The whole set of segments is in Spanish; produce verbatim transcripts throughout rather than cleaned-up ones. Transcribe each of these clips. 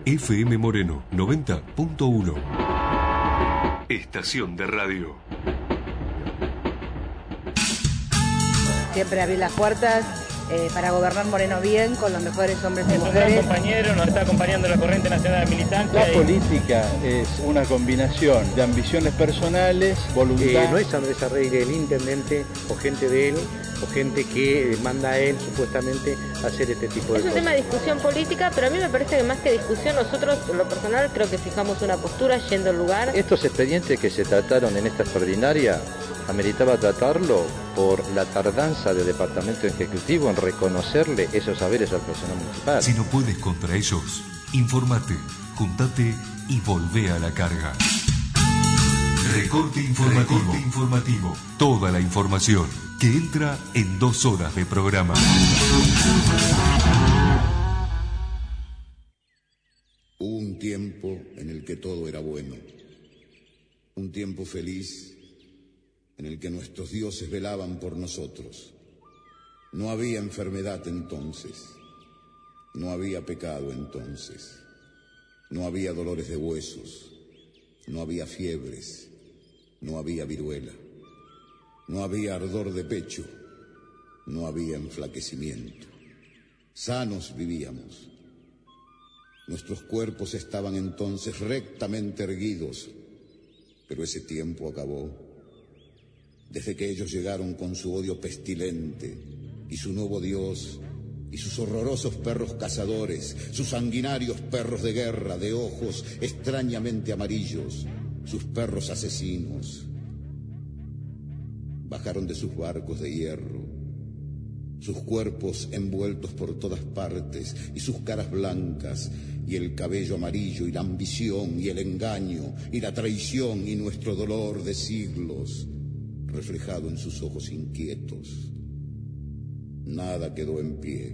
F M Moreno noventa punto uno. Estación de radio. Siempre abrir las puertas eh, para gobernar Moreno bien, con los mejores hombres y es mujeres. Un gran compañero, nos está acompañando la corriente nacional de militancia. La y... política es una combinación de ambiciones personales, voluntad. Eh, no es Andrés Arregui el intendente o gente de él, o gente que manda a él supuestamente a hacer este tipo de cosas. Es un tema de discusión política, pero a mí me parece que más que discusión, nosotros, en lo personal, creo que fijamos una postura yendo al lugar. Estos expedientes que se trataron en esta extraordinaria, ameritaba tratarlo por la tardanza del Departamento Ejecutivo en reconocerle esos saberes al personal municipal. Si no puedes contra ellos, infórmate, juntate y volvé a la carga. Recorte informativo. Recorte informativo. Toda la información que entra en dos horas de programa. Hubo un tiempo en el que todo era bueno. Un tiempo feliz en el que nuestros dioses velaban por nosotros. No había enfermedad entonces. No había pecado entonces. No había dolores de huesos. No había fiebres. No había viruela. No había ardor de pecho. No había enflaquecimiento. Sanos vivíamos. Nuestros cuerpos estaban entonces rectamente erguidos, pero ese tiempo acabó. Desde que ellos llegaron con su odio pestilente y su nuevo Dios y sus horrorosos perros cazadores, sus sanguinarios perros de guerra de ojos extrañamente amarillos, sus perros asesinos, bajaron de sus barcos de hierro, sus cuerpos envueltos por todas partes y sus caras blancas y el cabello amarillo y la ambición y el engaño y la traición y nuestro dolor de siglos reflejado en sus ojos inquietos. Nada quedó en pie.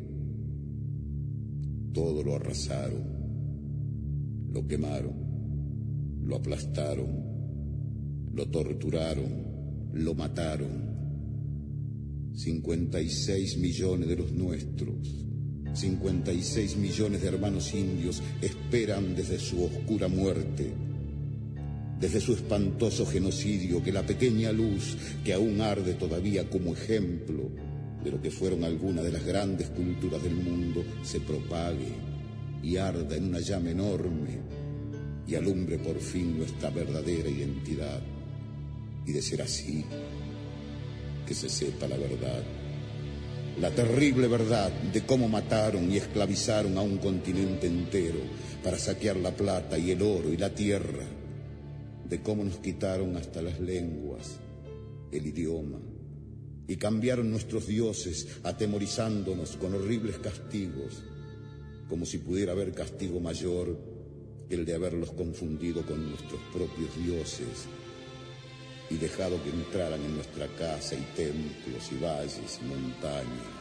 Todo lo arrasaron, lo quemaron, lo aplastaron, lo torturaron, lo mataron. cincuenta y seis millones de los nuestros, cincuenta y seis millones de hermanos indios esperan desde su oscura muerte, desde su espantoso genocidio, que la pequeña luz que aún arde todavía como ejemplo de lo que fueron algunas de las grandes culturas del mundo se propague y arda en una llama enorme y alumbre por fin nuestra verdadera identidad. Y de ser así, que se sepa la verdad, la terrible verdad de cómo mataron y esclavizaron a un continente entero para saquear la plata y el oro y la tierra, de cómo nos quitaron hasta las lenguas, el idioma, y cambiaron nuestros dioses atemorizándonos con horribles castigos, como si pudiera haber castigo mayor que el de haberlos confundido con nuestros propios dioses y dejado que entraran en nuestra casa y templos y valles y montañas.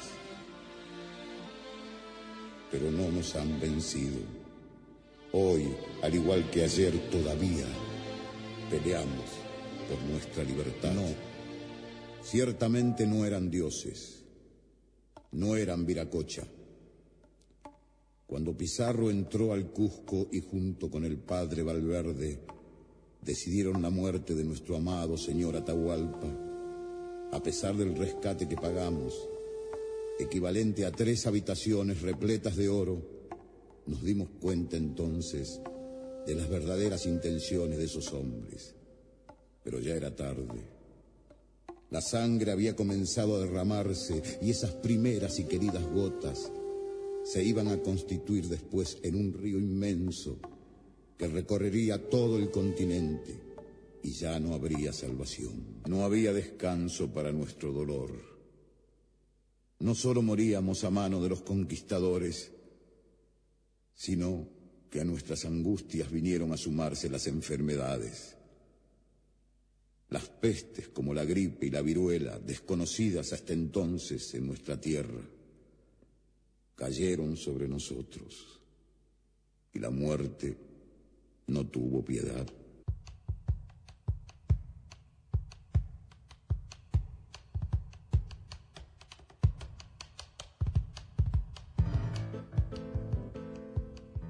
Pero no nos han vencido. Hoy, al igual que ayer, todavía peleamos por nuestra libertad. No, ciertamente no eran dioses, no eran Viracocha. Cuando Pizarro entró al Cusco y junto con el padre Valverde decidieron la muerte de nuestro amado señor Atahualpa, a pesar del rescate que pagamos, equivalente a tres habitaciones repletas de oro, nos dimos cuenta entonces de las verdaderas intenciones de esos hombres. Pero ya era tarde. La sangre había comenzado a derramarse y esas primeras y queridas gotas se iban a constituir después en un río inmenso que recorrería todo el continente y ya no habría salvación. No había descanso para nuestro dolor. No solo moríamos a mano de los conquistadores, sino que a nuestras angustias vinieron a sumarse las enfermedades. Las pestes como la gripe y la viruela, desconocidas hasta entonces en nuestra tierra, cayeron sobre nosotros y la muerte no tuvo piedad.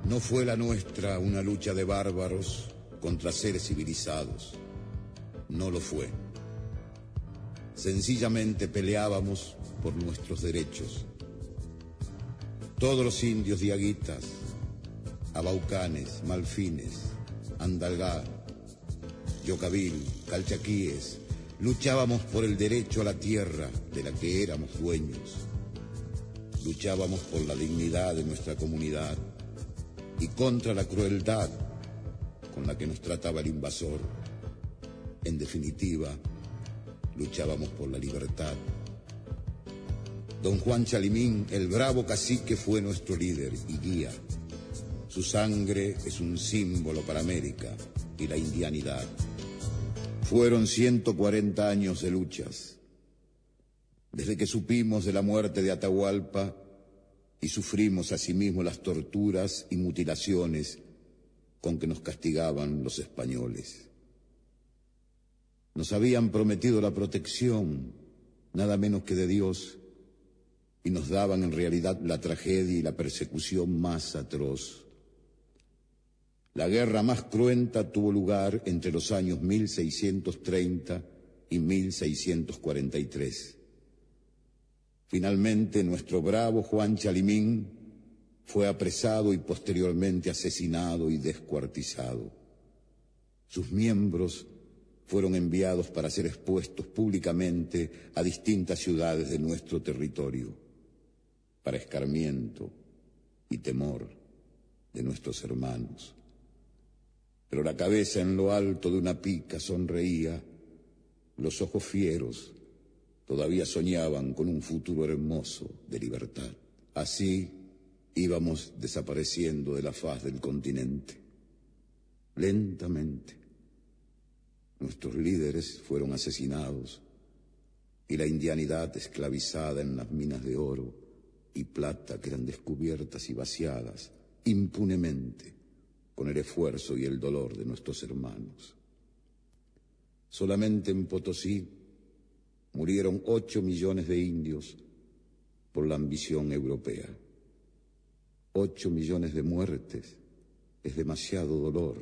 No fue la nuestra una lucha de bárbaros contra seres civilizados. No lo fue. Sencillamente peleábamos por nuestros derechos. Todos los indios diaguitas, abaucanes, malfines, andalgá, yocabil, calchaquíes, luchábamos por el derecho a la tierra de la que éramos dueños. Luchábamos por la dignidad de nuestra comunidad y contra la crueldad con la que nos trataba el invasor. En definitiva, luchábamos por la libertad. Don Juan Chalimín, el bravo cacique, fue nuestro líder y guía. Su sangre es un símbolo para América y la indianidad. Fueron ciento cuarenta años de luchas, desde que supimos de la muerte de Atahualpa y sufrimos asimismo las torturas y mutilaciones con que nos castigaban los españoles. Nos habían prometido la protección, nada menos que de Dios, y nos daban en realidad la tragedia y la persecución más atroz. La guerra más cruenta tuvo lugar entre los años mil seiscientos treinta y mil seiscientos cuarenta y tres. Finalmente, nuestro bravo Juan Chalimín fue apresado y posteriormente asesinado y descuartizado. Sus miembros fueron enviados para ser expuestos públicamente a distintas ciudades de nuestro territorio, para escarmiento y temor de nuestros hermanos. Pero la cabeza en lo alto de una pica sonreía, los ojos fieros todavía soñaban con un futuro hermoso de libertad. Así íbamos desapareciendo de la faz del continente. Lentamente, nuestros líderes fueron asesinados y la indianidad esclavizada en las minas de oro y plata que eran descubiertas y vaciadas impunemente con el esfuerzo y el dolor de nuestros hermanos. Solamente en Potosí murieron ocho millones de indios por la ambición europea. Ocho millones de muertes es demasiado dolor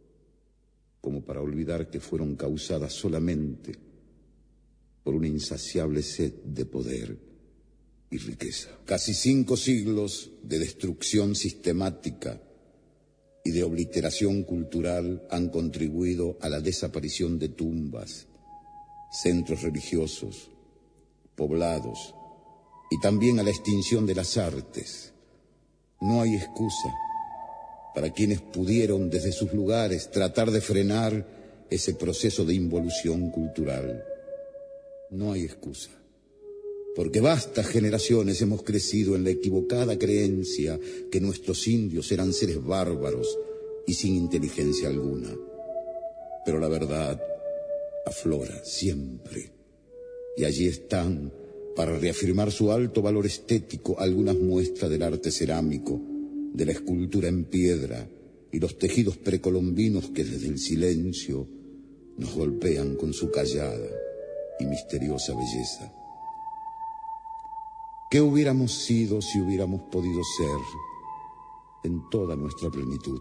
como para olvidar que fueron causadas solamente por una insaciable sed de poder y riqueza. Casi cinco siglos de destrucción sistemática y de obliteración cultural han contribuido a la desaparición de tumbas, centros religiosos, poblados y también a la extinción de las artes. No hay excusa para quienes pudieron desde sus lugares tratar de frenar ese proceso de involución cultural. No hay excusa, porque vastas generaciones hemos crecido en la equivocada creencia que nuestros indios eran seres bárbaros y sin inteligencia alguna. Pero la verdad aflora siempre, y allí están, para reafirmar su alto valor estético, algunas muestras del arte cerámico, de la escultura en piedra y los tejidos precolombinos que desde el silencio nos golpean con su callada y misteriosa belleza. ¿Qué hubiéramos sido si hubiéramos podido ser en toda nuestra plenitud?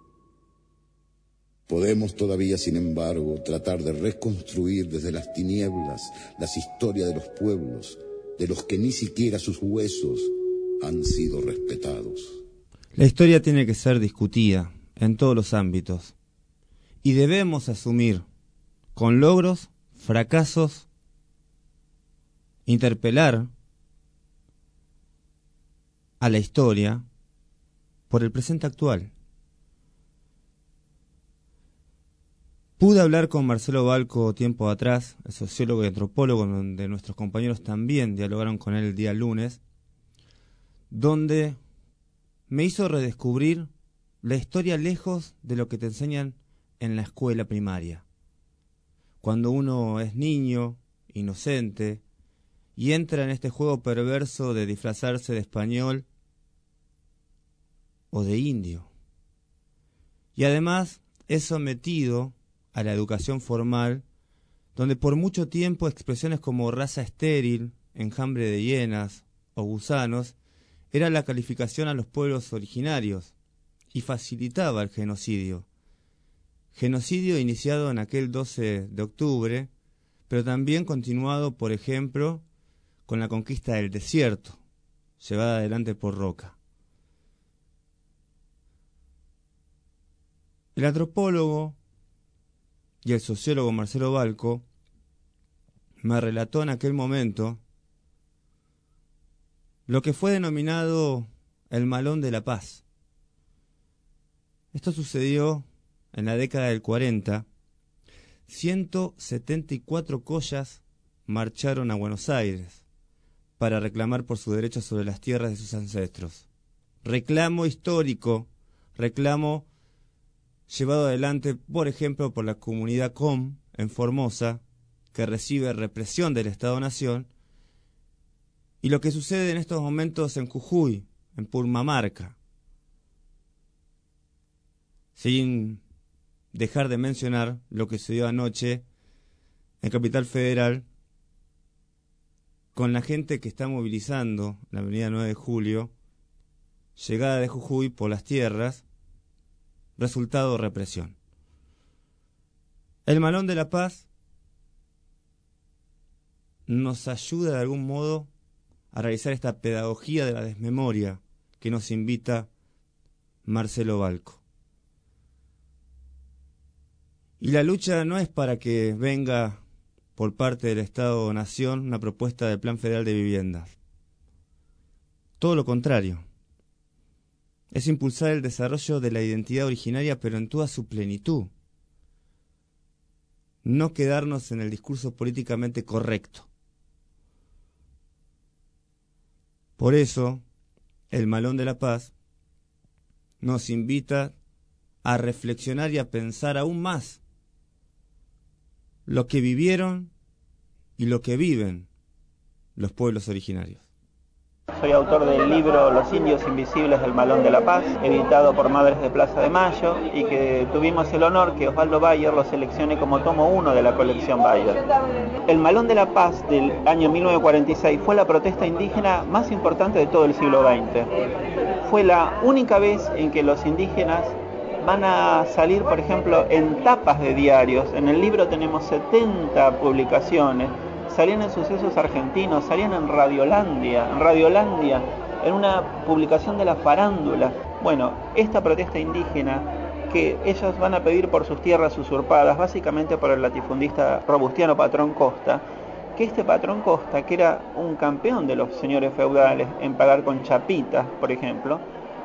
Podemos todavía, sin embargo, tratar de reconstruir desde las tinieblas las historias de los pueblos, de los que ni siquiera sus huesos han sido respetados. La historia tiene que ser discutida en todos los ámbitos y debemos asumir con logros, fracasos, interpelar a la historia por el presente actual. Pude hablar con Marcelo Balco tiempo atrás, el sociólogo y antropólogo, donde nuestros compañeros también dialogaron con él el día lunes, donde me hizo redescubrir la historia lejos de lo que te enseñan en la escuela primaria. Cuando uno es niño, inocente, y entra en este juego perverso de disfrazarse de español o de indio. Y además es sometido a la educación formal, donde por mucho tiempo expresiones como raza estéril, enjambre de hienas o gusanos era la calificación a los pueblos originarios, y facilitaba el genocidio. Genocidio iniciado en aquel doce de octubre, pero también continuado, por ejemplo, con la conquista del desierto, llevada adelante por Roca. El antropólogo y el sociólogo Marcelo Balco me relató en aquel momento lo que fue denominado el Malón de la Paz. Esto sucedió en la década del cuarenta. ciento setenta y cuatro collas marcharon a Buenos Aires para reclamar por sus derechos sobre las tierras de sus ancestros. Reclamo histórico, reclamo llevado adelante, por ejemplo, por la comunidad Com en Formosa, que recibe represión del Estado-Nación, y lo que sucede en estos momentos en Jujuy, en Purmamarca, sin dejar de mencionar lo que sucedió anoche en Capital Federal con la gente que está movilizando en la avenida nueve de julio, llegada de Jujuy por las tierras, resultado de represión. El Malón de la Paz nos ayuda de algún modo a realizar esta pedagogía de la desmemoria que nos invita Marcelo Balco. Y la lucha no es para que venga por parte del Estado-Nación una propuesta del Plan Federal de Vivienda. Todo lo contrario. Es impulsar el desarrollo de la identidad originaria, pero en toda su plenitud. No quedarnos en el discurso políticamente correcto. Por eso, el Malón de la Paz nos invita a reflexionar y a pensar aún más lo que vivieron y lo que viven los pueblos originarios. Soy autor del libro Los Indios Invisibles del Malón de la Paz, editado por Madres de Plaza de Mayo, y que tuvimos el honor que Osvaldo Bayer lo seleccione como tomo uno de la colección Bayer. El Malón de la Paz del año mil novecientos cuarenta y seis fue la protesta indígena más importante de todo el siglo veinte. Fue la única vez en que los indígenas van a salir, por ejemplo, en tapas de diarios. En el libro tenemos setenta publicaciones. Salían en Sucesos Argentinos, salían en Radiolandia, en Radiolandia, en una publicación de la farándula. Bueno, esta protesta indígena que ellos van a pedir por sus tierras usurpadas, básicamente por el latifundista Robustiano Patrón Costa, que este Patrón Costa, que era un campeón de los señores feudales en pagar con chapitas, por ejemplo,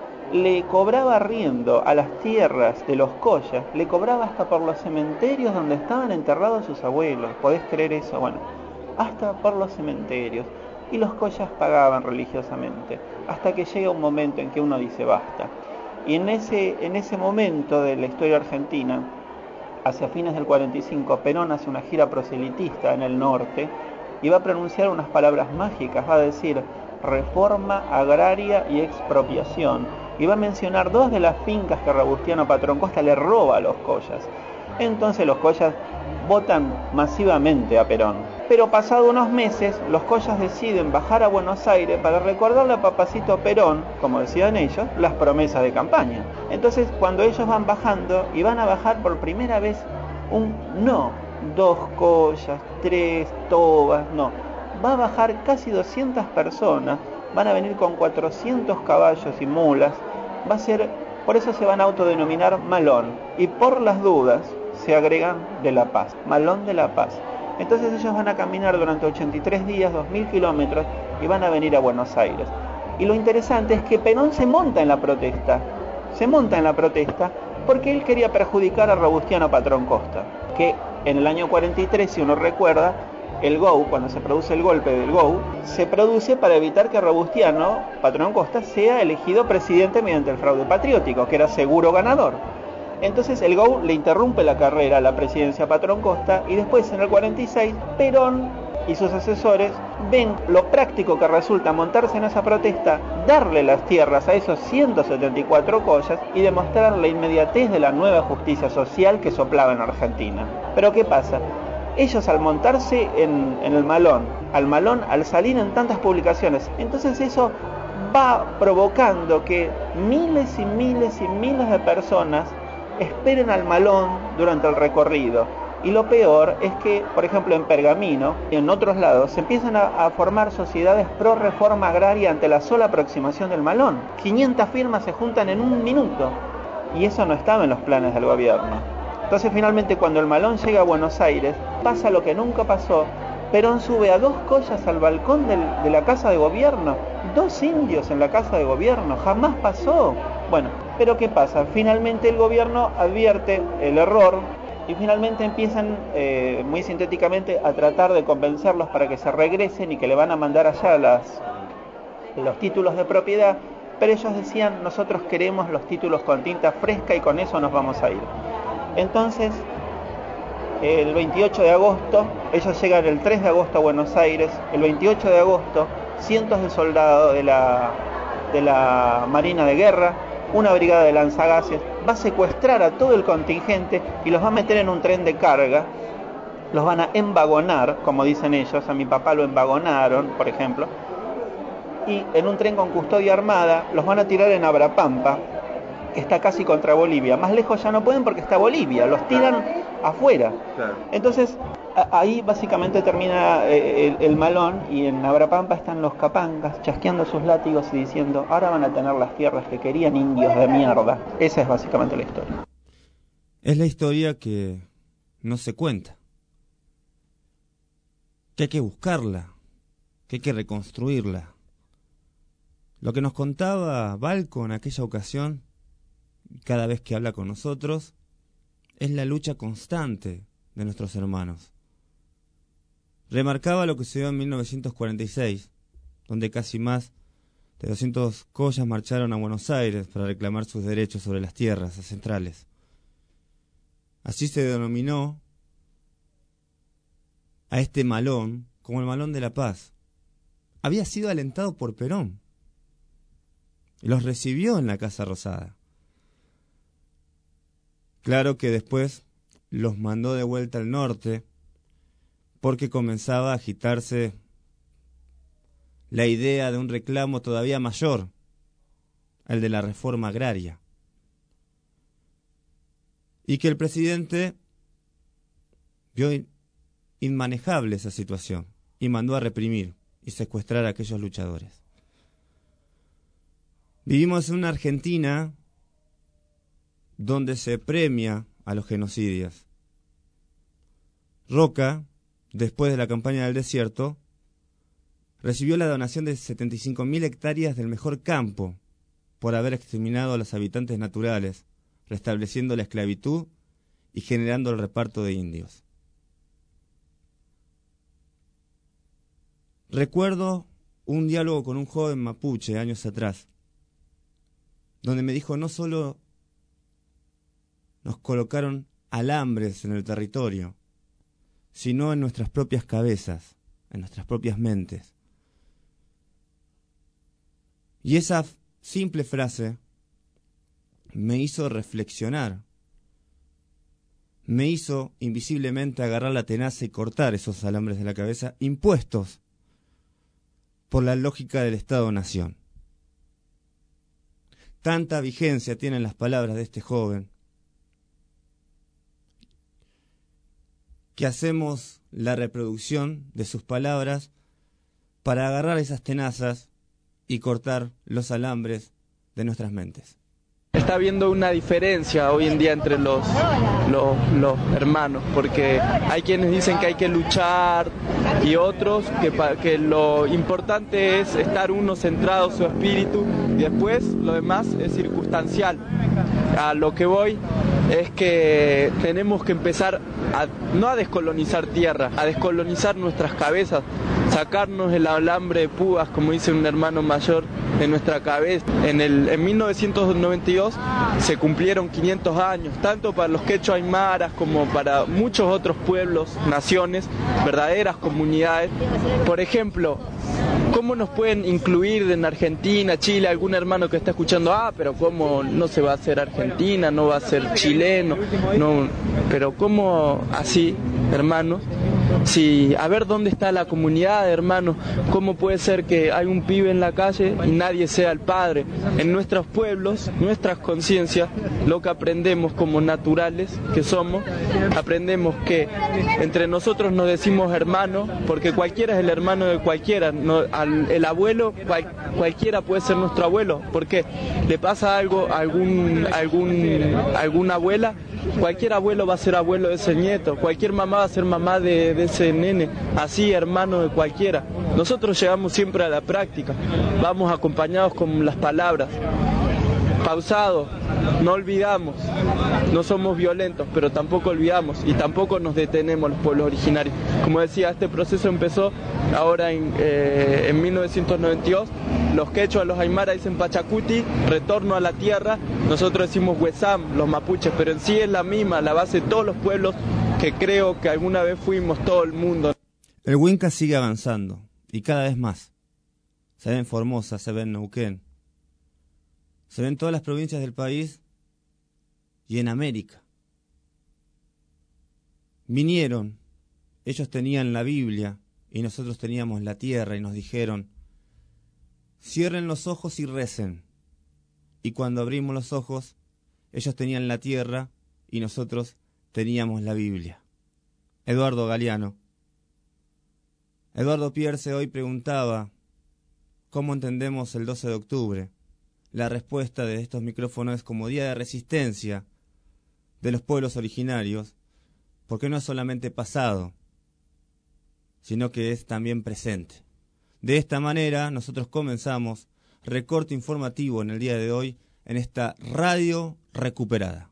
le cobraba arriendo a las tierras de los collas, le cobraba hasta por los cementerios donde estaban enterrados sus abuelos. ¿Podés creer eso? Bueno, hasta por los cementerios, y los collas pagaban religiosamente, hasta que llega un momento en que uno dice basta. Y en ese, en ese momento de la historia argentina, hacia fines del cuarenta y cinco, Perón hace una gira proselitista en el norte, y va a pronunciar unas palabras mágicas, va a decir reforma agraria y expropiación, y va a mencionar dos de las fincas que Robustiano Patrón Costa le roba a los collas. Entonces los collas votan masivamente a Perón. Pero pasado unos meses, los collas deciden bajar a Buenos Aires para recordarle a Papacito Perón, como decían ellos, las promesas de campaña. Entonces, cuando ellos van bajando, y van a bajar por primera vez un no, dos collas, tres, tobas, no. Va a bajar casi doscientas personas, van a venir con cuatrocientos caballos y mulas, va a ser, por eso se van a autodenominar Malón, y por las dudas se agregan de La Paz, Malón de la Paz. Entonces ellos van a caminar durante ochenta y tres días, dos mil kilómetros, y van a venir a Buenos Aires. Y lo interesante es que Perón se monta en la protesta, se monta en la protesta porque él quería perjudicar a Robustiano Patrón Costa, que en el año cuarenta y tres, si uno recuerda, el G O U, cuando se produce el golpe del G O U, se produce para evitar que Robustiano Patrón Costa sea elegido presidente mediante el fraude patriótico, que era seguro ganador. Entonces el G O U le interrumpe la carrera a la presidencia Patrón Costa, y después en el cuarenta y seis Perón y sus asesores ven lo práctico que resulta montarse en esa protesta, darle las tierras a esos ciento setenta y cuatro collas y demostrar la inmediatez de la nueva justicia social que soplaba en Argentina. Pero ¿qué pasa? Ellos al montarse en, en el Malón, al Malón, al salir en tantas publicaciones, entonces eso va provocando que miles y miles y miles de personas esperen al Malón durante el recorrido. Y lo peor es que, por ejemplo, en Pergamino y en otros lados se empiezan a, a formar sociedades pro reforma agraria ante la sola aproximación del Malón. quinientas firmas se juntan en un minuto y eso no estaba en los planes del gobierno. Entonces finalmente cuando el Malón llega a Buenos Aires pasa lo que nunca pasó. Perón sube a dos collas al balcón del, de la casa de gobierno, dos indios en la casa de gobierno, jamás pasó. Bueno, pero ¿qué pasa? Finalmente el gobierno advierte el error y finalmente empiezan, eh, muy sintéticamente, a tratar de convencerlos para que se regresen y que le van a mandar allá las, los títulos de propiedad, pero ellos decían, nosotros queremos los títulos con tinta fresca y con eso nos vamos a ir. Entonces, el veintiocho de agosto, ellos llegan el tres de agosto a Buenos Aires, el veintiocho de agosto, cientos de soldados de la, de la Marina de Guerra, una brigada de lanzagases, va a secuestrar a todo el contingente y los va a meter en un tren de carga, los van a embagonar, como dicen ellos, a mi papá lo embagonaron, por ejemplo, y en un tren con custodia armada los van a tirar en Abrapampa, que está casi contra Bolivia. Más lejos ya no pueden porque está Bolivia, los tiran afuera. Claro. Entonces, a, ahí básicamente termina eh, el, el Malón y en Abrapampa están los capangas chasqueando sus látigos y diciendo, ahora van a tener las tierras que querían, indios de mierda. Esa es básicamente la historia. Es la historia que no se cuenta, que hay que buscarla, que hay que reconstruirla. Lo que nos contaba Balco en aquella ocasión, cada vez que habla con nosotros, es la lucha constante de nuestros hermanos. Remarcaba lo que se dio en mil novecientos cuarenta y seis, donde casi más de doscientos collas marcharon a Buenos Aires para reclamar sus derechos sobre las tierras centrales. Así se denominó a este Malón como el Malón de la Paz. Había sido alentado por Perón y los recibió en la Casa Rosada. Claro que después los mandó de vuelta al norte porque comenzaba a agitarse la idea de un reclamo todavía mayor, el de la reforma agraria. Y que el presidente vio inmanejable esa situación y mandó a reprimir y secuestrar a aquellos luchadores. Vivimos en una Argentina donde se premia a los genocidios. Roca, después de la campaña del desierto, recibió la donación de setenta y cinco mil hectáreas del mejor campo por haber exterminado a los habitantes naturales, restableciendo la esclavitud y generando el reparto de indios. Recuerdo un diálogo con un joven mapuche años atrás, donde me dijo, no solo nos colocaron alambres en el territorio, sino en nuestras propias cabezas, en nuestras propias mentes. Y esa simple frase me hizo reflexionar, me hizo invisiblemente agarrar la tenaza y cortar esos alambres de la cabeza impuestos por la lógica del Estado-Nación. Tanta vigencia tienen las palabras de este joven que hacemos la reproducción de sus palabras para agarrar esas tenazas y cortar los alambres de nuestras mentes. Está habiendo una diferencia hoy en día entre los, los, los hermanos, porque hay quienes dicen que hay que luchar y otros que, que lo importante es estar uno centrado en su espíritu y después lo demás es circunstancial. A lo que voy es que tenemos que empezar a, no a descolonizar tierra, a descolonizar nuestras cabezas, sacarnos el alambre de púas, como dice un hermano mayor, de nuestra cabeza. En, el, en mil novecientos noventa y dos se cumplieron quinientos años, tanto para los quechua aymaras como para muchos otros pueblos, naciones, verdaderas comunidades. Por ejemplo, ¿cómo nos pueden incluir en Argentina, Chile? Algún hermano que está escuchando, ah, pero ¿cómo no se va a hacer Argentina, no va a ser chileno? No, pero ¿cómo así, hermanos? si a ver dónde está la comunidad, hermano. ¿Cómo puede ser que hay un pibe en la calle y nadie sea el padre? En nuestros pueblos, nuestras conciencias, lo que aprendemos como naturales que somos, aprendemos que entre nosotros nos decimos hermano, porque cualquiera es el hermano de cualquiera. No, al, el abuelo, cual, cualquiera puede ser nuestro abuelo, porque le pasa algo a algún, algún, alguna abuela, cualquier abuelo va a ser abuelo de ese nieto, cualquier mamá va a ser mamá de, de ese nene, así hermano de cualquiera. Nosotros llegamos siempre a la práctica, vamos acompañados con las palabras, pausados, no olvidamos, no somos violentos, pero tampoco olvidamos y tampoco nos detenemos los pueblos originarios. Como decía, este proceso empezó ahora en, eh, en mil novecientos noventa y dos, los quechuas, los aymaras dicen Pachacuti, retorno a la tierra, nosotros decimos Huesam, los mapuches, pero en sí es la misma, la base de todos los pueblos que creo que alguna vez fuimos todo el mundo. El Huinca sigue avanzando, y cada vez más. Se ve en Formosa, se ve en Neuquén, se ve en todas las provincias del país y en América. Vinieron, ellos tenían la Biblia y nosotros teníamos la tierra y nos dijeron, cierren los ojos y recen. Y cuando abrimos los ojos, ellos tenían la tierra y nosotros teníamos la Biblia. Eduardo Galeano. Eduardo Pierce hoy preguntaba, ¿cómo entendemos el doce de octubre? La respuesta de estos micrófonos es como día de resistencia de los pueblos originarios, porque no es solamente pasado, sino que es también presente. De esta manera, nosotros comenzamos recorte informativo en el día de hoy en esta radio recuperada.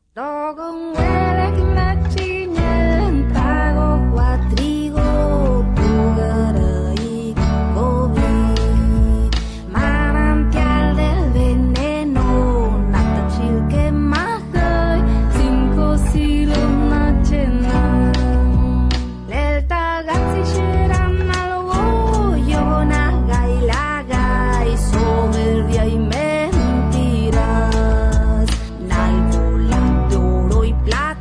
Plata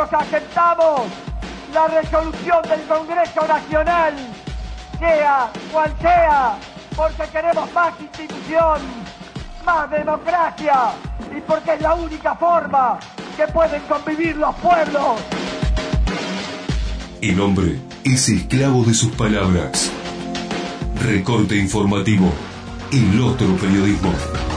nosotros aceptamos la resolución del Congreso Nacional, sea cual sea, porque queremos más institución, más democracia y porque es la única forma que pueden convivir los pueblos. El hombre es esclavo de sus palabras. Recorte informativo. El otro periodismo.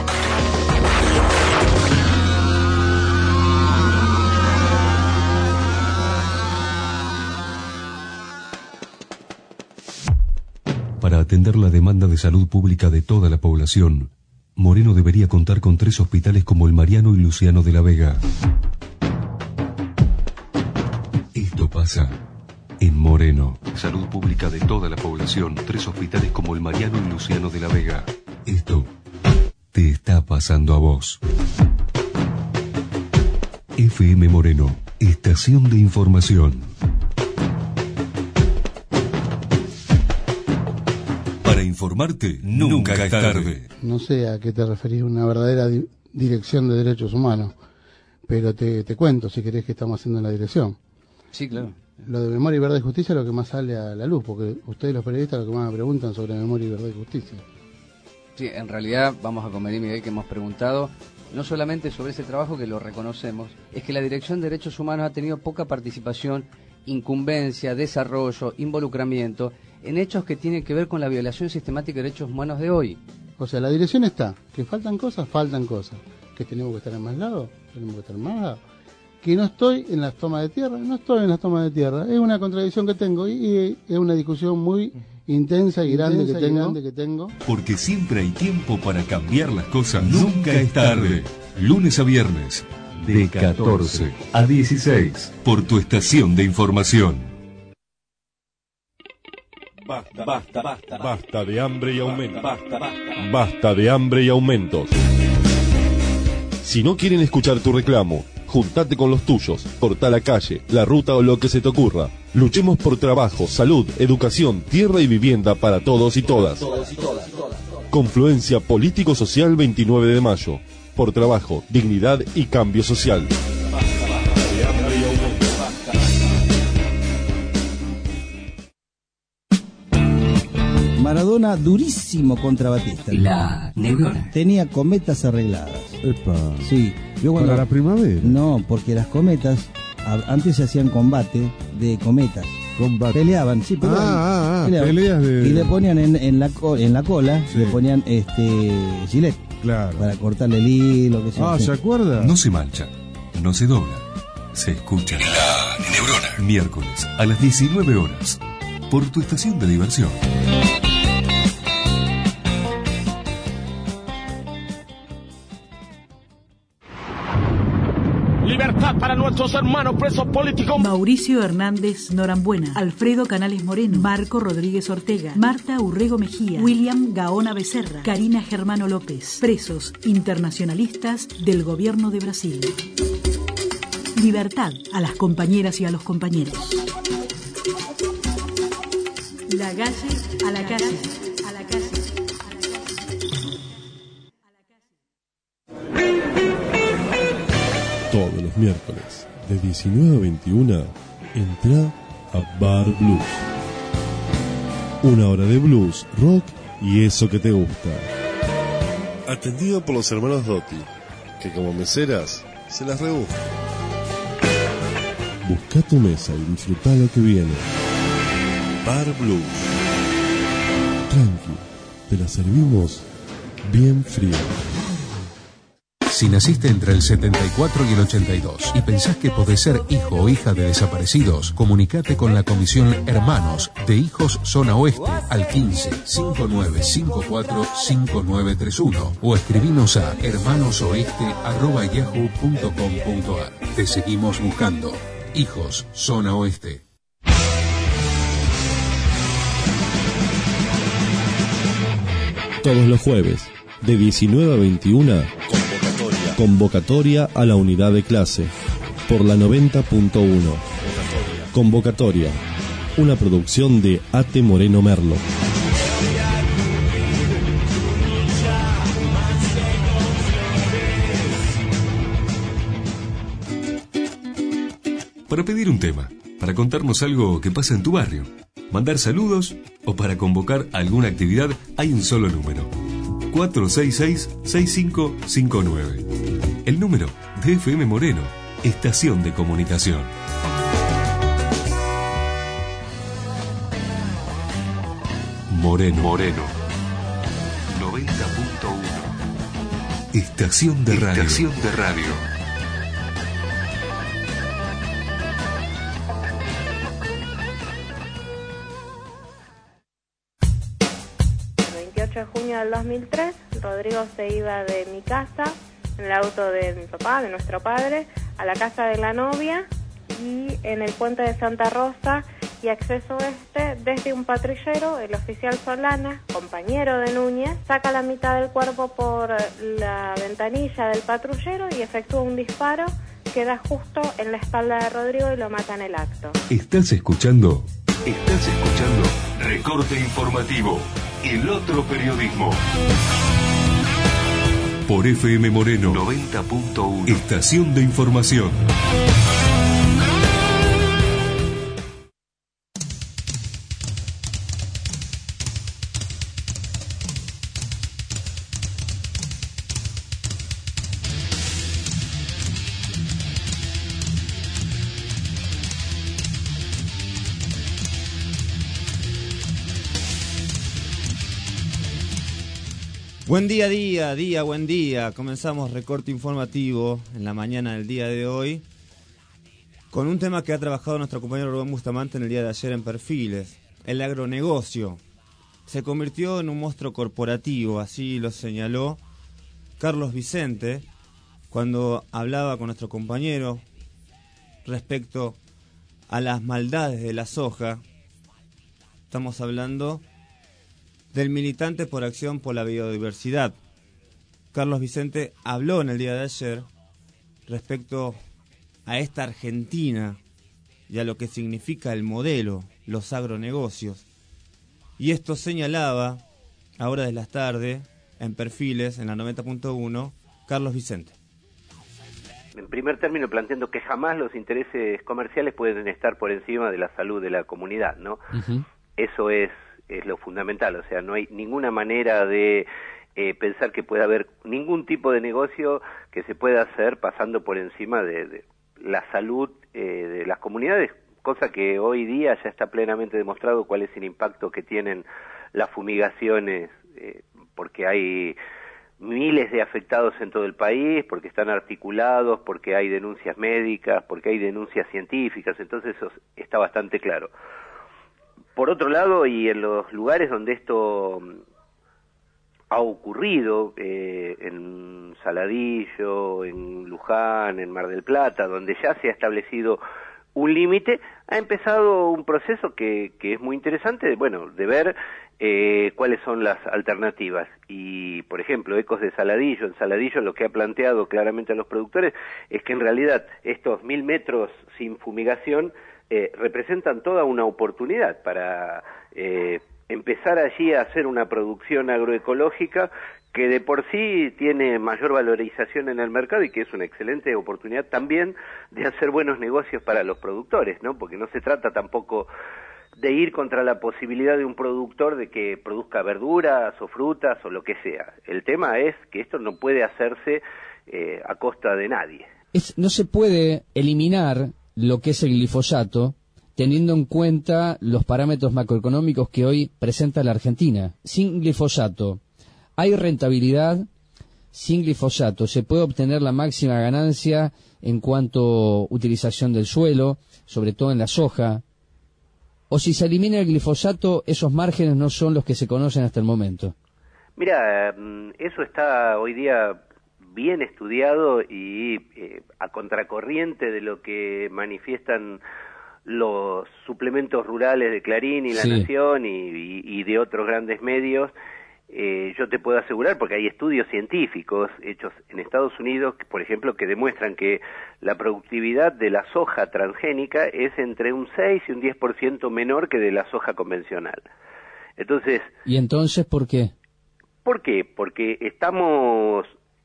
Para atender la demanda de salud pública de toda la población, Moreno debería contar con tres hospitales como el Mariano y Luciano de la Vega. Esto pasa en Moreno. Salud pública de toda la población, tres hospitales como el Mariano y Luciano de la Vega. Esto te está pasando a vos. F M Moreno, estación de información. Para informarte, nunca es tarde. No sé a qué te referís, una verdadera di- dirección de derechos humanos, pero te, te cuento, si querés, que estamos haciendo en la dirección. Sí, claro. Lo de Memoria y Verdad y Justicia es lo que más sale a la luz, porque ustedes los periodistas lo que más me preguntan sobre Memoria y Verdad y Justicia. Sí, en realidad vamos a convenir, Miguel, que hemos preguntado no solamente sobre ese trabajo, que lo reconocemos, es que la Dirección de Derechos Humanos ha tenido poca participación, incumbencia, desarrollo, involucramiento en hechos que tienen que ver con la violación sistemática de derechos humanos de hoy. O sea, la dirección está, que faltan cosas, faltan cosas, que tenemos que estar en más lados, tenemos que estar en más lados, que no estoy en las tomas de tierra, no estoy en las tomas de tierra, es una contradicción que tengo y, y es una discusión muy intensa y grande, intensa que, tengo, y grande que tengo. Porque siempre hay tiempo para cambiar las cosas, nunca es tarde. Lunes a viernes, de catorce a dieciséis, por tu estación de información. Basta, basta, basta, basta de hambre y aumentos. Basta, basta, basta de hambre y aumentos. Si no quieren escuchar tu reclamo, juntate con los tuyos, corta la calle, la ruta o lo que se te ocurra. Luchemos por trabajo, salud, educación, tierra y vivienda para todos y todas. Confluencia Político-Social veintinueve de mayo. Por trabajo, dignidad y cambio social. Maradona durísimo contra Batista. La neurona. Tenía cometas arregladas. Epa. Sí. Yo cuando, ¿Para la primavera? No, porque las cometas, a, antes se hacían combate de cometas. Combate. Peleaban, sí, peleaban. Ah, ah, ah, peleaban. peleas de... Y le ponían en, en, la, co, en la cola, sí. le ponían este gilet. Claro. Para cortarle el hilo, que sea. Ah, ¿se acuerda? No se mancha, no se dobla, se escucha. La Neurona. Miércoles a las diecinueve horas, por tu estación de diversión. Libertad para nuestros hermanos presos políticos. Mauricio Hernández Norambuena, Alfredo Canales Moreno, Marco Rodríguez Ortega, Marta Urrego Mejía, William Gaona Becerra, Karina Germano López, presos internacionalistas del gobierno de Brasil. Libertad a las compañeras y a los compañeros. La calle a la calle, a la calle. Todos los miércoles, de diecinueve a veintiuna, entra a Bar Blues. Una hora de blues, rock y eso que te gusta. Atendido por los hermanos Dotti, que como meseras se las rebuscan. Busca tu mesa y disfruta lo que viene. Bar Blues. Tranqui, te la servimos bien fría. Si naciste entre el setenta y cuatro y el ochenta y dos y pensás que podés ser hijo o hija de desaparecidos, comunicate con la Comisión Hermanos de Hijos Zona Oeste al quince, cincuenta y nueve cincuenta y cuatro, cincuenta y nueve treinta y uno o escribinos a hermanosoeste arroba yahoo punto com punto ar. Te seguimos buscando. Hijos Zona Oeste. Todos los jueves, de diecinueve a veintiuna, convocatoria, convocatoria a la unidad de clase, por la noventa punto uno. Convocatoria, una producción de A T Moreno Merlo. para pedir un tema, para contarnos algo que pasa en tu barrio, mandar saludos o para convocar alguna actividad, hay un solo número. cuatro seis seis, seis cinco cinco nueve. El número de F M Moreno, estación de comunicación. Moreno. Moreno. noventa punto uno. Estación de radio. Estación de radio. El veintiocho de junio del dos mil tres, Rodrigo se iba de mi casa, en el auto de mi papá, de nuestro padre, a la casa de la novia y en el puente de Santa Rosa y acceso este, desde un patrullero, el oficial Solana, compañero de Núñez, saca la mitad del cuerpo por la ventanilla del patrullero y efectúa un disparo que da justo en la espalda de Rodrigo y lo mata en el acto. ¿Estás escuchando? Estás escuchando Recorte Informativo, el otro periodismo. Por F M Moreno noventa punto uno. Estación de información. Buen día, día, día, buen día. Comenzamos Recorte Informativo en la mañana del día de hoy con un tema que ha trabajado nuestro compañero Rubén Bustamante en el día de ayer en Perfiles. El agronegocio se convirtió en un monstruo corporativo, así lo señaló Carlos Vicente cuando hablaba con nuestro compañero respecto a las maldades de la soja. Estamos hablando del militante por Acción por la Biodiversidad. Carlos Vicente habló en el día de ayer respecto a esta Argentina y a lo que significa el modelo, los agronegocios. Y esto señalaba, a horas de la tarde, en Perfiles, en la noventa punto uno, Carlos Vicente. En primer término, planteando que jamás los intereses comerciales pueden estar por encima de la salud de la comunidad, ¿no? Uh-huh. Eso es es lo fundamental, o sea, no hay ninguna manera de eh, pensar que pueda haber ningún tipo de negocio que se pueda hacer pasando por encima de, de la salud eh, de las comunidades, cosa que hoy día ya está plenamente demostrado cuál es el impacto que tienen las fumigaciones, eh, porque hay miles de afectados en todo el país, porque están articulados, porque hay denuncias médicas, porque hay denuncias científicas, entonces eso está bastante claro. Por otro lado, y en los lugares donde esto ha ocurrido, eh, en Saladillo, en Luján, en Mar del Plata, donde ya se ha establecido un límite, ha empezado un proceso que, que es muy interesante, de, bueno, de ver eh, cuáles son las alternativas. Y, por ejemplo, Ecos de Saladillo, en Saladillo lo que ha planteado claramente a los productores es que en realidad estos mil metros sin fumigación Eh, representan toda una oportunidad para eh, empezar allí a hacer una producción agroecológica que de por sí tiene mayor valorización en el mercado y que es una excelente oportunidad también de hacer buenos negocios para los productores, ¿no? Porque no se trata tampoco de ir contra la posibilidad de un productor de que produzca verduras o frutas o lo que sea. El tema es que esto no puede hacerse eh, a costa de nadie. Es, no se puede eliminar lo que es el glifosato, teniendo en cuenta los parámetros macroeconómicos que hoy presenta la Argentina. Sin glifosato, ¿hay rentabilidad? Sin glifosato, ¿se puede obtener la máxima ganancia en cuanto a utilización del suelo, sobre todo en la soja? ¿O si se elimina el glifosato, esos márgenes no son los que se conocen hasta el momento? Mira, eso está hoy día bien estudiado y eh, a contracorriente de lo que manifiestan los suplementos rurales de Clarín y La sí. Nación y, y, y de otros grandes medios, eh, yo te puedo asegurar, porque hay estudios científicos hechos en Estados Unidos, por ejemplo, que demuestran que la productividad de la soja transgénica es entre un seis y un diez por ciento menor que de la soja convencional. Entonces, ¿y entonces por qué? ¿Por qué? Porque estamos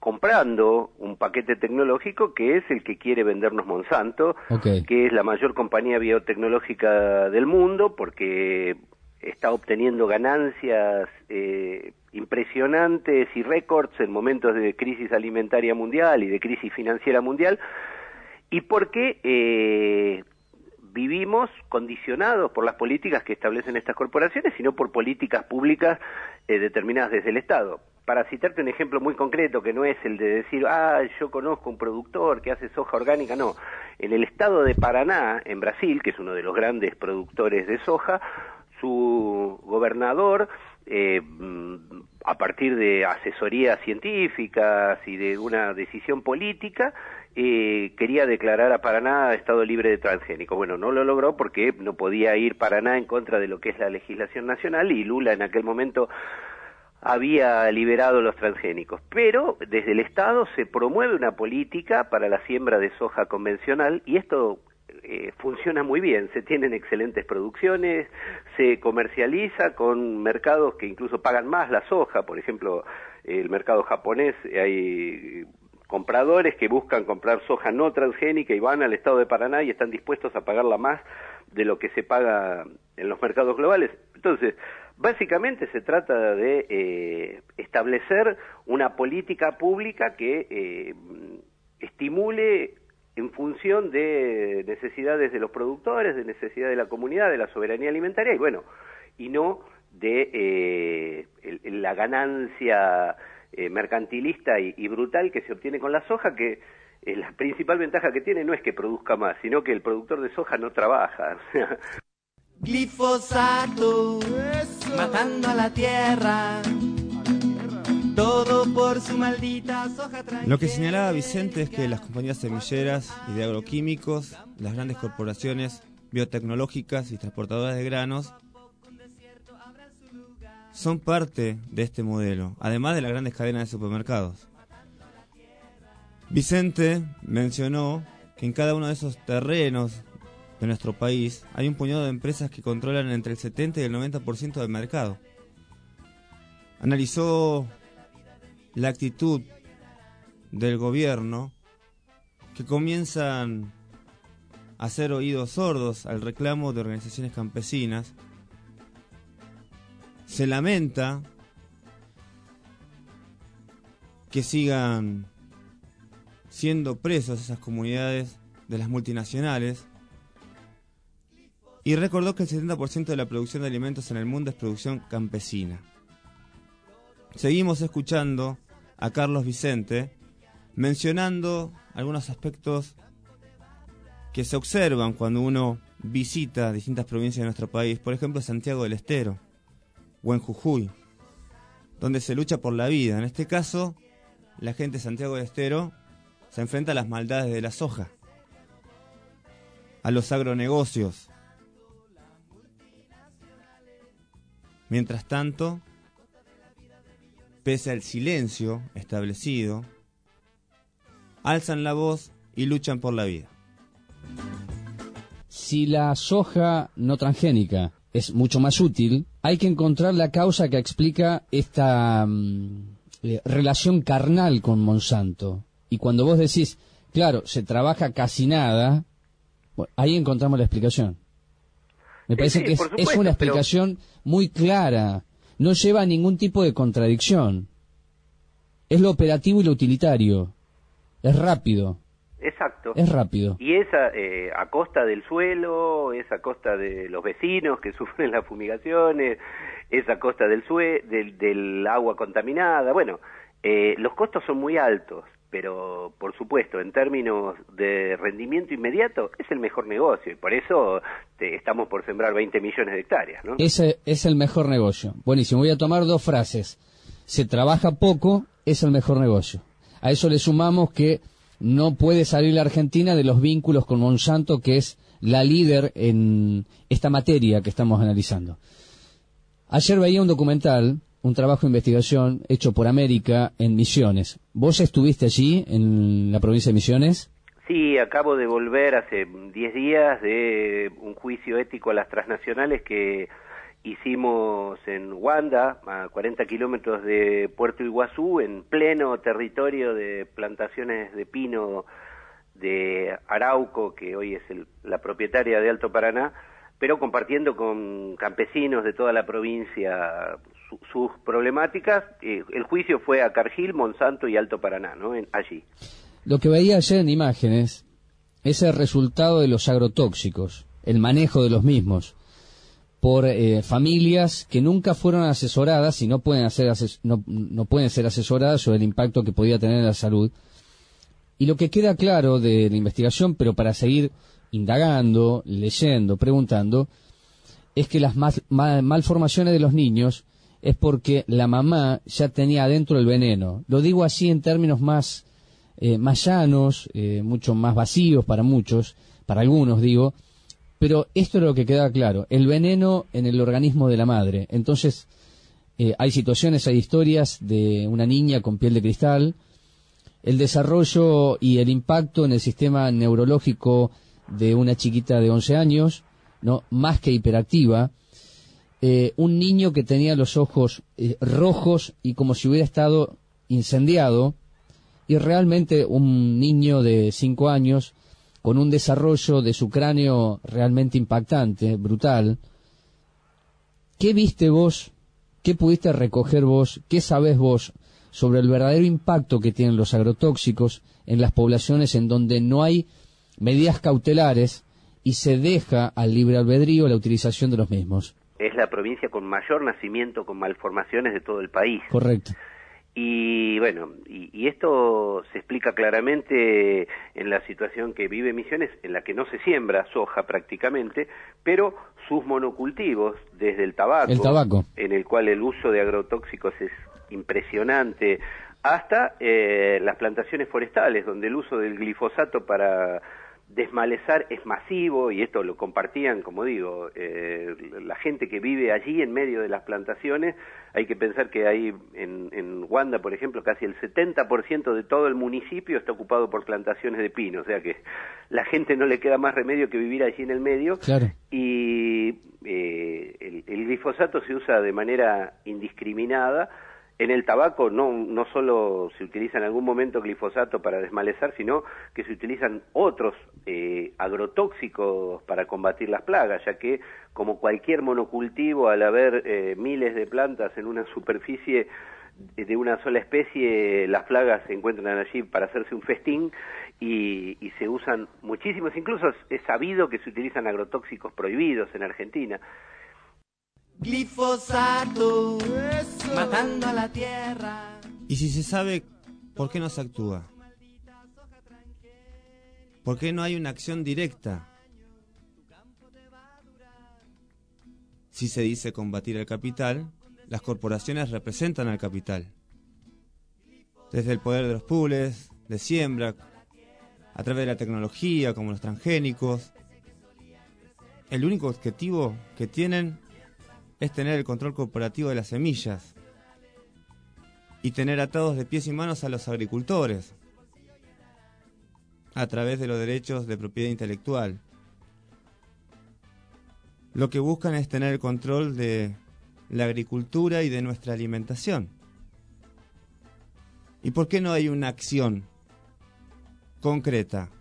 comprando un paquete tecnológico que es el que quiere vendernos Monsanto, Okay. que es la mayor compañía biotecnológica del mundo, porque está obteniendo ganancias eh, impresionantes y récords en momentos de crisis alimentaria mundial y de crisis financiera mundial, y porque eh, vivimos condicionados por las políticas que establecen estas corporaciones y no por políticas públicas eh, determinadas desde el Estado. Para citarte un ejemplo muy concreto, que no es el de decir, ah, yo conozco un productor que hace soja orgánica, no. En el estado de Paraná, en Brasil, que es uno de los grandes productores de soja, su gobernador, eh, a partir de asesorías científicas y de una decisión política, eh, quería declarar a Paraná estado libre de transgénicos. Bueno, no lo logró porque no podía ir Paraná en contra de lo que es la legislación nacional, y Lula en aquel momento había liberado los transgénicos, pero desde el Estado se promueve una política para la siembra de soja convencional, y esto eh, funciona muy bien. Se tienen excelentes producciones, se comercializa con mercados que incluso pagan más la soja. Por ejemplo, el mercado japonés, hay compradores que buscan comprar soja no transgénica y van al estado de Paraná y están dispuestos a pagarla más de lo que se paga en los mercados globales. Entonces, básicamente se trata de eh, establecer una política pública que eh, estimule en función de necesidades de los productores, de necesidades de la comunidad, de la soberanía alimentaria, y bueno, y no de eh, el, la ganancia eh, mercantilista y, y brutal que se obtiene con la soja, que eh, la principal ventaja que tiene no es que produzca más, sino que el productor de soja no trabaja. Glifosato, matando a la tierra, todo por su maldita soja transgénica. Lo que señalaba Vicente es que las compañías semilleras y de agroquímicos, las grandes corporaciones biotecnológicas y transportadoras de granos, son parte de este modelo, además de las grandes cadenas de supermercados. Vicente mencionó que en cada uno de esos terrenos de nuestro país hay un puñado de empresas que controlan entre el setenta y el noventa por ciento del mercado. Analizó la actitud del gobierno, que comienzan a hacer oídos sordos al reclamo de organizaciones campesinas. Se lamenta que sigan siendo presos esas comunidades de las multinacionales, y recordó que el setenta por ciento de la producción de alimentos en el mundo es producción campesina. Seguimos escuchando a Carlos Vicente mencionando algunos aspectos que se observan cuando uno visita distintas provincias de nuestro país, por ejemplo Santiago del Estero o en Jujuy, donde se lucha por la vida. En este caso, la gente de Santiago del Estero se enfrenta a las maldades de la soja, a los agronegocios. Mientras tanto, pese al silencio establecido, alzan la voz y luchan por la vida. Si la soja no transgénica es mucho más útil, hay que encontrar la causa que explica esta um, eh, relación carnal con Monsanto. Y cuando vos decís, claro, se trabaja casi nada, bueno, ahí encontramos la explicación. Me parece sí, que es, supuesto, es una explicación pero... muy clara, no lleva a ningún tipo de contradicción. Es lo operativo y lo utilitario, es rápido. Exacto. Es rápido. Y es a, eh, a costa del suelo, es a costa de los vecinos que sufren las fumigaciones, es a costa del, sue del, del agua contaminada. Bueno, eh, los costos son muy altos, pero por supuesto, en términos de rendimiento inmediato, es el mejor negocio, y por eso te, estamos por sembrar veinte millones de hectáreas, ¿no? Ese es el mejor negocio. Buenísimo, voy a tomar dos frases. Se trabaja poco, es el mejor negocio. A eso le sumamos que no puede salir la Argentina de los vínculos con Monsanto, que es la líder en esta materia que estamos analizando. Ayer veía un documental, un trabajo de investigación hecho por América en Misiones. ¿Vos estuviste allí, en la provincia de Misiones? Sí, acabo de volver hace diez días de un juicio ético a las transnacionales que hicimos en Wanda, a cuarenta kilómetros de Puerto Iguazú, en pleno territorio de plantaciones de pino de Arauco, que hoy es el, la propietaria de Alto Paraná, pero compartiendo con campesinos de toda la provincia su, sus problemáticas. Eh, el juicio fue a Cargill, Monsanto y Alto Paraná, ¿no? En, allí. Lo que veía ayer en imágenes es el resultado de los agrotóxicos, el manejo de los mismos, por eh, familias que nunca fueron asesoradas y no pueden, hacer ases no, no pueden ser asesoradas sobre el impacto que podía tener en la salud. Y lo que queda claro de la investigación, pero para seguir indagando, leyendo, preguntando, es que las mal, mal, malformaciones de los niños es porque la mamá ya tenía adentro el veneno. Lo digo así en términos más, eh, más llanos, eh, mucho más vacíos para muchos, para algunos digo, pero esto es lo que queda claro, el veneno en el organismo de la madre. Entonces, eh, hay situaciones, hay historias de una niña con piel de cristal, el desarrollo y el impacto en el sistema neurológico de una chiquita de once años, no más que hiperactiva, eh, un niño que tenía los ojos eh, rojos y como si hubiera estado incendiado, y realmente un niño de cinco años con un desarrollo de su cráneo realmente impactante, brutal. ¿Qué viste vos? ¿Qué pudiste recoger vos? ¿Qué sabés vos sobre el verdadero impacto que tienen los agrotóxicos en las poblaciones en donde no hay medidas cautelares y se deja al libre albedrío la utilización de los mismos? Es la provincia con mayor nacimiento con malformaciones de todo el país. Correcto. Y bueno, y, y esto se explica claramente en la situación que vive Misiones, en la que no se siembra soja prácticamente, pero sus monocultivos, desde el tabaco, el tabaco. en el cual el uso de agrotóxicos es impresionante, hasta eh, las plantaciones forestales, donde el uso del glifosato para desmalezar es masivo, y esto lo compartían, como digo, eh, la gente que vive allí en medio de las plantaciones. Hay que pensar que hay en, en Wanda, por ejemplo, casi el setenta por ciento de todo el municipio está ocupado por plantaciones de pino, o sea que la gente no le queda más remedio que vivir allí en el medio. Claro. Y eh, el, el glifosato se usa de manera indiscriminada. En el tabaco no, no solo se utiliza en algún momento glifosato para desmalezar, sino que se utilizan otros eh, agrotóxicos para combatir las plagas, ya que como cualquier monocultivo, al haber eh, miles de plantas en una superficie de una sola especie, las plagas se encuentran allí para hacerse un festín y, y se usan muchísimos. Incluso es sabido que se utilizan agrotóxicos prohibidos en Argentina. Glifosato, matando a la tierra. Y si se sabe, ¿por qué no se actúa? ¿Por qué no hay una acción directa? Si se dice combatir al capital, las corporaciones representan al capital. Desde el poder de los pools, de siembra, a través de la tecnología, como los transgénicos. El único objetivo que tienen es tener el control corporativo de las semillas y tener atados de pies y manos a los agricultores a través de los derechos de propiedad intelectual. Lo que buscan es tener el control de la agricultura y de nuestra alimentación. ¿Y por qué no hay una acción concreta?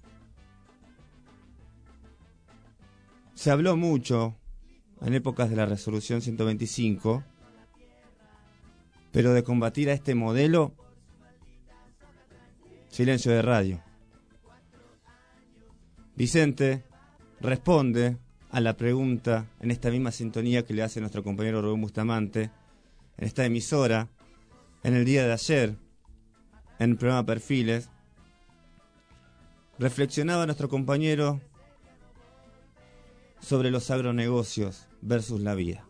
Se habló mucho en épocas de la resolución ciento veinticinco, pero de combatir a este modelo, silencio de radio. Vicente responde a la pregunta en esta misma sintonía que le hace nuestro compañero Rubén Bustamante, en esta emisora, en el día de ayer, en el programa Perfiles. Reflexionaba nuestro compañero sobre los agronegocios versus la vida.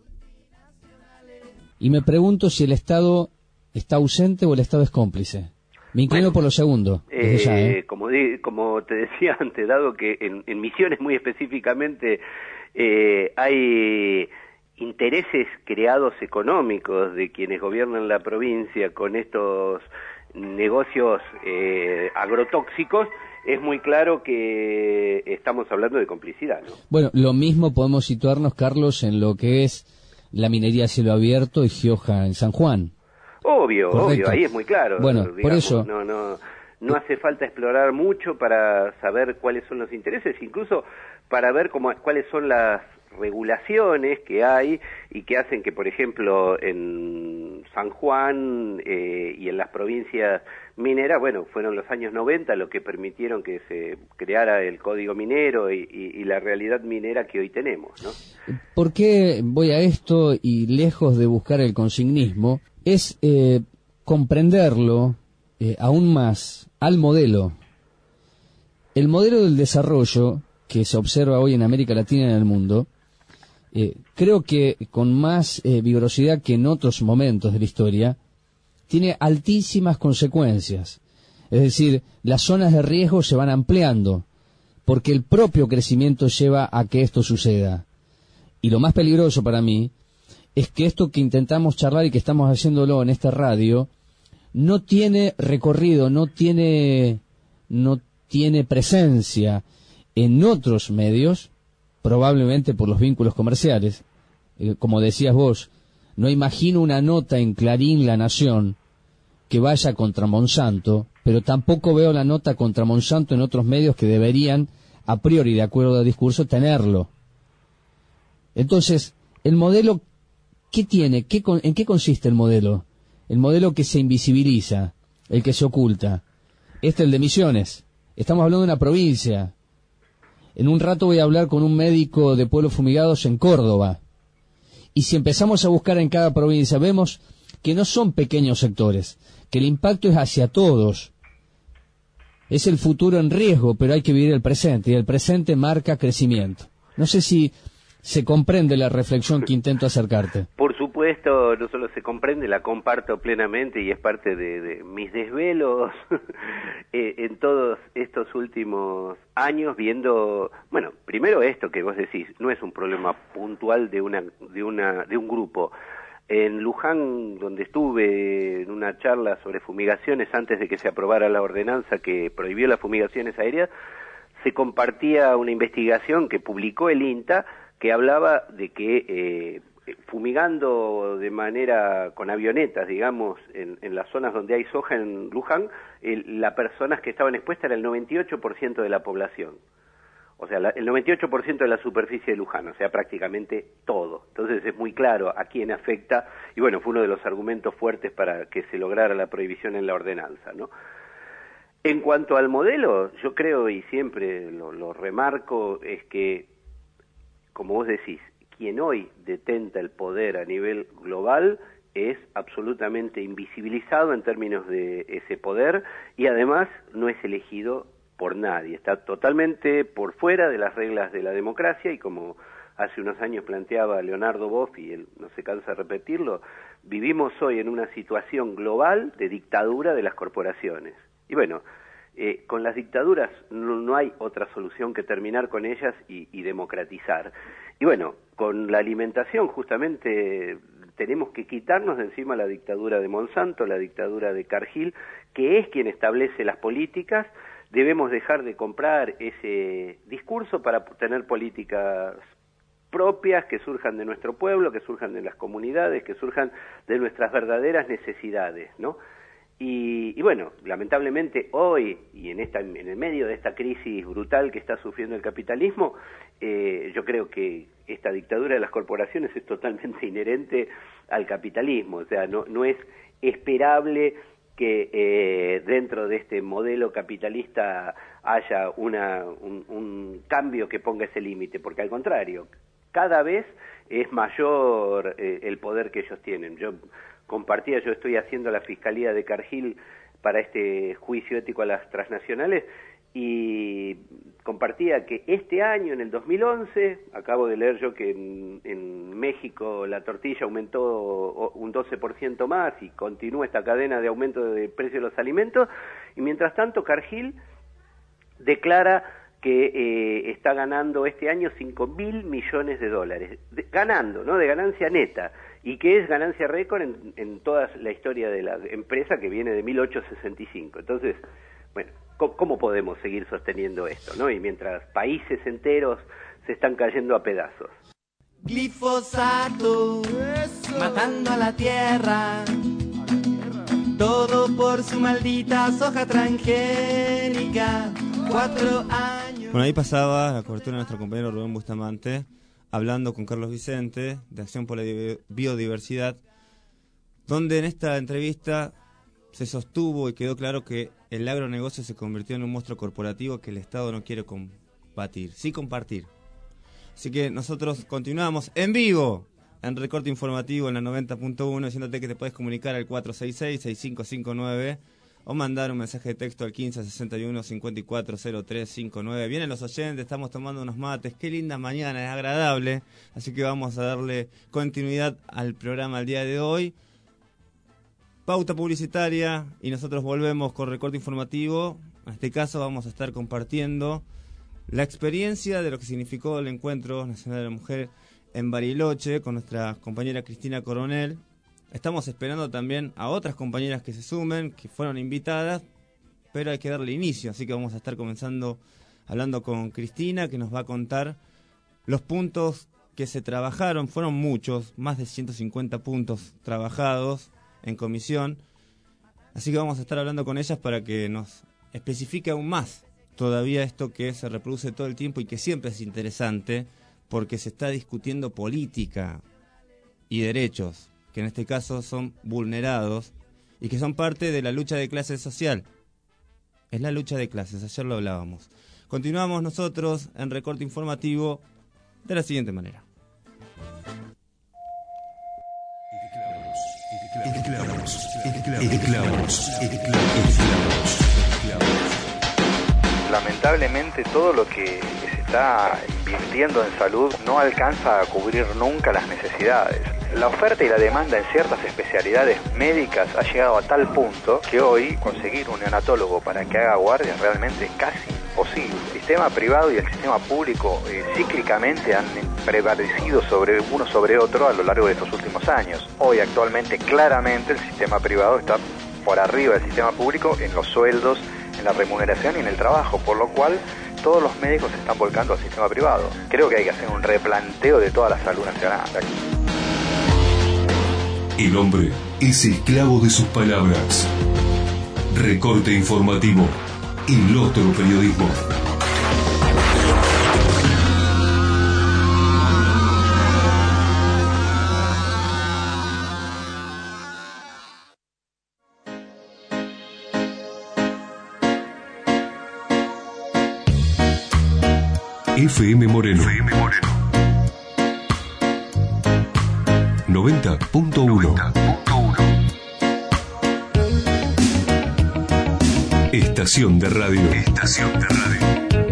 Y me pregunto si el Estado está ausente o el Estado es cómplice. Me inclino bueno, por lo segundo. Eh, ya, ¿eh? como, di, como te decía antes, dado que en, en Misiones muy específicamente eh, hay intereses creados económicos de quienes gobiernan la provincia con estos negocios eh, agrotóxicos, es muy claro que estamos hablando de complicidad, ¿no? Bueno, lo mismo podemos situarnos, Carlos, en lo que es la minería a cielo abierto y Gioja en San Juan. Obvio, Correcto. obvio, ahí es muy claro. Bueno, digamos, por eso... No, no, no hace falta explorar mucho para saber cuáles son los intereses, incluso para ver cómo, cuáles son las regulaciones que hay y que hacen que, por ejemplo, en San Juan eh, y en las provincias mineras, bueno, fueron los años noventa lo que permitieron que se creara el código minero y, y, y la realidad minera que hoy tenemos, ¿no? ¿Por qué voy a esto y lejos de buscar el consignismo? Es eh, comprenderlo eh, aún más al modelo. El modelo del desarrollo que se observa hoy en América Latina y en el mundo, eh, creo que con más eh, vigorosidad que en otros momentos de la historia, tiene altísimas consecuencias. Es decir, las zonas de riesgo se van ampliando, porque el propio crecimiento lleva a que esto suceda. Y lo más peligroso para mí es que esto que intentamos charlar y que estamos haciéndolo en esta radio, no tiene recorrido, no tiene, no tiene presencia en otros medios, probablemente por los vínculos comerciales. Eh, como decías vos, no imagino una nota en Clarín, La Nación, que vaya contra Monsanto, pero tampoco veo la nota contra Monsanto en otros medios que deberían, a priori, de acuerdo al discurso, tenerlo. Entonces, el modelo, ¿qué tiene? ¿Qué, ¿En qué consiste el modelo? El modelo que se invisibiliza, el que se oculta. Este es el de Misiones. Estamos hablando de una provincia. En un rato voy a hablar con un médico de Pueblos Fumigados en Córdoba. Y si empezamos a buscar en cada provincia, vemos que no son pequeños sectores, que el impacto es hacia todos. Es el futuro en riesgo, pero hay que vivir el presente, y el presente marca crecimiento. No sé si se comprende la reflexión que intento acercarte. Por supuesto, no solo se comprende, la comparto plenamente y es parte de, de mis desvelos eh, en todos estos últimos años, viendo, bueno, primero esto que vos decís, no es un problema puntual de una de una de un grupo. En Luján, donde estuve en una charla sobre fumigaciones antes de que se aprobara la ordenanza que prohibió las fumigaciones aéreas, se compartía una investigación que publicó el INTA que hablaba de que eh, fumigando de manera con avionetas, digamos, en, en las zonas donde hay soja en Luján, el, las personas que estaban expuestas era el noventa y ocho por ciento de la población. O sea, la, el noventa y ocho por ciento de la superficie de Luján, o sea, prácticamente todo. Entonces es muy claro a quién afecta, y bueno, fue uno de los argumentos fuertes para que se lograra la prohibición en la ordenanza, ¿no? En cuanto al modelo, yo creo, y siempre lo, lo remarco, es que, como vos decís, quien hoy detenta el poder a nivel global es absolutamente invisibilizado en términos de ese poder, y además no es elegido por nadie, está totalmente por fuera de las reglas de la democracia, y como hace unos años planteaba Leonardo Boff, y él no se cansa de repetirlo, vivimos hoy en una situación global de dictadura de las corporaciones. Y bueno, eh, con las dictaduras no, no hay otra solución que terminar con ellas y, y democratizar. Y bueno, con la alimentación justamente tenemos que quitarnos de encima la dictadura de Monsanto, la dictadura de Cargill, que es quien establece las políticas. Debemos dejar de comprar ese discurso para tener políticas propias que surjan de nuestro pueblo, que surjan de las comunidades, que surjan de nuestras verdaderas necesidades, ¿no? Y, y bueno, lamentablemente hoy, y en esta en el medio de esta crisis brutal que está sufriendo el capitalismo, eh, yo creo que esta dictadura de las corporaciones es totalmente inherente al capitalismo, o sea, no, no es esperable que eh, dentro de este modelo capitalista haya una, un, un cambio que ponga ese límite, porque al contrario, cada vez es mayor eh, el poder que ellos tienen. Yo compartía, yo estoy haciendo la Fiscalía de Cargill para este juicio ético a las transnacionales, y compartía que este año, en el dos mil once, acabo de leer yo que en, en México la tortilla aumentó un doce por ciento más y continúa esta cadena de aumento de precio de los alimentos, y mientras tanto Cargill declara que eh, está ganando este año cinco mil millones de dólares, de, ganando, ¿no?, de ganancia neta, y que es ganancia récord en, en toda la historia de la empresa, que viene de mil ochocientos sesenta y cinco. Entonces, Bueno, ¿cómo, cómo podemos seguir sosteniendo esto, ¿no? Y mientras países enteros se están cayendo a pedazos. Glifosato, matando a la tierra, todo por su maldita soja transgénica. Cuatro años. Bueno, ahí pasaba la cobertura de nuestro compañero Rubén Bustamante, hablando con Carlos Vicente, de Acción por la Biodiversidad, donde en esta entrevista se sostuvo y quedó claro que el agronegocio se convirtió en un monstruo corporativo que el Estado no quiere combatir, sí compartir. Así que nosotros continuamos en vivo, en Recorte Informativo en la noventa punto uno, diciéndote que te puedes comunicar al cuatro seis seis, seis cinco cinco nueve o mandar un mensaje de texto al quince sesenta y uno cincuenta y cuatro cero tres cincuenta y nueve. Vienen los oyentes, estamos tomando unos mates, qué linda mañana, es agradable, así que vamos a darle continuidad al programa el día de hoy. Pauta publicitaria y nosotros volvemos con Recorte Informativo. En este caso vamos a estar compartiendo la experiencia de lo que significó el Encuentro Nacional de la Mujer en Bariloche con nuestra compañera Cristina Coronel. Estamos esperando también a otras compañeras que se sumen, que fueron invitadas, pero hay que darle inicio, así que vamos a estar comenzando hablando con Cristina, que nos va a contar los puntos que se trabajaron. Fueron muchos, más de ciento cincuenta puntos trabajados en comisión, así que vamos a estar hablando con ellas para que nos especifique aún más todavía esto que se reproduce todo el tiempo y que siempre es interesante, porque se está discutiendo política y derechos, que en este caso son vulnerados y que son parte de la lucha de clase social. Es la lucha de clases, ayer lo hablábamos. Continuamos nosotros en Recorte Informativo de la siguiente manera. Esclavos, esclavos, esclavos, esclavos. Lamentablemente todo lo que se está invirtiendo en salud no alcanza a cubrir nunca las necesidades. La oferta y la demanda en ciertas especialidades médicas ha llegado a tal punto que hoy conseguir un neonatólogo para que haga guardia es realmente casi imposible. El sistema privado y el sistema público eh, cíclicamente han prevalecido sobre uno sobre otro a lo largo de estos últimos años. Hoy actualmente claramente el sistema privado está por arriba del sistema público en los sueldos, en la remuneración y en el trabajo, por lo cual todos los médicos se están volcando al sistema privado. Creo que hay que hacer un replanteo de toda la salud nacional. El hombre es esclavo de sus palabras. Recorte Informativo, el otro periodismo. F M Moreno. F M Moreno. noventa punto uno. Estación de radio. Estación de radio.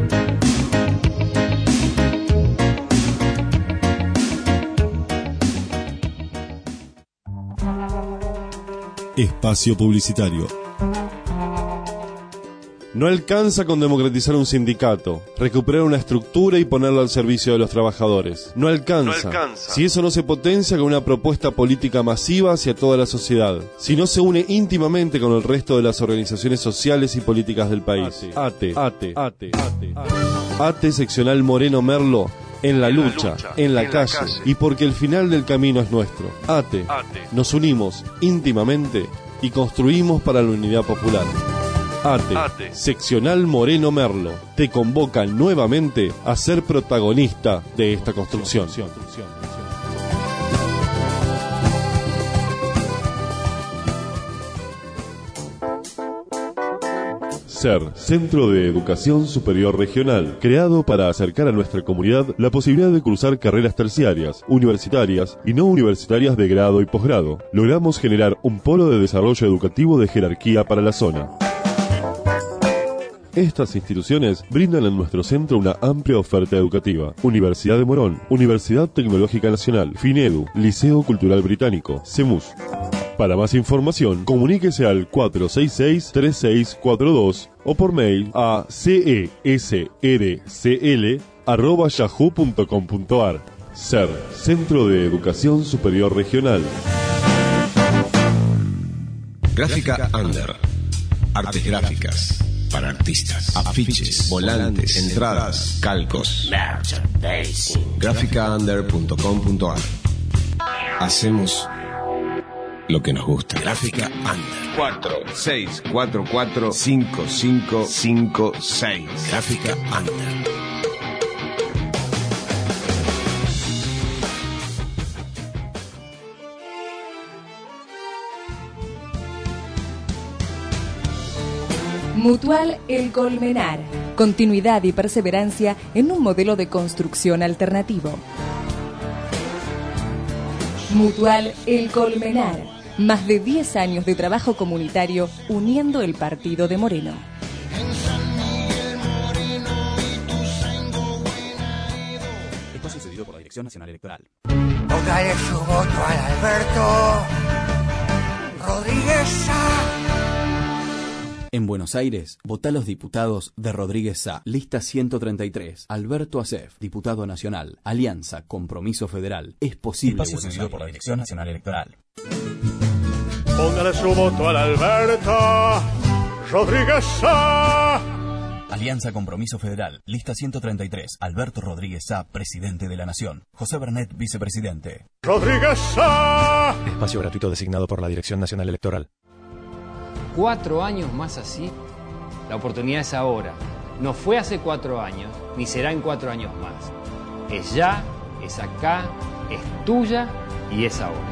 Espacio publicitario. No alcanza con democratizar un sindicato, recuperar una estructura y ponerlo al servicio de los trabajadores. No alcanza, no alcanza. Si eso no se potencia con una propuesta política masiva hacia toda la sociedad. Si no se une íntimamente con el resto de las organizaciones sociales y políticas del país. ATE, ATE, ATE, ATE, ATE seccional Moreno Merlo. En la, en lucha, la lucha, en la, en calle, la calle, y porque el final del camino es nuestro. ATE, ATE. Nos unimos íntimamente y construimos para la unidad popular. ATE, ATE, seccional Moreno Merlo, te convoca nuevamente a ser protagonista de esta construcción. SER, Centro de Educación Superior Regional, creado para acercar a nuestra comunidad la posibilidad de cursar carreras terciarias, universitarias y no universitarias de grado y posgrado. Logramos generar un polo de desarrollo educativo de jerarquía para la zona. Estas instituciones brindan en nuestro centro una amplia oferta educativa. Universidad de Morón, Universidad Tecnológica Nacional, FINEDU, Liceo Cultural Británico, CEMUS. Para más información, comuníquese al cuatro seis seis, tres seis cuatro dos o por mail a cesrcl arroba yahoo punto com punto ar. SER, Centro de Educación Superior Regional. Gráfica Under. Artes gráficas. para artistas, afiches, volantes, entradas, calcos. gráfica under punto com punto ar. Hacemos lo que nos gusta. Gráfica Under. cuatro seis cuatro cuatro cinco cinco cinco seis. Gráfica Under. Mutual El Colmenar. Continuidad y perseverancia en un modelo de construcción alternativo. Mutual El Colmenar. Más de diez años de trabajo comunitario uniendo el partido de Moreno. Espacio cedido por la Dirección Nacional Electoral. Póngale su voto al Alberto Rodríguez Sá. En Buenos Aires, votá los diputados de Rodríguez Sá. Lista ciento treinta y tres. Alberto Acef, diputado nacional. Alianza, Compromiso Federal. Es posible. Espacio cedido por la Dirección Nacional Electoral. Póngale su voto al Alberto Rodríguez Sá. Alianza Compromiso Federal. Lista ciento treinta y tres. Alberto Rodríguez Sá, presidente de la Nación. José Bernet, vicepresidente. Rodríguez Sá. Espacio gratuito designado por la Dirección Nacional Electoral. Cuatro años más así, la oportunidad es ahora. No fue hace cuatro años, ni será en cuatro años más. Es ya, es acá, es tuya y es ahora.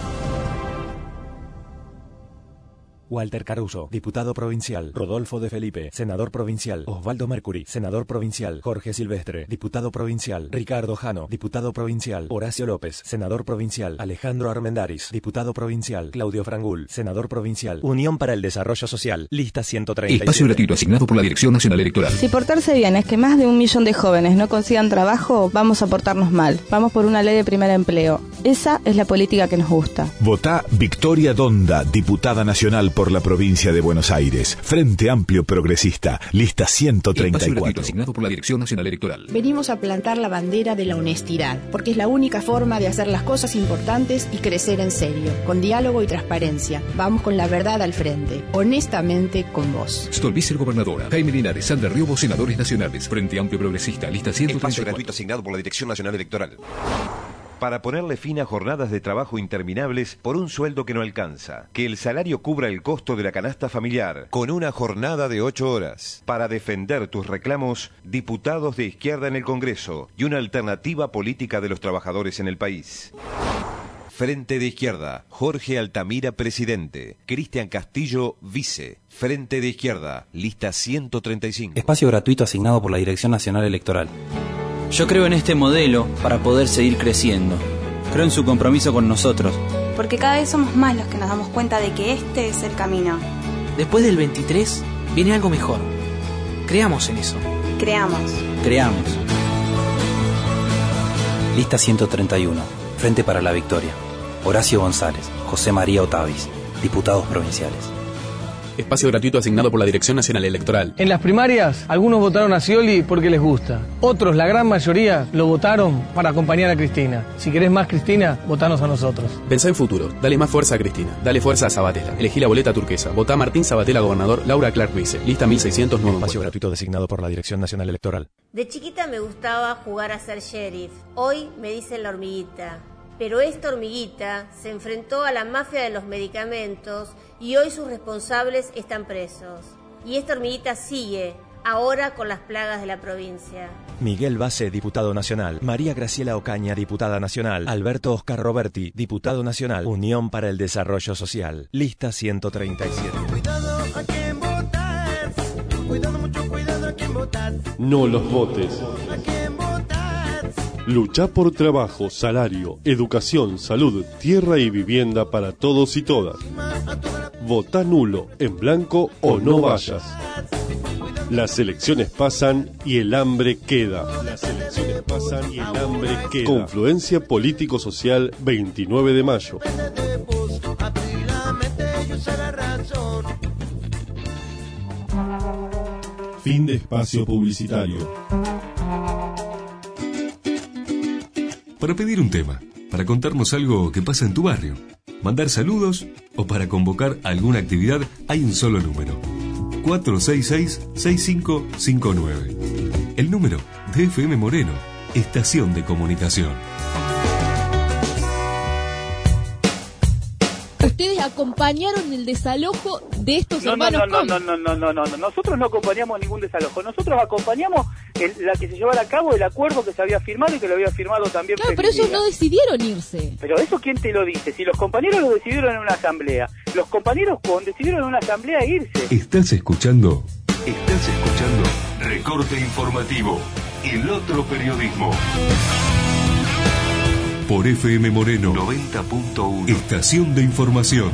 Walter Caruso, diputado provincial. Rodolfo de Felipe, senador provincial. Osvaldo Mercury, senador provincial. Jorge Silvestre, diputado provincial. Ricardo Jano, diputado provincial. Horacio López, senador provincial. Alejandro Armendáriz, diputado provincial. Claudio Frangul, senador provincial. Unión para el Desarrollo Social, lista ciento treinta y siete. Espacio gratuito asignado por la Dirección Nacional Electoral. Si portarse bien es que más de un millón de jóvenes no consigan trabajo, vamos a portarnos mal. Vamos por una ley de primer empleo. Esa es la política que nos gusta. Votá Victoria Donda, diputada nacional por la provincia de Buenos Aires. Frente Amplio Progresista, lista ciento treinta y cuatro. Espacio gratuito asignado por la Dirección Nacional Electoral. Venimos a plantar la bandera de la honestidad, porque es la única forma de hacer las cosas importantes y crecer en serio, con diálogo y transparencia. Vamos con la verdad al frente, honestamente con vos. Stolbizer, gobernadora. Jaime Linares, Sandra Riobo, senadores nacionales. Frente Amplio Progresista, lista ciento treinta y cuatro. Espacio gratuito asignado por la Dirección Nacional Electoral. Para ponerle fin a jornadas de trabajo interminables por un sueldo que no alcanza. Que el salario cubra el costo de la canasta familiar con una jornada de ocho horas. Para defender tus reclamos, diputados de izquierda en el Congreso y una alternativa política de los trabajadores en el país. Frente de Izquierda, Jorge Altamira, presidente. Cristian Castillo, vice. Frente de Izquierda, lista ciento treinta y cinco. Espacio gratuito asignado por la Dirección Nacional Electoral. Yo creo en este modelo para poder seguir creciendo. Creo en su compromiso con nosotros. Porque cada vez somos más los que nos damos cuenta de que este es el camino. Después del veintitrés viene algo mejor. Creamos en eso. Creamos. Creamos. Lista ciento treinta y uno. Frente para la Victoria. Horacio González, José María Otavis, diputados provinciales. Espacio gratuito asignado por la Dirección Nacional Electoral. En las primarias, algunos votaron a Scioli porque les gusta. Otros, la gran mayoría, lo votaron para acompañar a Cristina. Si querés más Cristina, votanos a nosotros. Pensá en futuro. Dale más fuerza a Cristina. Dale fuerza a Sabatella. Elegí la boleta turquesa. Votá a Martín Sabatella, gobernador. Laura Clark, vice. Lista mil seiscientos nueve. Espacio gratuito designado por la Dirección Nacional Electoral. De chiquita me gustaba jugar a ser sheriff. Hoy me dicen la hormiguita. Pero esta hormiguita se enfrentó a la mafia de los medicamentos y hoy sus responsables están presos. Y esta hormiguita sigue, ahora con las plagas de la provincia. Miguel Base, diputado nacional. María Graciela Ocaña, diputada nacional. Alberto Oscar Roberti, diputado nacional. Unión para el Desarrollo Social. Lista ciento treinta y siete. Cuidado a quien votas. Cuidado, mucho cuidado a quien votas. No los votes. A quien votas. Lucha por trabajo, salario, educación, salud, tierra y vivienda para todos y todas. Vota nulo, en blanco o no vayas. Las elecciones pasan y el hambre queda. Las elecciones pasan y el hambre queda. Confluencia Político-Social, veintinueve de mayo. Fin de espacio publicitario. Para pedir un tema, para contarnos algo que pasa en tu barrio, mandar saludos o para convocar alguna actividad, hay un solo número. cuatro seis seis, seis cinco cinco nueve. El número de F M Moreno, estación de comunicación. Ustedes acompañaron el desalojo de estos no, hermanos no, no, no, no, no, no, no, nosotros no acompañamos ningún desalojo, nosotros acompañamos el, la que se llevara a cabo el acuerdo que se había firmado y que lo había firmado también. Claro, pero ellos no decidieron irse. Pero eso, ¿quién te lo dice? Si los compañeros lo decidieron en una asamblea, los compañeros con decidieron en una asamblea irse. ¿Estás escuchando? Estás escuchando Recorte Informativo, el otro periodismo. Por F M Moreno noventa punto uno. Estación de información.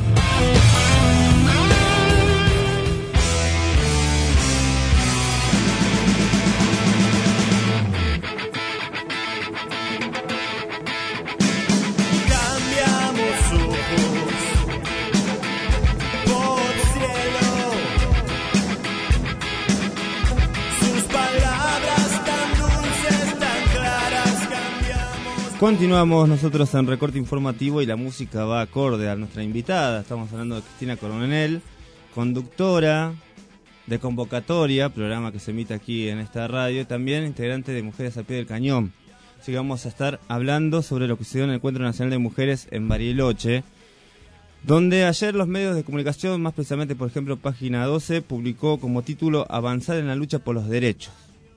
Continuamos nosotros en Recorte Informativo y la música va acorde a nuestra invitada. Estamos hablando de Cristina Coronel, conductora de Convocatoria, programa que se emite aquí en esta radio, y también integrante de Mujeres al Pie del Cañón. Así que vamos a estar hablando sobre lo que se dio en el Encuentro Nacional de Mujeres en Bariloche, donde ayer los medios de comunicación, más precisamente por ejemplo Página doce, publicó como título Avanzar en la lucha por los derechos.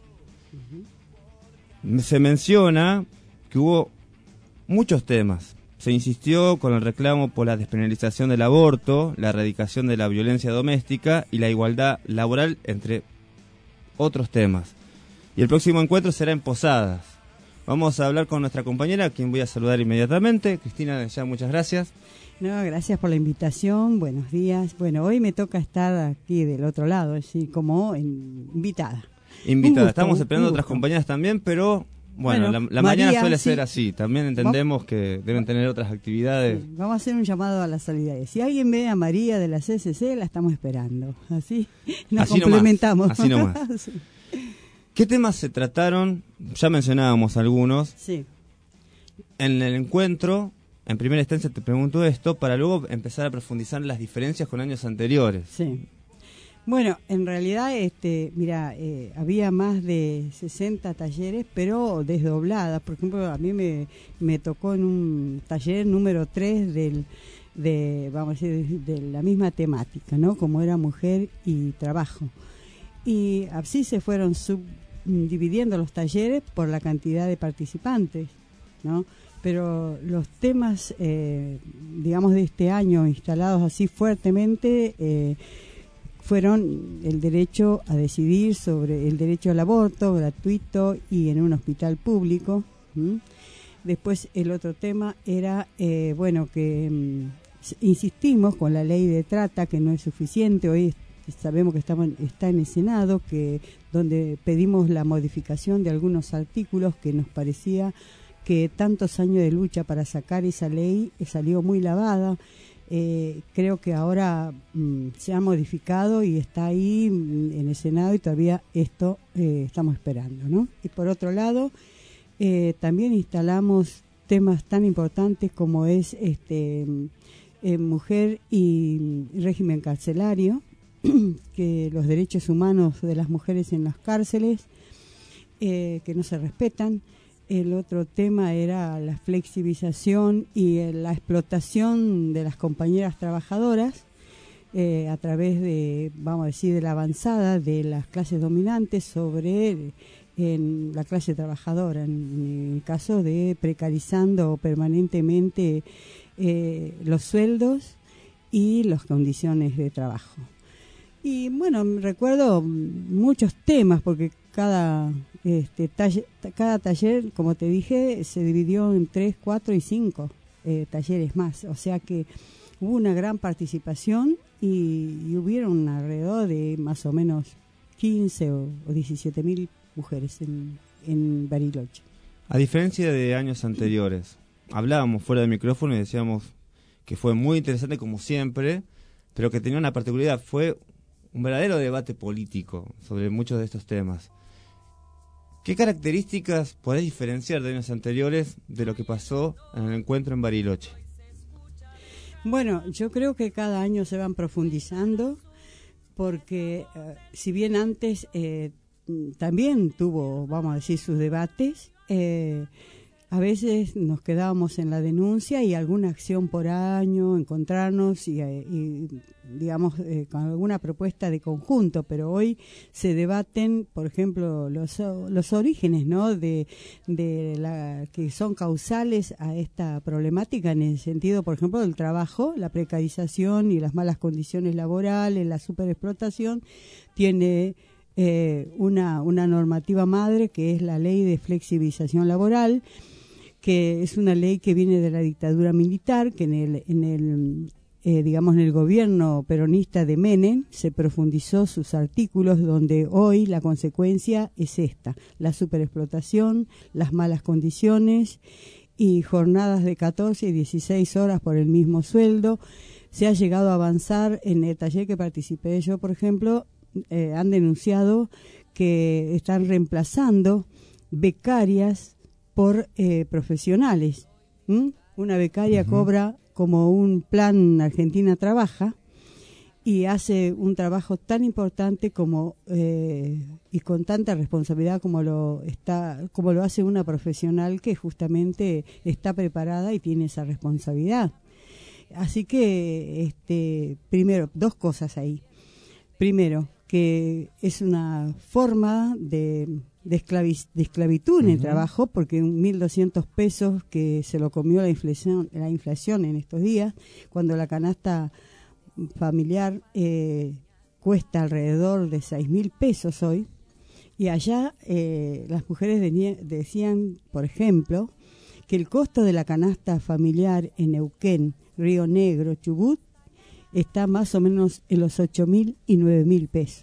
Uh-huh. Se menciona que hubo muchos temas. Se insistió con el reclamo por la despenalización del aborto, la erradicación de la violencia doméstica y la igualdad laboral, entre otros temas. Y el próximo encuentro será en Posadas. Vamos a hablar con nuestra compañera, a quien voy a saludar inmediatamente. Cristina, ya muchas gracias. No, gracias por la invitación, buenos días. Bueno, hoy me toca estar aquí del otro lado, así como en, invitada. Invitada, gusto, estamos esperando otras compañeras también, pero... Bueno, bueno, la, la María, mañana suele sí. ser así. También entendemos que deben tener otras actividades. Sí, vamos a hacer un llamado a la solidaridad. Si alguien ve a María de la C C C, la estamos esperando. Así nos así complementamos. Nomás, así nomás. Sí. ¿Qué temas se trataron? Ya mencionábamos algunos. Sí. En el encuentro, en primera instancia te pregunto esto, para luego empezar a profundizar las diferencias con años anteriores. Sí. Bueno, en realidad, este, mira, eh, había más de sesenta talleres, pero desdobladas. Por ejemplo, a mí me, me tocó en un taller número tres del, de, vamos a decir, de, de la misma temática, ¿no? Como era mujer y trabajo. Y así se fueron subdividiendo los talleres por la cantidad de participantes, ¿no? Pero los temas, eh, digamos, de este año instalados así fuertemente... Eh, fueron el derecho a decidir sobre el derecho al aborto gratuito y en un hospital público. ¿Mm? Después el otro tema era, eh, bueno, que mm, insistimos con la ley de trata, que no es suficiente. Hoy sabemos que estamos, está en el Senado, que donde pedimos la modificación de algunos artículos que nos parecía que tantos años de lucha para sacar esa ley salió muy lavada. Eh, creo que ahora mm, se ha modificado y está ahí mm, en el Senado y todavía esto eh, estamos esperando, ¿no? Y por otro lado, eh, también instalamos temas tan importantes como es este eh, mujer y régimen carcelario, que los derechos humanos de las mujeres en las cárceles, eh, que no se respetan. El otro tema era la flexibilización y eh, la explotación de las compañeras trabajadoras eh, a través de, vamos a decir, de la avanzada de las clases dominantes sobre en la clase trabajadora, en, en el caso de precarizando permanentemente eh, los sueldos y las condiciones de trabajo. Y bueno, recuerdo muchos temas porque cada este taller, cada taller, como te dije, se dividió en tres, cuatro y cinco eh, talleres más. O sea que hubo una gran participación y, y hubieron alrededor de más o menos quince o, o diecisiete mil mujeres en, en Bariloche. A diferencia de años anteriores, hablábamos fuera del micrófono y decíamos que fue muy interesante como siempre, pero que tenía una particularidad, fue un verdadero debate político sobre muchos de estos temas. ¿Qué características podés diferenciar de años anteriores de lo que pasó en el encuentro en Bariloche? Bueno, yo creo que cada año se van profundizando porque eh, si bien antes eh, también tuvo, vamos a decir, sus debates, eh, a veces nos quedábamos en la denuncia y alguna acción por año, encontrarnos y, y digamos, eh, con alguna propuesta de conjunto, pero hoy se debaten, por ejemplo, los, los orígenes, ¿no?, de, de la que son causales a esta problemática en el sentido, por ejemplo, del trabajo, la precarización y las malas condiciones laborales, la superexplotación. Tiene eh, una, una normativa madre que es la Ley de Flexibilización Laboral, que es una ley que viene de la dictadura militar, que en el, en el eh, digamos, en el gobierno peronista de Menem se profundizó sus artículos, donde hoy la consecuencia es esta: la superexplotación, las malas condiciones y jornadas de catorce y dieciséis horas por el mismo sueldo. Se ha llegado a avanzar. En el taller que participé yo, por ejemplo, eh, han denunciado que están reemplazando becarias por eh, profesionales. ¿Mm? Una becaria uh-huh. cobra como un plan Argentina Trabaja y hace un trabajo tan importante como eh, y con tanta responsabilidad como lo está como lo hace una profesional que justamente está preparada y tiene esa responsabilidad. Así que este primero dos cosas ahí. Primero, que es una forma de de, esclavi- de esclavitud en uh-huh. el trabajo, porque un mil doscientos pesos que se lo comió la inflación, la inflación en estos días, cuando la canasta familiar eh, cuesta alrededor de seis mil pesos hoy, y allá eh, las mujeres de, decían, por ejemplo, que el costo de la canasta familiar en Neuquén, Río Negro, Chubut, está más o menos en los ocho mil y nueve mil pesos.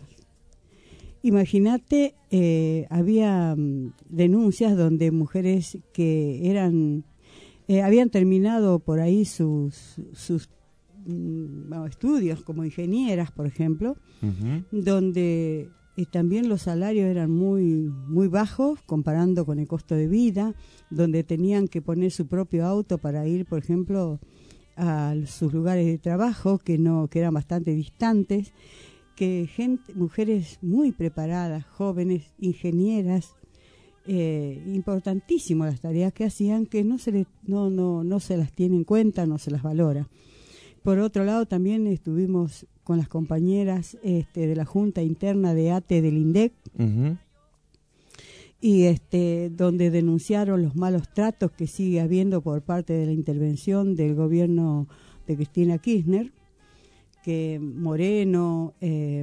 Imagínate, eh, había um, denuncias donde mujeres que eran eh, habían terminado por ahí sus sus mm, bueno, estudios como ingenieras, por ejemplo, uh-huh. donde eh, también los salarios eran muy muy bajos comparando con el costo de vida, donde tenían que poner su propio auto para ir, por ejemplo, a sus lugares de trabajo que no que eran bastante distantes. Que gente, mujeres muy preparadas, jóvenes, ingenieras, eh, importantísimas las tareas que hacían, que no se le, no, no, no se las tiene en cuenta, no se las valora. Por otro lado, también estuvimos con las compañeras este, de la Junta Interna de A T E del INDEC, uh-huh. y este, donde denunciaron los malos tratos que sigue habiendo por parte de la intervención del gobierno de Cristina Kirchner, que Moreno eh,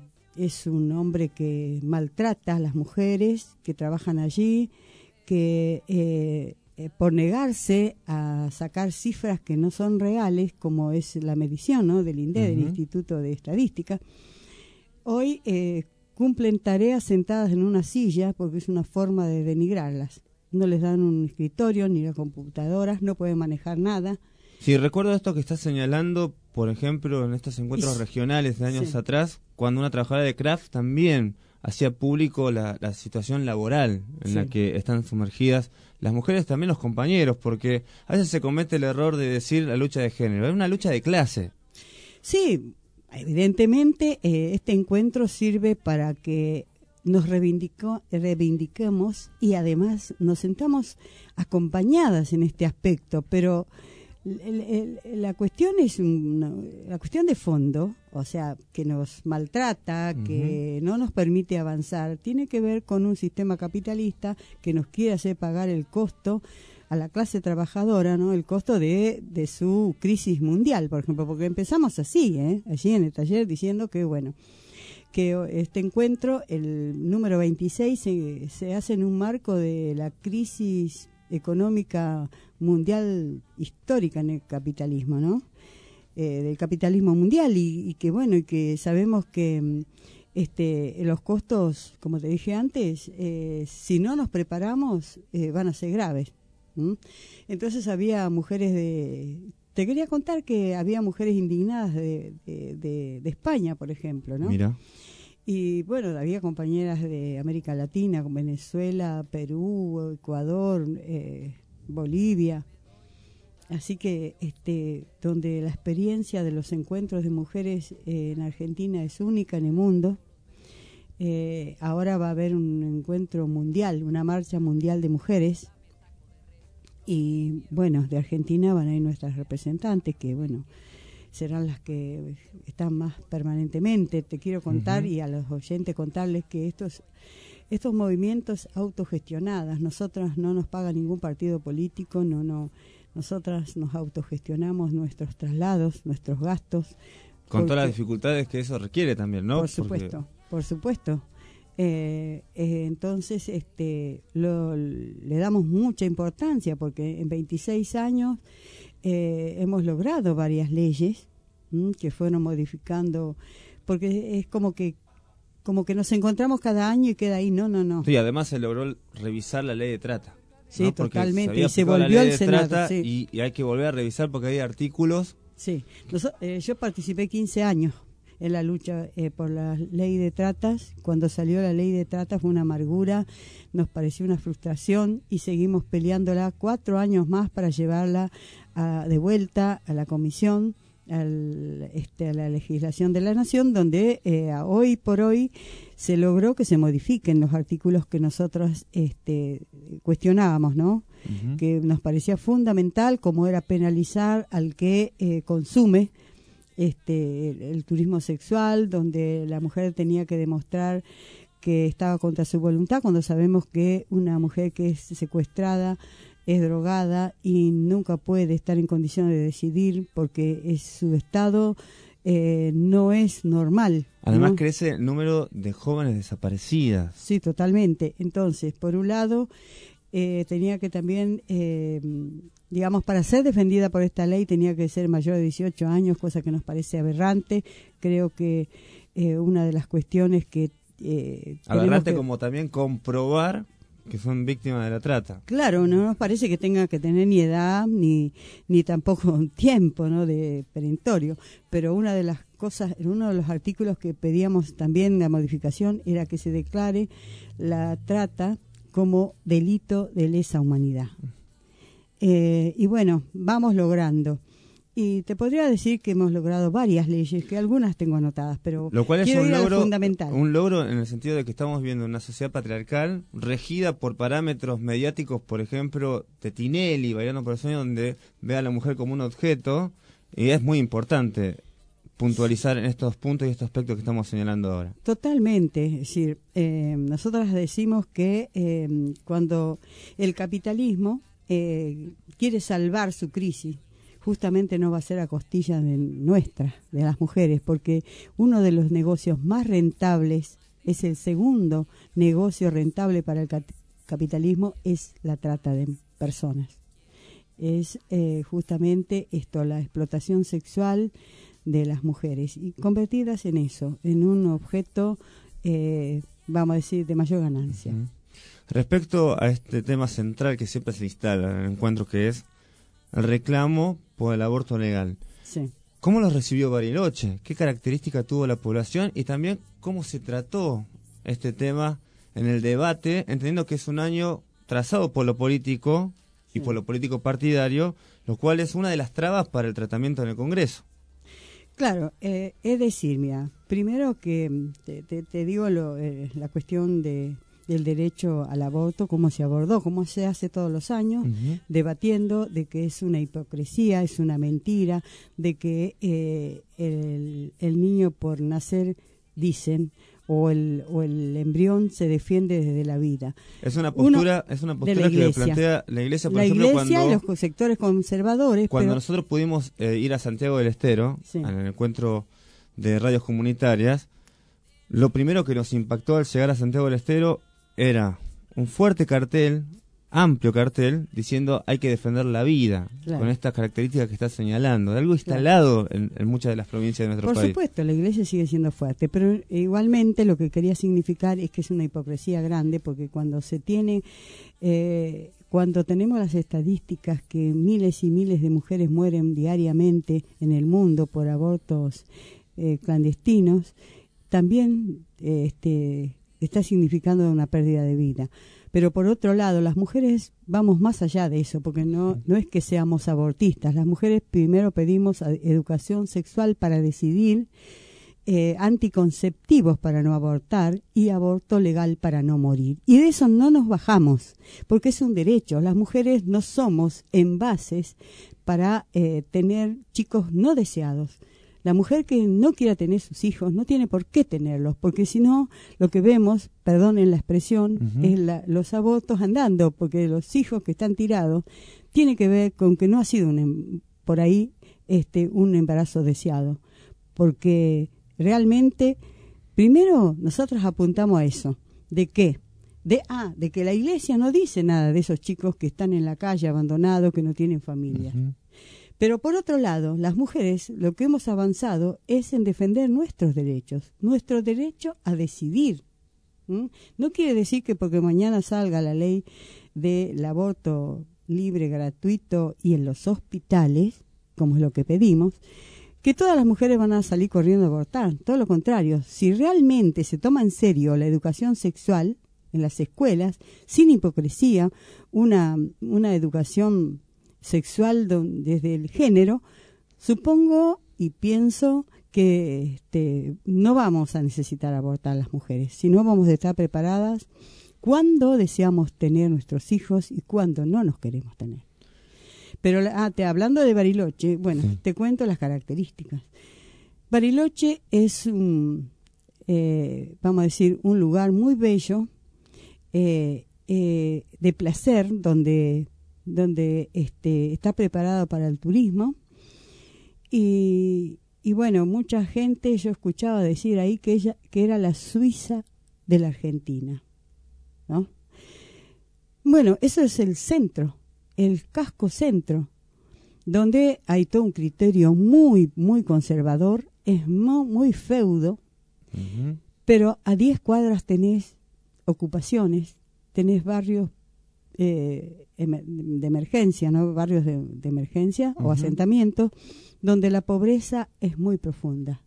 es un hombre que maltrata a las mujeres que trabajan allí, que eh, eh, por negarse a sacar cifras que no son reales, como es la medición, ¿no?, del INDEC, uh-huh. del Instituto de Estadística, hoy eh, cumplen tareas sentadas en una silla, porque es una forma de denigrarlas. No les dan un escritorio ni las computadoras, no pueden manejar nada. Sí, recuerdo esto que estás señalando, por ejemplo, en estos encuentros y, regionales de años sí. atrás, cuando una trabajadora de Kraft también hacía público la, la situación laboral en sí. la que están sumergidas las mujeres, también los compañeros, porque a veces se comete el error de decir la lucha de género, es una lucha de clase. Sí, evidentemente eh, este encuentro sirve para que nos reivindico, reivindiquemos y además nos sentamos acompañadas en este aspecto, pero El, el, la cuestión es una, la cuestión de fondo, o sea, que nos maltrata, uh-huh. que no nos permite avanzar, tiene que ver con un sistema capitalista que nos quiere hacer pagar el costo a la clase trabajadora, ¿no? El costo de, de su crisis mundial, por ejemplo, porque empezamos así, ¿eh? allí en el taller, diciendo que, bueno, que este encuentro, el número veintiséis, se, se hace en un marco de la crisis económica mundial histórica en el capitalismo, ¿no? Eh, del capitalismo mundial y, y que bueno y que sabemos que este los costos, como te dije antes, eh, si no nos preparamos eh, van a ser graves. ¿Mm? Entonces había mujeres de te quería contar que había mujeres indignadas de, de, de, de España, por ejemplo, ¿no? Mira. Y bueno, había compañeras de América Latina, con Venezuela, Perú, Ecuador, eh, Bolivia, así que este, donde la experiencia de los encuentros de mujeres eh, en Argentina es única en el mundo, eh, ahora va a haber un encuentro mundial, una marcha mundial de mujeres, y bueno, de Argentina van a ir nuestras representantes, que bueno, serán las que están más permanentemente. Te quiero contar, uh-huh. y a los oyentes contarles que estos estos movimientos autogestionadas, nosotras no nos paga ningún partido político, no no nosotras nos autogestionamos nuestros traslados, nuestros gastos. Con porque, todas las dificultades que eso requiere también, ¿no? Por supuesto, porque... por supuesto. Eh, eh, entonces este lo, le damos mucha importancia porque en veintiséis años eh, hemos logrado varias leyes ¿m? que fueron modificando, porque es como que como que nos encontramos cada año y queda ahí, no, no, no. Sí, además se logró revisar la ley de trata. Sí, ¿no? totalmente, se y se volvió al Senado. Trata, sí. y, y hay que volver a revisar porque hay artículos. Sí, Nos, eh, yo participé quince años en la lucha eh, por la ley de tratas. Cuando salió la ley de tratas fue una amargura, nos pareció una frustración y seguimos peleándola cuatro años más para llevarla a, de vuelta a la comisión, al, este, a la legislación de la Nación, donde eh, hoy por hoy se logró que se modifiquen los artículos que nosotros este, cuestionábamos, ¿no? Uh-huh. Que nos parecía fundamental, como era penalizar al que eh, consume Este, el, el turismo sexual, donde la mujer tenía que demostrar que estaba contra su voluntad, cuando sabemos que una mujer que es secuestrada es drogada y nunca puede estar en condiciones de decidir porque es su estado eh, no es normal. Además, ¿no? crece el número de jóvenes desaparecidas. Sí, totalmente. Entonces, por un lado, eh, tenía que también... Eh, digamos, para ser defendida por esta ley tenía que ser mayor de dieciocho años, cosa que nos parece aberrante. Creo que eh, una de las cuestiones que... Eh, aberrante que, como también comprobar que son víctimas de la trata. Claro, no nos parece que tenga que tener ni edad ni ni tampoco un tiempo, ¿no?, de perentorio. Pero una de las cosas, uno de los artículos que pedíamos también la modificación era que se declare la trata como delito de lesa humanidad. Eh, y bueno, vamos logrando. Y te podría decir que hemos logrado varias leyes, que algunas tengo anotadas, pero lo cual es quiero un ir logro, al fundamental. Un logro en el sentido de que estamos viendo una sociedad patriarcal regida por parámetros mediáticos, por ejemplo, de Tinelli, Bailando por el Sueño, donde ve a la mujer como un objeto, y es muy importante puntualizar en estos puntos y estos aspectos que estamos señalando ahora. Totalmente, es decir, eh, nosotras decimos que eh, cuando el capitalismo eh, quiere salvar su crisis, justamente no va a ser a costilla de nuestra, de las mujeres, porque uno de los negocios más rentables, es el segundo negocio rentable para el capitalismo, es la trata de personas. Es eh, justamente esto, la explotación sexual de las mujeres, y convertidas en eso, en un objeto, eh, vamos a decir, de mayor ganancia. Uh-huh. Respecto a este tema central que siempre se instala en el encuentro, que es el reclamo por el aborto legal. Sí. ¿Cómo lo recibió Bariloche? ¿Qué característica tuvo la población? Y también, ¿cómo se trató este tema en el debate, entendiendo que es un año trazado por lo político y sí. por lo político partidario, lo cual es una de las trabas para el tratamiento en el Congreso? Claro, eh, es decir, mira, primero que te, te, te digo lo, eh, la cuestión de... del derecho al aborto, cómo se abordó, cómo se hace todos los años, uh-huh. debatiendo de que es una hipocresía, es una mentira, de que eh, el, el niño por nacer, dicen, o el o el embrión se defiende desde la vida. Es una postura, Uno, es una postura que plantea la Iglesia, por la ejemplo, Iglesia cuando, y los sectores conservadores. Cuando pero, nosotros pudimos eh, ir a Santiago del Estero, sí. en el encuentro de radios comunitarias, lo primero que nos impactó al llegar a Santiago del Estero era un fuerte cartel, amplio cartel, diciendo hay que defender la vida, claro. con estas características que está señalando, de algo instalado claro. en, en muchas de las provincias de nuestro Por país. Por supuesto, la Iglesia sigue siendo fuerte, pero igualmente lo que quería significar es que es una hipocresía grande, porque cuando se tiene, eh, cuando tenemos las estadísticas que miles y miles de mujeres mueren diariamente en el mundo por abortos eh, clandestinos, también eh, este está significando una pérdida de vida. Pero por otro lado, las mujeres vamos más allá de eso, porque no, no es que seamos abortistas. Las mujeres primero pedimos educación sexual para decidir, eh, anticonceptivos para no abortar y aborto legal para no morir. Y de eso no nos bajamos, porque es un derecho. Las mujeres no somos envases para eh, tener chicos no deseados. La mujer que no quiera tener sus hijos no tiene por qué tenerlos, porque si no, lo que vemos, perdonen la expresión, uh-huh. es la, los abortos andando, porque los hijos que están tirados tiene que ver con que no ha sido un, por ahí este, un embarazo deseado, porque realmente, primero nosotros apuntamos a eso, ¿de qué? De, ah, de que la iglesia no dice nada de esos chicos que están en la calle abandonados, que no tienen familia. Uh-huh. Pero por otro lado, las mujeres lo que hemos avanzado es en defender nuestros derechos, nuestro derecho a decidir. ¿Mm? No quiere decir que porque mañana salga la ley del aborto libre, gratuito y en los hospitales, como es lo que pedimos, que todas las mujeres van a salir corriendo a abortar. Todo lo contrario, si realmente se toma en serio la educación sexual en las escuelas, sin hipocresía, una, una educación sexual don, desde el género, supongo y pienso que este, no vamos a necesitar abortar las mujeres, sino vamos a estar preparadas cuando deseamos tener nuestros hijos y cuando no nos queremos tener. Pero ah, te, hablando de Bariloche, bueno, sí. te cuento las características. Bariloche es un, eh, vamos a decir, un lugar muy bello, eh, eh, de placer, donde donde este, está preparado para el turismo y, y bueno, mucha gente, yo escuchaba decir ahí que ella que era la Suiza de la Argentina, ¿no? Bueno, eso es el centro, el casco centro, donde hay todo un criterio muy, muy conservador, es muy, muy feudo, uh-huh. pero a diez cuadras tenés ocupaciones, tenés barrios Eh, de emergencia, ¿no? Barrios de, de emergencia uh-huh. o asentamientos donde la pobreza es muy profunda.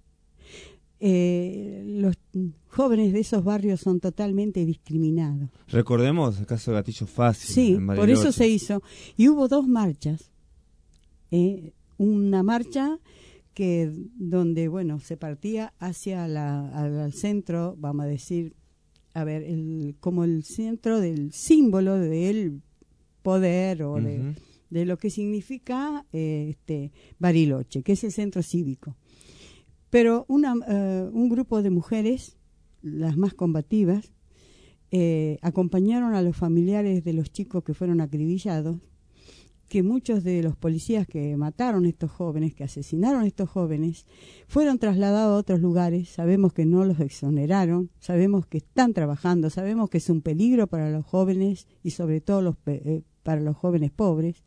Eh, los jóvenes de esos barrios son totalmente discriminados. Recordemos el caso de Gatillo Fácil. Sí, por eso se hizo. Y hubo dos marchas. Eh, una marcha que donde, bueno, se partía hacia la, al, al centro, vamos a decir, a ver, el, como el centro del símbolo del poder o uh-huh. de, de lo que significa eh, este Bariloche, que es el centro cívico. Pero una, uh, un grupo de mujeres, las más combativas, eh, acompañaron a los familiares de los chicos que fueron acribillados, que muchos de los policías que mataron a estos jóvenes, que asesinaron a estos jóvenes, fueron trasladados a otros lugares. Sabemos que no los exoneraron, sabemos que están trabajando, sabemos que es un peligro para los jóvenes y sobre todo los, eh, para los jóvenes pobres.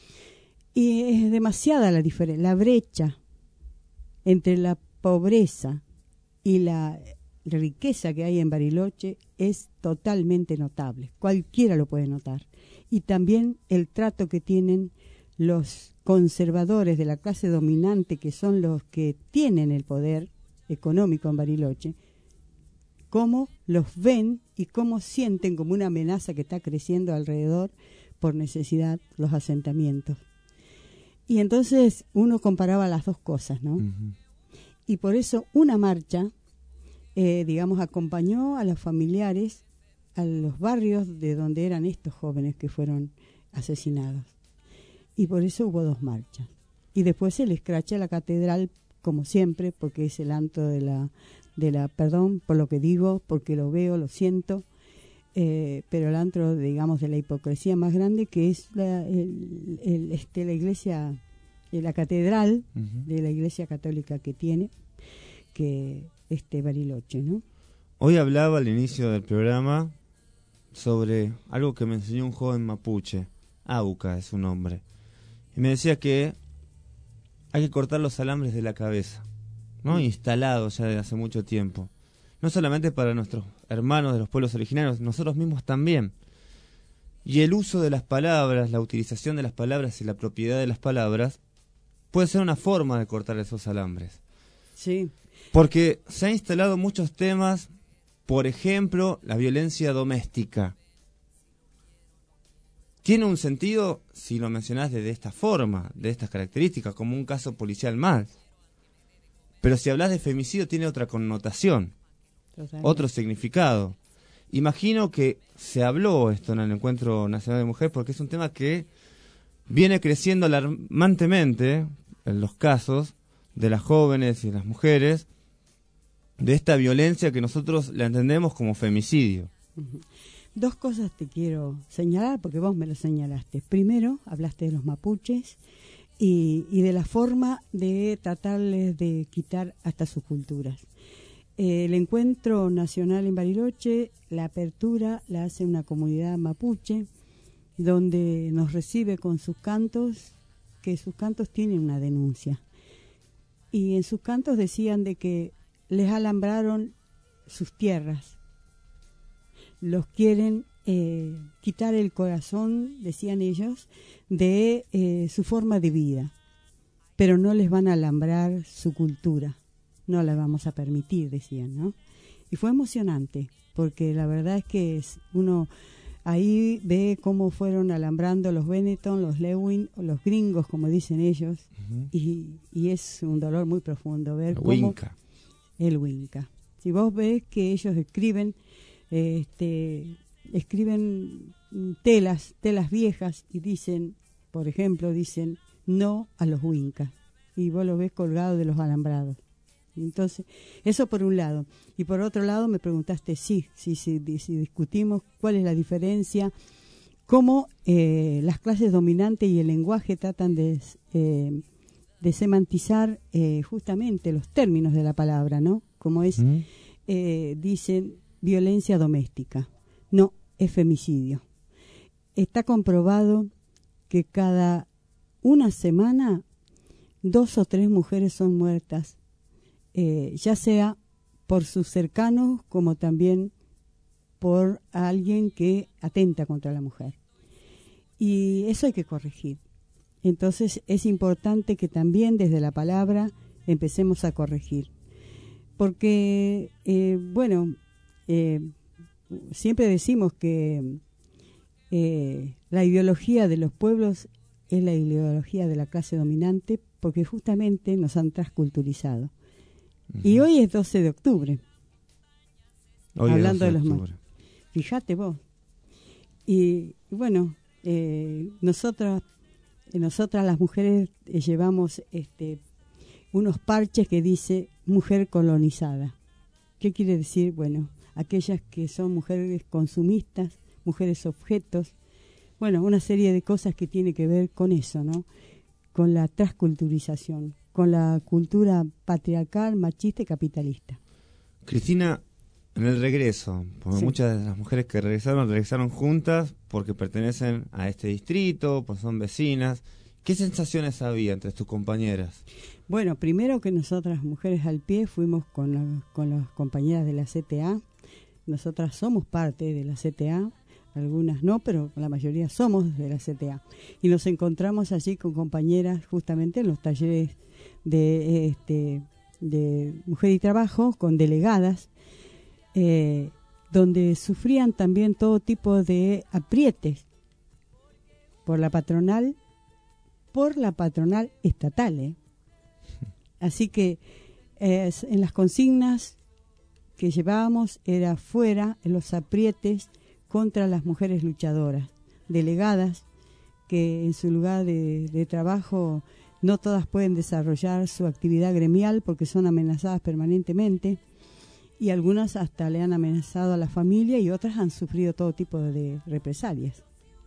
Y es demasiada la diferencia, la brecha entre la pobreza y la riqueza que hay en Bariloche es totalmente notable. Cualquiera lo puede notar. Y también el trato que tienen los conservadores de la clase dominante, que son los que tienen el poder económico en Bariloche, cómo los ven y cómo sienten como una amenaza que está creciendo alrededor por necesidad los asentamientos. Y entonces uno comparaba las dos cosas, ¿no? Uh-huh. Y por eso una marcha, eh, digamos, acompañó a los familiares a los barrios de donde eran estos jóvenes que fueron asesinados. Y por eso hubo dos marchas. Y después se le escracha a la catedral, como siempre, porque es el antro de la, de la, perdón por lo que digo, porque lo veo, lo siento, eh, pero el antro, digamos, de la hipocresía más grande, que es la, el, el, este, la iglesia, eh, la catedral uh-huh. de la iglesia católica que tiene, que este Bariloche, ¿no? Hoy hablaba al inicio del programa sobre algo que me enseñó un joven mapuche, Auca es su nombre, y me decía que hay que cortar los alambres de la cabeza, ¿no? Instalados ya desde hace mucho tiempo, no solamente para nuestros hermanos de los pueblos originarios, nosotros mismos también. Y el uso de las palabras, la utilización de las palabras y la propiedad de las palabras puede ser una forma de cortar esos alambres. Sí. Porque se han instalado muchos temas. Por ejemplo, la violencia doméstica. tiene un sentido si lo mencionás de, de esta forma, de estas características, como un caso policial más. Pero si hablas de femicidio tiene otra connotación, totalmente, otro significado. Imagino que se habló esto en el Encuentro Nacional de Mujeres porque es un tema que viene creciendo alarmantemente en los casos de las jóvenes y las mujeres, de esta violencia que nosotros la entendemos como femicidio. Uh-huh. Dos cosas te quiero señalar, porque vos me lo señalaste. Primero, hablaste de los mapuches y, y de la forma de tratarles de quitar hasta sus culturas. Eh, el Encuentro Nacional en Bariloche, la apertura la hace una comunidad mapuche, donde nos recibe con sus cantos, que sus cantos tienen una denuncia. Y en sus cantos decían de que les alambraron sus tierras, los quieren eh, quitar el corazón, decían ellos, de eh, su forma de vida, pero no les van a alambrar su cultura, no la vamos a permitir, decían, ¿no? Y fue emocionante, porque la verdad es que es uno ahí ve cómo fueron alambrando los Benetton, los Lewin, los gringos, como dicen ellos, uh-huh. y, y es un dolor muy profundo ver el cómo... Winca. El Winca. Si vos ves que ellos escriben, eh, este, escriben telas, telas viejas y dicen, por ejemplo, dicen no a los Wincas. Y vos lo ves colgado de los alambrados. Entonces, eso por un lado. Y por otro lado me preguntaste, sí, sí, sí, si discutimos cuál es la diferencia, cómo eh, las clases dominantes y el lenguaje tratan de... Eh, de semantizar eh, justamente los términos de la palabra, ¿no? Como es, mm. eh, dicen, violencia doméstica. No, es femicidio. Está comprobado que cada una semana dos o tres mujeres son muertas, eh, ya sea por sus cercanos como también por alguien que atenta contra la mujer. Y eso hay que corregir. Entonces es importante que también desde la palabra empecemos a corregir. Porque, eh, bueno, eh, siempre decimos que eh, la ideología de los pueblos es la ideología de la clase dominante porque justamente nos han transculturizado. Uh-huh. Y hoy es doce de octubre. Hoy hablando de, de los más. Fíjate vos. Y bueno, eh, nosotros... Nosotras las mujeres eh, llevamos este, unos parches que dice mujer colonizada. ¿Qué quiere decir? Bueno, aquellas que son mujeres consumistas, mujeres objetos, bueno, una serie de cosas que tiene que ver con eso, ¿no? Con la transculturización, con la cultura patriarcal, machista y capitalista. Cristina, en el regreso, porque sí. Muchas de las mujeres que regresaron, regresaron juntas porque pertenecen a este distrito, pues son vecinas. ¿Qué sensaciones había entre tus compañeras? Bueno, primero que nosotras, mujeres al pie, fuimos con, la, con las compañeras de la C T A. Nosotras somos parte de la C T A, algunas no, pero la mayoría somos de la C T A. Y nos encontramos allí con compañeras justamente en los talleres de, este, de Mujer y Trabajo, con delegadas, Eh, donde sufrían también todo tipo de aprietes por la patronal, por la patronal estatal. ¿eh? Así que eh, en las consignas que llevábamos era fuera los aprietes contra las mujeres luchadoras, delegadas que en su lugar de, de trabajo no todas pueden desarrollar su actividad gremial porque son amenazadas permanentemente. Y algunas hasta le han amenazado a la familia y otras han sufrido todo tipo de represalias.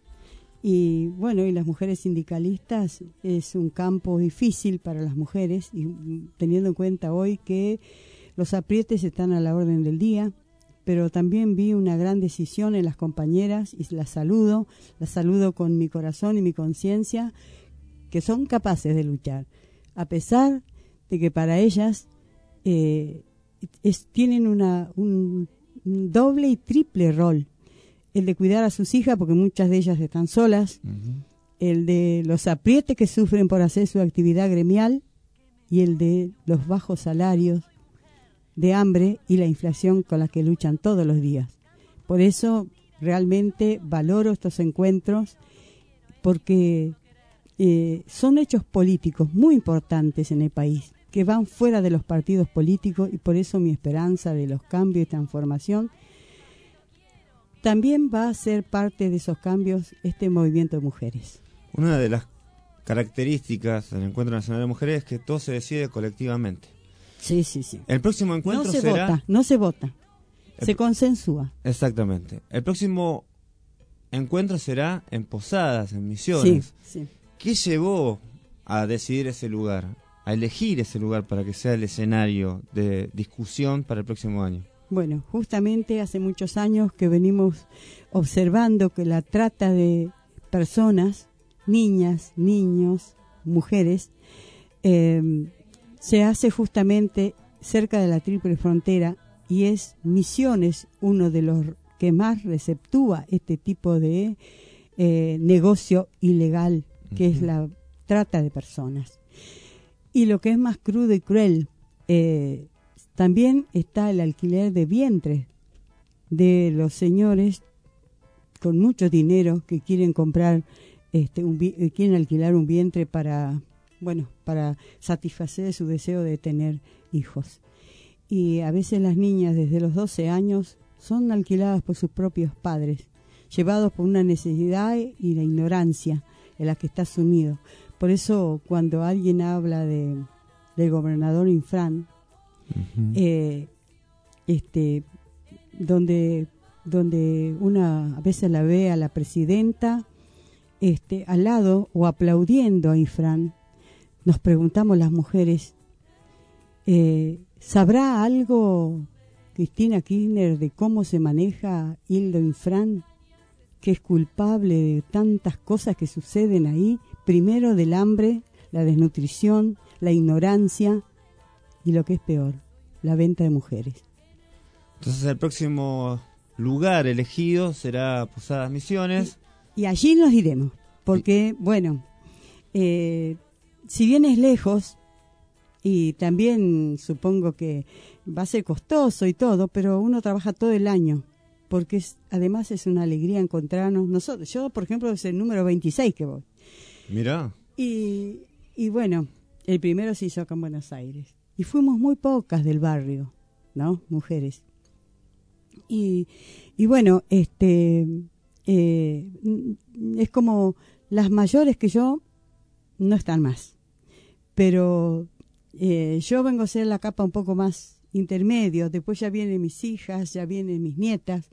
Y bueno, y las mujeres sindicalistas es un campo difícil para las mujeres, y teniendo en cuenta hoy que los aprietes están a la orden del día, pero también vi una gran decisión en las compañeras y las saludo, las saludo con mi corazón y mi conciencia, que son capaces de luchar, a pesar de que para ellas... Eh, Es, tienen una, un, un doble y triple rol, el de cuidar a sus hijas porque muchas de ellas están solas, uh-huh. el de los aprietes que sufren por hacer su actividad gremial y el de los bajos salarios de hambre y la inflación con la que luchan todos los días. Por eso realmente valoro estos encuentros porque eh, son hechos políticos muy importantes en el país, que van fuera de los partidos políticos, y por eso mi esperanza de los cambios y transformación también va a ser parte de esos cambios este movimiento de mujeres. Una de las características del Encuentro Nacional de Mujeres es que todo se decide colectivamente. Sí, sí, sí. El próximo encuentro no se será... vota, no se vota, el... se consensúa. Exactamente. El próximo encuentro será en Posadas, en Misiones. Sí, sí. ¿Qué llevó a decidir ese lugar, a elegir ese lugar para que sea el escenario de discusión para el próximo año? Bueno, justamente hace muchos años que venimos observando que la trata de personas, niñas, niños, mujeres, eh, se hace justamente cerca de la Triple Frontera, y es Misiones uno de los que más receptúa este tipo de eh, negocio ilegal, que uh-huh. es la trata de personas. Y lo que es más crudo y cruel, eh, también está el alquiler de vientres de los señores con mucho dinero que quieren comprar, este, un, quieren alquilar un vientre para, bueno, para satisfacer su deseo de tener hijos. Y a veces las niñas desde los doce años son alquiladas por sus propios padres, llevados por una necesidad y la ignorancia en la que está sumido. Por eso cuando alguien habla de del gobernador Infran, uh-huh. eh, este, donde donde una a veces la ve a la presidenta este, al lado o aplaudiendo a Infran, nos preguntamos las mujeres, eh, ¿sabrá algo Cristina Kirchner de cómo se maneja Hildo Infran, que es culpable de tantas cosas que suceden ahí? Primero del hambre, la desnutrición, la ignorancia y lo que es peor, la venta de mujeres. Entonces el próximo lugar elegido será Posadas Misiones. Y, y allí nos iremos, porque, y... bueno, eh, si bien es lejos, y también supongo que va a ser costoso y todo, pero uno trabaja todo el año, porque es, además es una alegría encontrarnos. Nosotros, yo, por ejemplo, es el número veintiséis que voy. Mirá. Y, y bueno, el primero se hizo acá en Buenos Aires. Y fuimos muy pocas del barrio, ¿no? Mujeres. Y, y bueno, este eh, es como las mayores que yo no están más. Pero eh, yo vengo a ser la capa un poco más intermedio. Después ya vienen mis hijas, ya vienen mis nietas.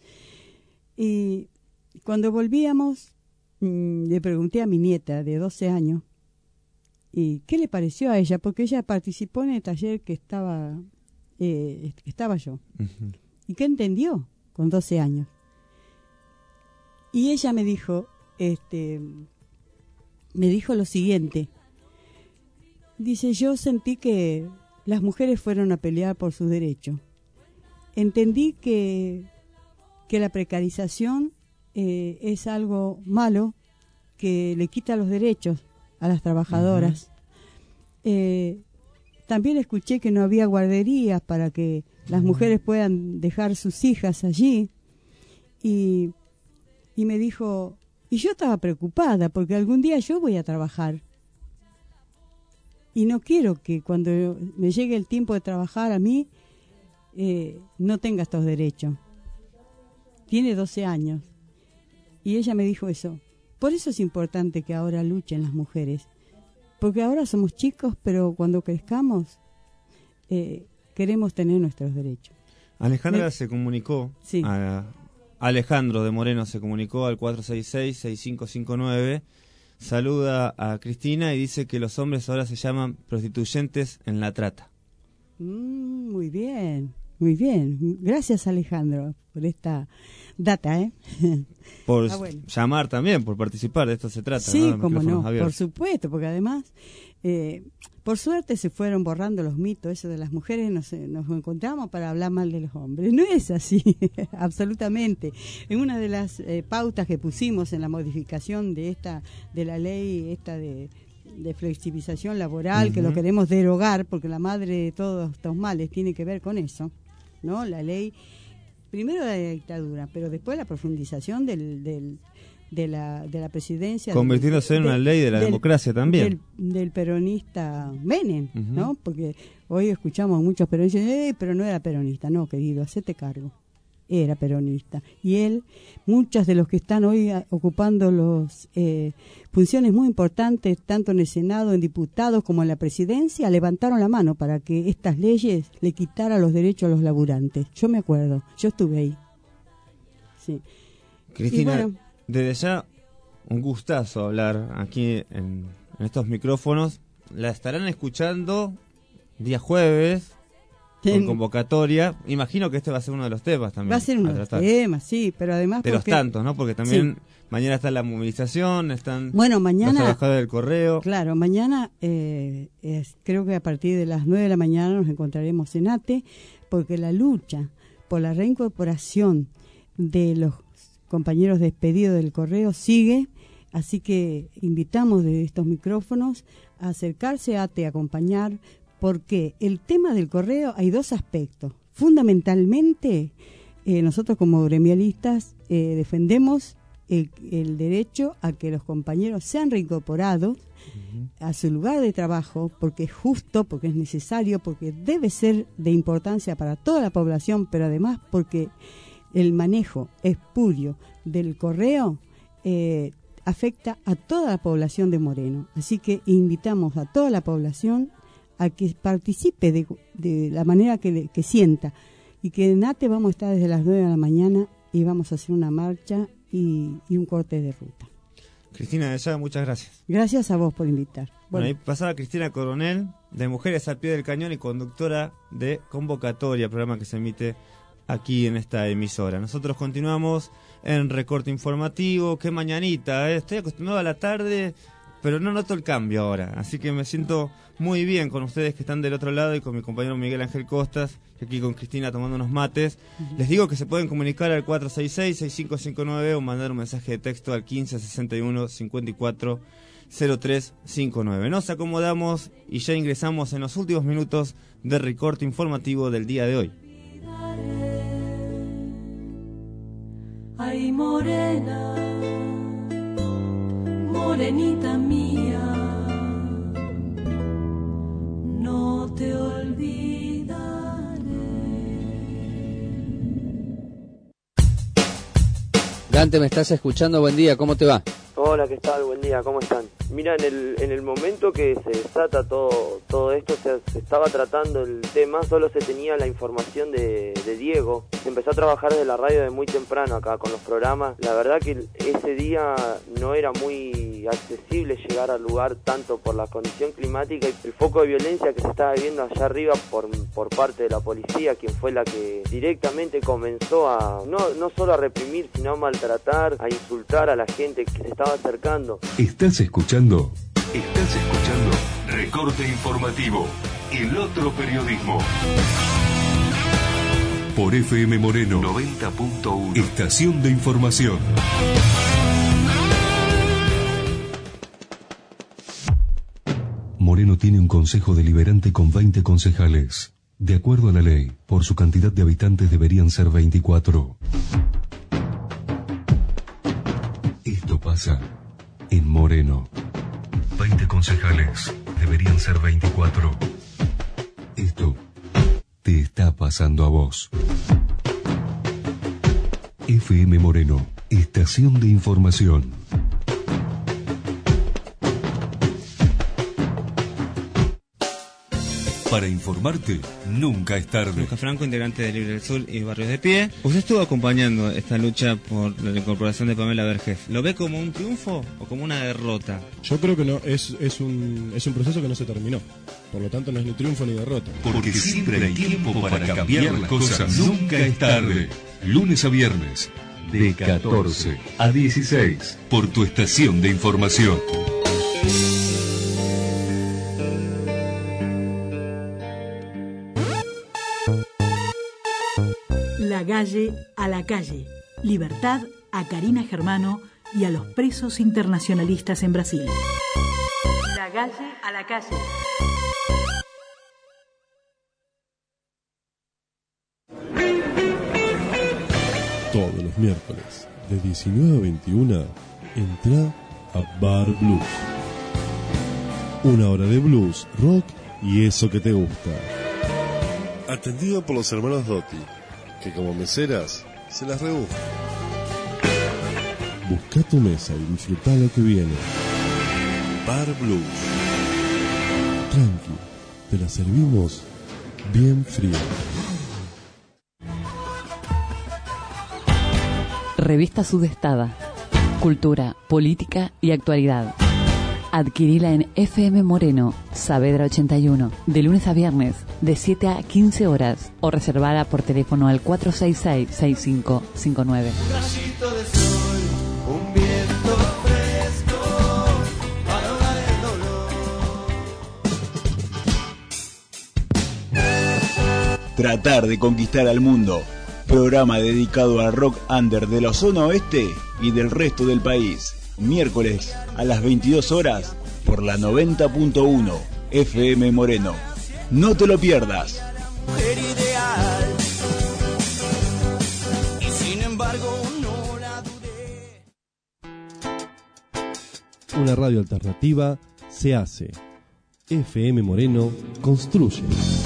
Y cuando volvíamos, mmm, le pregunté a mi nieta de doce años, ¿y qué le pareció a ella? Porque ella participó en el taller que estaba, eh, estaba yo. Uh-huh. ¿Y qué entendió con doce años? Y ella me dijo, este, me dijo lo siguiente. Dice, yo sentí que las mujeres fueron a pelear por sus derechos. Entendí que, que la precarización eh, es algo malo, que le quita los derechos a las trabajadoras. Uh-huh. Eh, también escuché que no había guarderías para que las uh-huh. mujeres puedan dejar sus hijas allí. Y, y me dijo, y yo estaba preocupada porque algún día yo voy a trabajar. Y no quiero que cuando me llegue el tiempo de trabajar a mí, eh, no tenga estos derechos. Tiene doce años. Y ella me dijo eso. Por eso es importante que ahora luchen las mujeres. Porque ahora somos chicos, pero cuando crezcamos, eh, queremos tener nuestros derechos. Alejandra me... se comunicó, sí. a Alejandro de Moreno se comunicó al cuatro seis seis, seis cinco cinco nueve. Saluda a Cristina y dice que los hombres ahora se llaman prostituyentes en la trata. Mm, muy bien, muy bien. Gracias, Alejandro, por esta data, ¿eh? Por ah, bueno. llamar también, por participar, de esto se trata. Sí, ¿no? como no, abiertos. Por supuesto, porque además, eh, por suerte se fueron borrando los mitos, eso de las mujeres, nos, nos encontramos para hablar mal de los hombres. No es así, absolutamente. En una de las eh, pautas que pusimos en la modificación de esta, de la ley esta de, de flexibilización laboral, uh-huh. que lo queremos derogar, porque la madre de todos estos males tiene que ver con eso, ¿no? La ley, primero de la dictadura, pero después la profundización del, del de la de la presidencia, convirtiéndose del, en una ley de la del, democracia también del, del peronista Menem, uh-huh. ¿no? Porque hoy escuchamos a muchos peronistas, eh, pero no era peronista. No, querido, hacete cargo, era peronista. Y él, muchos de los que están hoy ocupando los eh, funciones muy importantes, tanto en el Senado, en diputados, como en la presidencia, levantaron la mano para que estas leyes le quitaran los derechos a los laburantes. Yo me acuerdo, yo estuve ahí. Sí. Cristina, bueno, desde ya un gustazo hablar aquí en, en estos micrófonos. La estarán escuchando día jueves con convocatoria. Imagino que este va a ser uno de los temas también. Va a ser uno de los temas, sí, pero además de porque, los tantos, ¿no? Porque también sí. mañana está la movilización, están bueno, mañana, los trabajadores del correo. Claro, mañana eh, es, creo que a partir de las nueve de la mañana nos encontraremos en ATE, porque la lucha por la reincorporación de los compañeros despedidos del correo sigue, así que invitamos de estos micrófonos a acercarse a ATE, a acompañar, porque el tema del correo hay dos aspectos. Fundamentalmente, eh, nosotros como gremialistas eh, defendemos el, el derecho a que los compañeros sean reincorporados uh-huh. a su lugar de trabajo, porque es justo, porque es necesario, porque debe ser de importancia para toda la población, pero además porque el manejo espurio del correo eh, afecta a toda la población de Moreno. Así que invitamos a toda la población a que participe de, de la manera que, le, que sienta, y que en ATE vamos a estar desde las nueve de la mañana y vamos a hacer una marcha y, y un corte de ruta. Cristina de Llaga, muchas gracias. Gracias a vos por invitar. Bueno, bueno, ahí pasaba Cristina Coronel, de Mujeres al Pie del Cañón y conductora de Convocatoria, programa que se emite aquí en esta emisora. Nosotros continuamos en Recorte Informativo. Qué mañanita, ¿eh? Estoy acostumbrado a la tarde, pero no noto el cambio ahora, así que me siento muy bien con ustedes que están del otro lado y con mi compañero Miguel Ángel Costas, aquí con Cristina tomando unos mates. Uh-huh. Les digo que se pueden comunicar al cuatro seis seis, seis cinco cinco nueve o mandar un mensaje de texto al quince sesenta y uno cincuenta y cuatro cero tres cincuenta y nueve. Nos acomodamos y ya ingresamos en los últimos minutos de Recorte Informativo del día de hoy. Ay, morena, morenita mía, no te olvidaré. Dante, ¿me estás escuchando? Buen día, ¿cómo te va? Hola, ¿qué tal? Buen día, ¿cómo están? Mira, en el, en el momento que se desata todo, todo esto, se, se estaba tratando el tema, solo se tenía la información de, de Diego. Se empezó a trabajar desde la radio de muy temprano acá con los programas. La verdad que ese día no era muy accesible llegar al lugar, tanto por la condición climática y el foco de violencia que se estaba viviendo allá arriba por, por parte de la policía, quien fue la que directamente comenzó a, no, no solo a reprimir, sino a maltratar, a insultar a la gente que se estaba acercando. ¿Estás escuchando? Estás escuchando Recorte Informativo, el otro periodismo. Por F M Moreno noventa punto uno. Estación de información. Moreno tiene un consejo deliberante con veinte concejales. De acuerdo a la ley, por su cantidad de habitantes deberían ser veinticuatro. Esto pasa en Moreno. veinte concejales, deberían ser veinticuatro. Esto te está pasando a vos. F M Moreno, estación de información. Para informarte, nunca es tarde. Lucas Franco, integrante de Libre del Sur y Barrios de Pie. Usted estuvo acompañando esta lucha por la incorporación de Pamela Vergés. ¿Lo ve como un triunfo o como una derrota? Yo creo que no, es, es, un, es un proceso que no se terminó. Por lo tanto, no es ni triunfo ni derrota. Porque siempre hay tiempo para cambiar las cosas. Nunca es tarde. Lunes a viernes, de catorce a dieciséis, por tu estación de información. La Galle a la calle. Libertad a Karina Germano y a los presos internacionalistas en Brasil. La Galle a la calle. Todos los miércoles, de diecinueve a veintiuna, Entrá a Bar Blues. Una hora de blues, rock y eso que te gusta. Atendido por los hermanos Dotti, que como meseras se las rebuscan. Busca tu mesa y disfruta lo que viene. Bar Blues. Tranqui, te la servimos bien fría. Revista Sudestada. Cultura, política y actualidad. Adquirila en F M Moreno, Saavedra ochenta y uno, de lunes a viernes, de siete a quince horas, o reservada por teléfono al cuatro seis seis, seis cinco cinco nueve. Un rayito de sol, un viento fresco, para ahogar el dolor. Tratar de conquistar al mundo. Programa dedicado al rock under de la zona oeste y del resto del país. Miércoles a las veintidós horas por la noventa punto uno F M Moreno. No te lo pierdas. Mujer ideal, y sin embargo no la dudé. Una radio alternativa se hace. F M Moreno construye.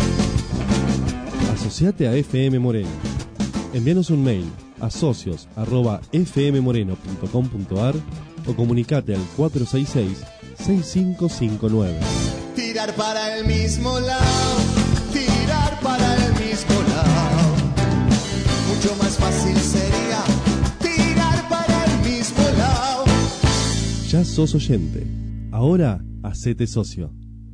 Asociate a F M Moreno. Envíanos un mail a socios arroba f m moreno punto com punto a r o comunicate al cuatro seis seis, seis cinco cinco nueve. Tirar para el mismo lado, tirar para el mismo lado. Mucho más fácil sería tirar para el mismo lado. Ya sos oyente. Ahora hacete socio.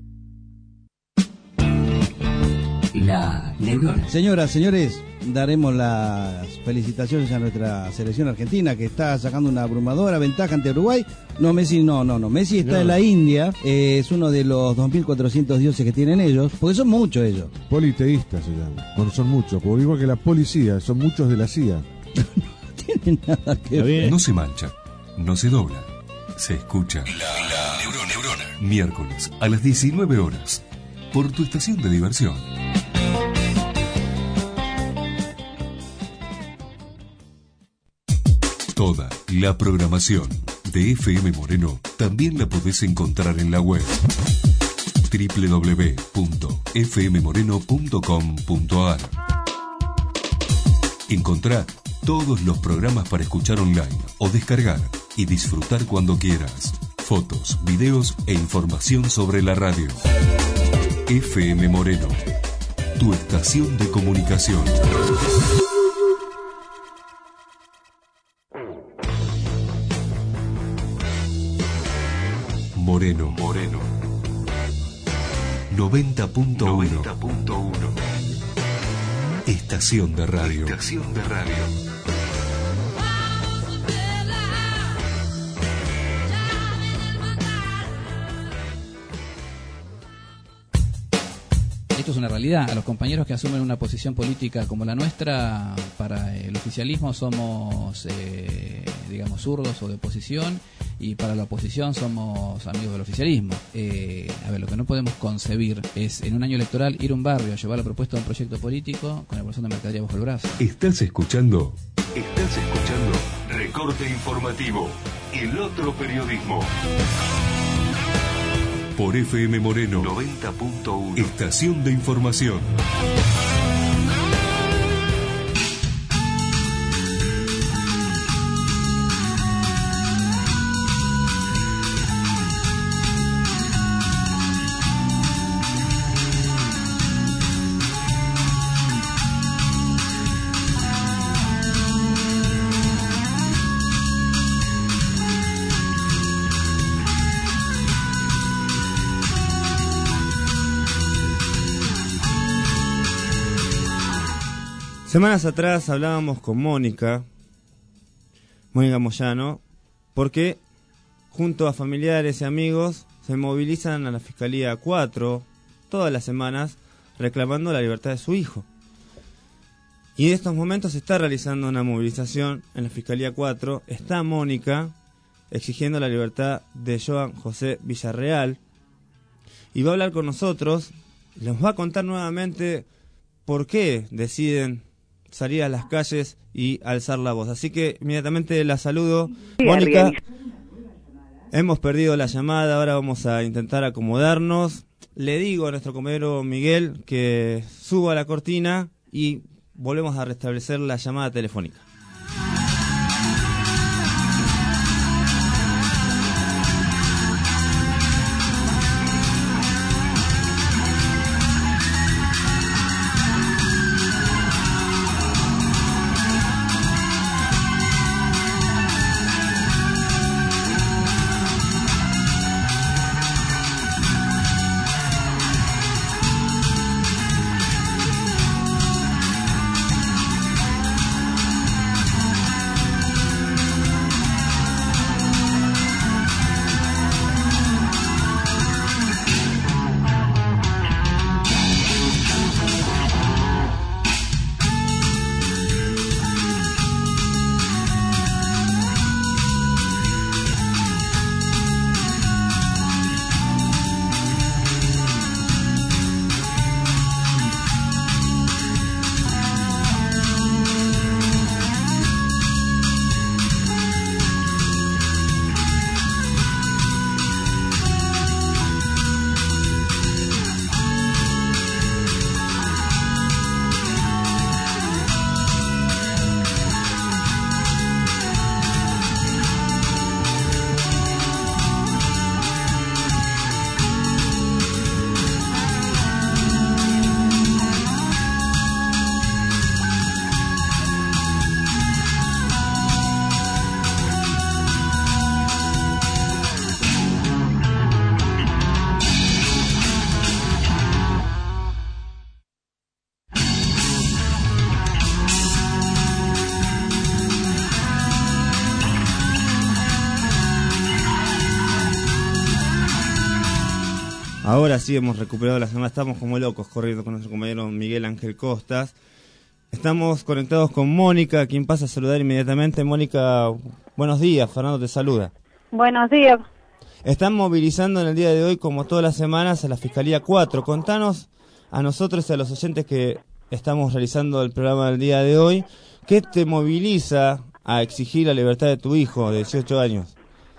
La Neurona. Señoras, señores, daremos las felicitaciones a nuestra selección argentina, que está sacando una abrumadora ventaja ante Uruguay. No, Messi no, no, no. Messi está no. en la India, eh, es uno de los dos mil cuatrocientos dioses que tienen ellos, porque son muchos ellos. Politeístas se llaman, cuando son muchos, porque igual que la policía, son muchos de la C I A. No tiene nada que ver. No se mancha, no se dobla, se escucha. La, la Neurona. Neurona. Miércoles a las diecinueve horas, por tu estación de diversión. Toda la programación de F M Moreno también la podés encontrar en la web doble u doble u doble u punto f m moreno punto com punto a r. Encontrá todos los programas para escuchar online o descargar y disfrutar cuando quieras. Fotos, videos e información sobre la radio. F M Moreno, tu estación de comunicación. Moreno, Moreno. noventa punto uno. Estación de radio. Estación de radio. Esto es una realidad. A los compañeros que asumen una posición política como la nuestra, para el oficialismo somos, eh, digamos, zurdos o de oposición, y para la oposición somos amigos del oficialismo. Eh, a ver, lo que no podemos concebir es en un año electoral ir a un barrio a llevar la propuesta de un proyecto político con la bolsón de mercadería bajo el brazo. ¿Estás escuchando? Estás escuchando Recorte Informativo, el otro periodismo. Por F M Moreno noventa punto uno. Estación de información. Semanas atrás hablábamos con Mónica, Mónica Moyano, porque junto a familiares y amigos se movilizan a la Fiscalía cuatro todas las semanas reclamando la libertad de su hijo. Y en estos momentos se está realizando una movilización en la Fiscalía cuatro. Está Mónica exigiendo la libertad de Joan José Villarreal y va a hablar con nosotros, nos va a contar nuevamente por qué deciden salir a las calles y alzar la voz. Así que inmediatamente la saludo. Mónica, Hemos perdido la llamada, ahora vamos a intentar acomodarnos. Le digo a nuestro compañero Miguel que suba la cortina y volvemos a restablecer la llamada telefónica. Ahora sí hemos recuperado la llamada, estamos como locos corriendo con nuestro compañero Miguel Ángel Costas. Estamos conectados con Mónica, a quien pasa a saludar inmediatamente. Mónica, buenos días, Fernando te saluda. Buenos días. Están movilizando en el día de hoy, como todas las semanas, a la Fiscalía cuatro. Contanos a nosotros y a los oyentes que estamos realizando el programa del día de hoy, ¿qué te moviliza a exigir la libertad de tu hijo de dieciocho años?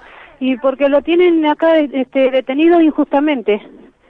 Y porque lo tienen acá este, detenido injustamente.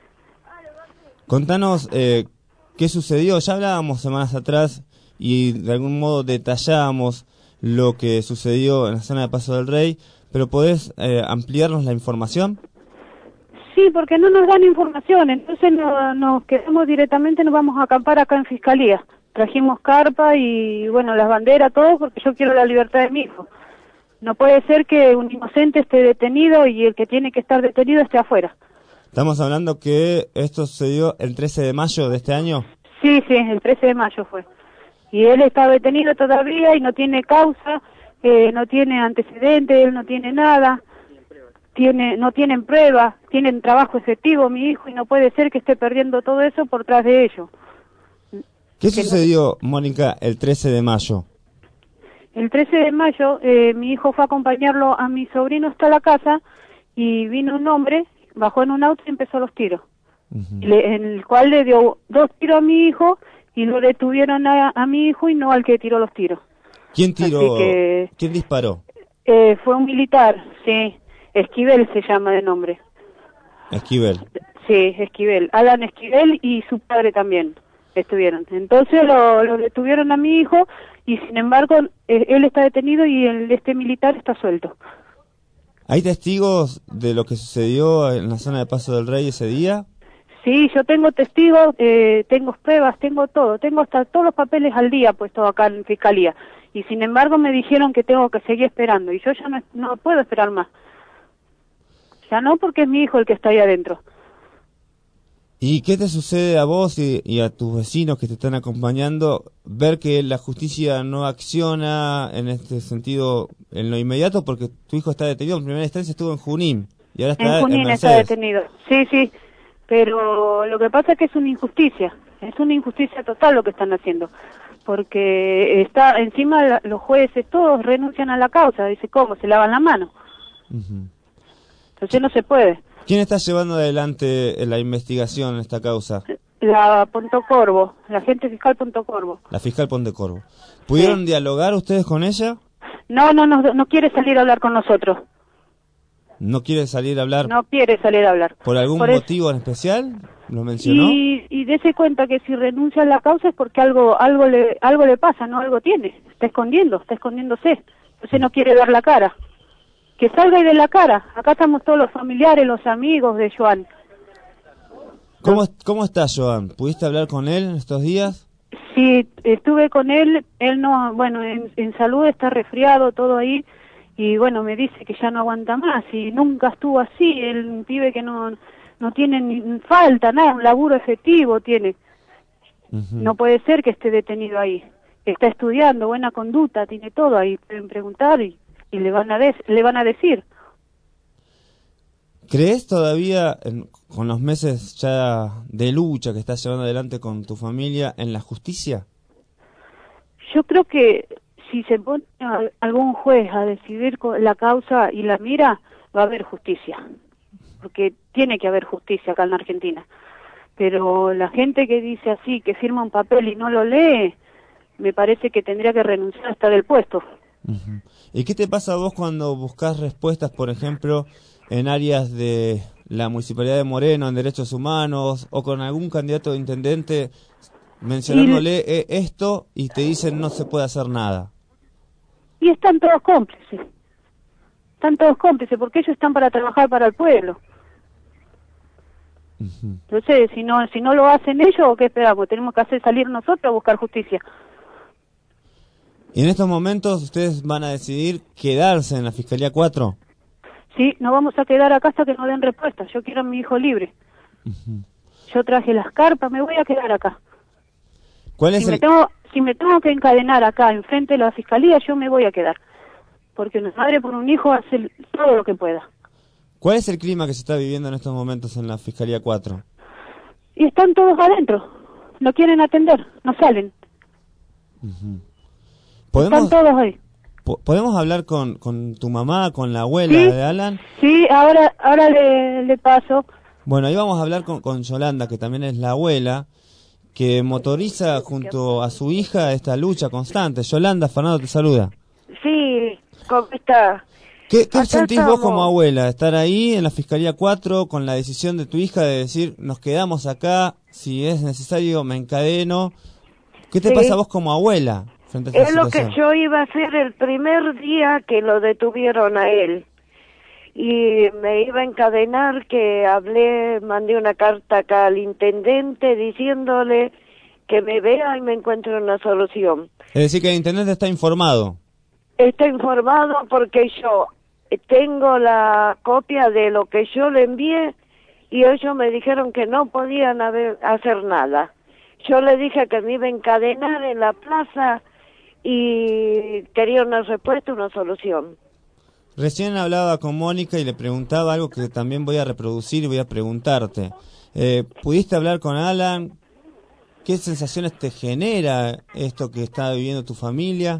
Contanos eh, qué sucedió. Ya hablábamos semanas atrás y de algún modo detallábamos lo que sucedió en la zona de Paso del Rey, pero ¿podés eh, ampliarnos la información? Sí, porque no nos dan información, entonces no, nos quedamos directamente, nos vamos a acampar acá en Fiscalía. Trajimos carpa y, bueno, las banderas, todo, porque yo quiero la libertad de mi hijo. No puede ser que un inocente esté detenido y el que tiene que estar detenido esté afuera. Estamos hablando que esto sucedió el trece de mayo de este año. Sí, sí, el trece de mayo fue. Y él está detenido todavía y no tiene causa, eh, no tiene antecedentes, él no tiene nada, tiene, no tienen pruebas, tienen trabajo efectivo mi hijo y no puede ser que esté perdiendo todo eso por tras de ellos. ¿Qué sucedió, Mónica, el trece de mayo? El trece de mayo eh, mi hijo fue a acompañarlo a mi sobrino hasta la casa y vino un hombre, bajó en un auto y empezó los tiros. Uh-huh. Le, en el cual le dio dos tiros a mi hijo y lo detuvieron a, a mi hijo y no al que tiró los tiros. ¿Quién tiró? Que, ¿Quién disparó? Eh, fue un militar, sí. Esquivel se llama de nombre. Esquivel. Sí, Esquivel. Alan Esquivel y su padre también estuvieron. Entonces lo, lo detuvieron a mi hijo y sin embargo eh, él está detenido y el este militar está suelto. ¿Hay testigos de lo que sucedió en la zona de Paso del Rey ese día? Sí, yo tengo testigos, eh, tengo pruebas, tengo todo, tengo hasta todos los papeles al día puestos acá en Fiscalía. Y sin embargo me dijeron que tengo que seguir esperando y yo ya no, no puedo esperar más. Ya no, porque es mi hijo el que está ahí adentro. ¿Y qué te sucede a vos y, y a tus vecinos que te están acompañando ver que la justicia no acciona en este sentido en lo inmediato? Porque tu hijo está detenido, en primera instancia estuvo en Junín y ahora está en Junín en está detenido, sí, sí, pero lo que pasa es que es una injusticia, es una injusticia total lo que están haciendo, porque está encima la, los jueces todos renuncian a la causa, dice, ¿cómo? Se lavan la mano. Uh-huh. Entonces no se puede. ¿Quién está llevando adelante la investigación en esta causa? La Pontecorvo, la agente fiscal Pontecorvo. La fiscal Pontecorvo. ¿Pudieron sí. dialogar ustedes con ella? No, no, no, no quiere salir a hablar con nosotros. ¿No quiere salir a hablar? No quiere salir a hablar. ¿Por algún Por motivo en especial? ¿Lo mencionó? Y, y dése cuenta que si renuncia a la causa es porque algo algo le algo le pasa, no algo tiene. Está escondiendo, está escondiéndose. Entonces no quiere dar la cara. Que salga y dé la cara. Acá estamos todos los familiares, los amigos de Joan. ¿Cómo, ¿Cómo está Joan? ¿Pudiste hablar con él en estos días? Sí, estuve con él. Él no, bueno, en, en salud está resfriado, todo ahí. Y bueno, me dice que ya no aguanta más. Y nunca estuvo así. Él, un pibe que no, no tiene ni falta, nada, un laburo efectivo tiene. Uh-huh. No puede ser que esté detenido ahí. Está estudiando, buena conducta, tiene todo ahí. Pueden preguntar y, y le van a de, le van a decir. ¿Crees todavía, en, con los meses ya de lucha que estás llevando adelante con tu familia, en la justicia? Yo creo que si se pone a algún juez a decidir la causa y la mira, va a haber justicia. Porque tiene que haber justicia acá en la Argentina. Pero la gente que dice así, que firma un papel y no lo lee, me parece que tendría que renunciar hasta del puesto. Uh-huh. ¿Y qué te pasa a vos cuando buscas respuestas, por ejemplo, en áreas de la Municipalidad de Moreno, en derechos humanos, o con algún candidato de intendente mencionándole y... esto y te dicen no se puede hacer nada? Y están todos cómplices. Están todos cómplices porque ellos están para trabajar para el pueblo. Uh-huh. Entonces, si no, si no lo hacen ellos, ¿qué esperamos? Tenemos que hacer salir nosotros a buscar justicia. ¿Y en estos momentos ustedes van a decidir quedarse en la Fiscalía cuatro? Sí, nos vamos a quedar acá hasta que nos den respuesta. Yo quiero a mi hijo libre. Uh-huh. Yo traje las carpas, me voy a quedar acá. ¿Cuál es si, el... me tengo, si me tengo que encadenar acá, enfrente de la Fiscalía, yo me voy a quedar. Porque una madre por un hijo hace todo lo que pueda. ¿Cuál es el clima que se está viviendo en estos momentos en la Fiscalía cuatro? Y están todos adentro. No quieren atender, no salen. Uh-huh. ¿Podemos... Están todos ahí. ¿Podemos hablar con, con tu mamá, con la abuela ¿Sí? de Alan? Sí, ahora ahora le, le paso. Bueno, ahí vamos a hablar con, con Yolanda, que también es la abuela, que motoriza junto a su hija esta lucha constante. Yolanda, Fernando te saluda. Sí, ¿cómo está? ¿Qué, qué sentís estamos. vos como abuela? Estar ahí en la Fiscalía cuatro con la decisión de tu hija de decir, nos quedamos acá, si es necesario me encadeno. ¿Qué te sí. pasa vos como abuela? Es lo que yo iba a hacer el primer día que lo detuvieron a él. Y me iba a encadenar que hablé, mandé una carta acá al intendente diciéndole que me vea y me encuentre una solución. Es decir, que el intendente está informado. Está informado porque yo tengo la copia de lo que yo le envié y ellos me dijeron que no podían haber, hacer nada. Yo le dije que me iba a encadenar en la plaza y quería una respuesta, una solución. Recién hablaba con Mónica y le preguntaba algo que también voy a reproducir y voy a preguntarte. Eh, ¿Pudiste hablar con Alan? ¿Qué sensaciones te genera esto que está viviendo tu familia?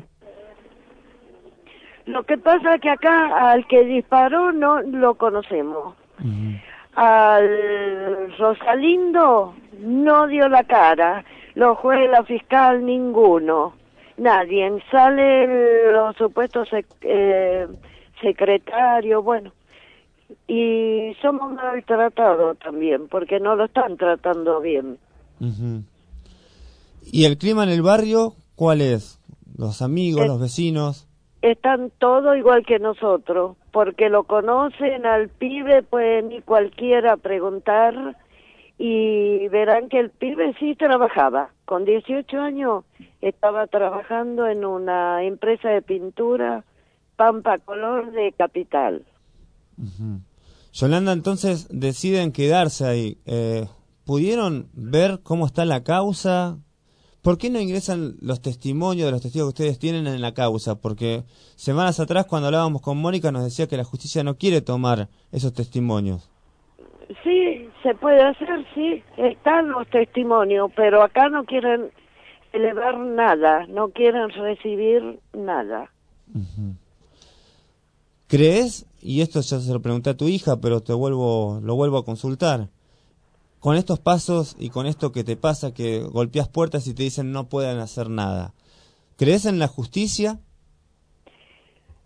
Lo que pasa es que acá al que disparó no lo conocemos. Uh-huh. Al Rosalindo no dio la cara. Los jueces, la fiscal, ninguno. Nadie. Sale los supuestos sec, eh, secretarios, bueno. Y somos maltratados también, porque no lo están tratando bien. Uh-huh. ¿Y el clima en el barrio cuál es? ¿Los amigos, eh, los vecinos? Están todos igual que nosotros, porque lo conocen al pibe, pueden ir cualquiera a preguntar y verán que el pibe sí trabajaba. Con dieciocho años estaba trabajando en una empresa de pintura Pampa Color de Capital. Uh-huh. Yolanda, entonces deciden quedarse ahí. Eh, ¿Pudieron ver cómo está la causa? ¿Por qué no ingresan los testimonios de los testigos que ustedes tienen en la causa? Porque semanas atrás, cuando hablábamos con Mónica, nos decía que la justicia no quiere tomar esos testimonios. Sí, se puede hacer, sí, están los testimonios, pero acá no quieren elevar nada, no quieren recibir nada. Uh-huh. ¿Crees, y esto ya se lo pregunté a tu hija, pero te vuelvo, lo vuelvo a consultar, con estos pasos y con esto que te pasa, que golpeas puertas y te dicen no pueden hacer nada, ¿crees en la justicia?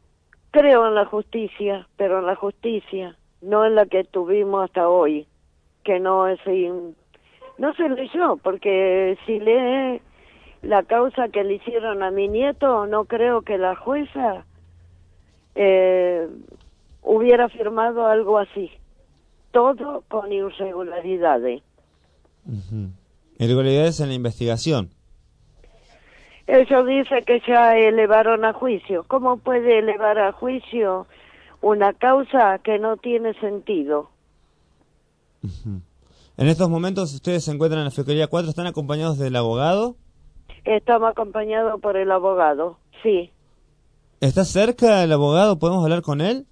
creo en la justicia, pero en la justicia, no en la que tuvimos hasta hoy, que no es in- no se leyó, porque si lee la causa que le hicieron a mi nieto, no creo que la jueza eh, hubiera firmado algo así. Todo con irregularidades. Uh-huh. Irregularidades en la investigación. Ellos dicen que ya elevaron a juicio. ¿Cómo puede elevar a juicio una causa que no tiene sentido? Uh-huh. En estos momentos ustedes se encuentran en la Fiscalía cuatro, ¿están acompañados del abogado? Estamos acompañados por el abogado, sí. ¿Está cerca el abogado? ¿Podemos hablar con él?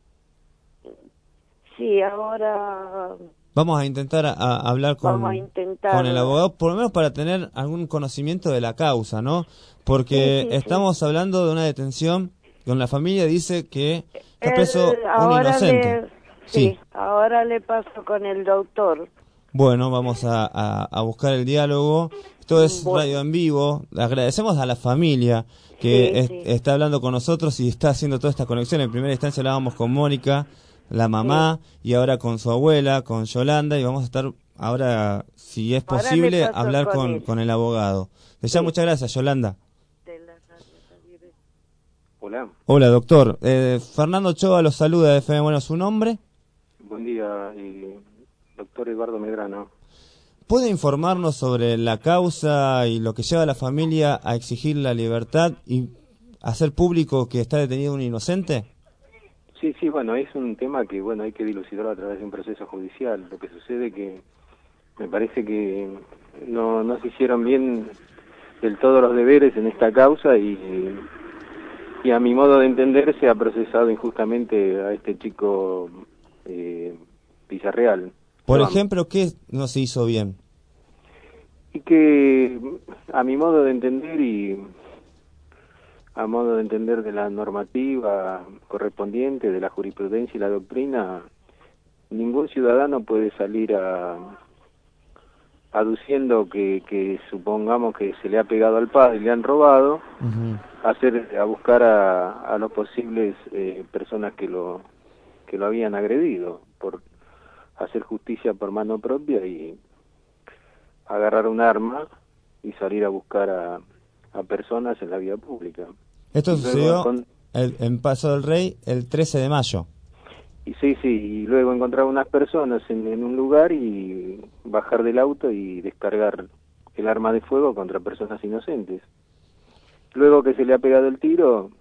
Sí, ahora Vamos a intentar a, a hablar con, vamos a intentar con el abogado, por lo menos para tener algún conocimiento de la causa, ¿no? Porque Sí, sí, estamos sí. hablando de una detención con la familia dice que está Él, preso un ahora inocente. le, sí, Sí. ahora le paso con el doctor. Bueno, vamos a, a, a buscar el diálogo. Esto es Bueno. radio en vivo. Agradecemos a la familia que Sí, es- sí. está hablando con nosotros y está haciendo toda esta conexión. En primera instancia hablábamos con Mónica, la mamá, y ahora con su abuela, con Yolanda, y vamos a estar ahora, si es Ahora posible, le paso hablar con con, él. con el abogado. De ya, muchas gracias, Yolanda. Hola, Hola, doctor. Eh, Fernando Choa los saluda de F M. Bueno, ¿su nombre? buen día, eh, doctor Eduardo Medrano. ¿Puede informarnos sobre la causa y lo que lleva a la familia a exigir la libertad y hacer público que está detenido un inocente? Sí, sí, bueno, es un tema que, bueno, hay que dilucidarlo a través de un proceso judicial. Lo que sucede que me parece que no, no se hicieron bien del todo los deberes en esta causa y, y a mi modo de entender se ha procesado injustamente a este chico eh, Villarreal. Por No, ejemplo, ¿qué no se hizo bien? Y que a mi modo de entender y a modo de entender de la normativa correspondiente, de la jurisprudencia y la doctrina, ningún ciudadano puede salir a aduciendo que, que supongamos que se le ha pegado al padre y le han robado, a hacer a buscar a, a los posibles eh, personas que lo que lo habían agredido, por hacer justicia por mano propia y agarrar un arma y salir a buscar a, a personas en la vía pública. Esto Y luego sucedió con- el- en Paso del Rey el trece de mayo. Y sí, sí, y luego encontrar unas personas en, en un lugar y bajar del auto y descargar el arma de fuego contra personas inocentes. Luego que se le ha pegado el tiro,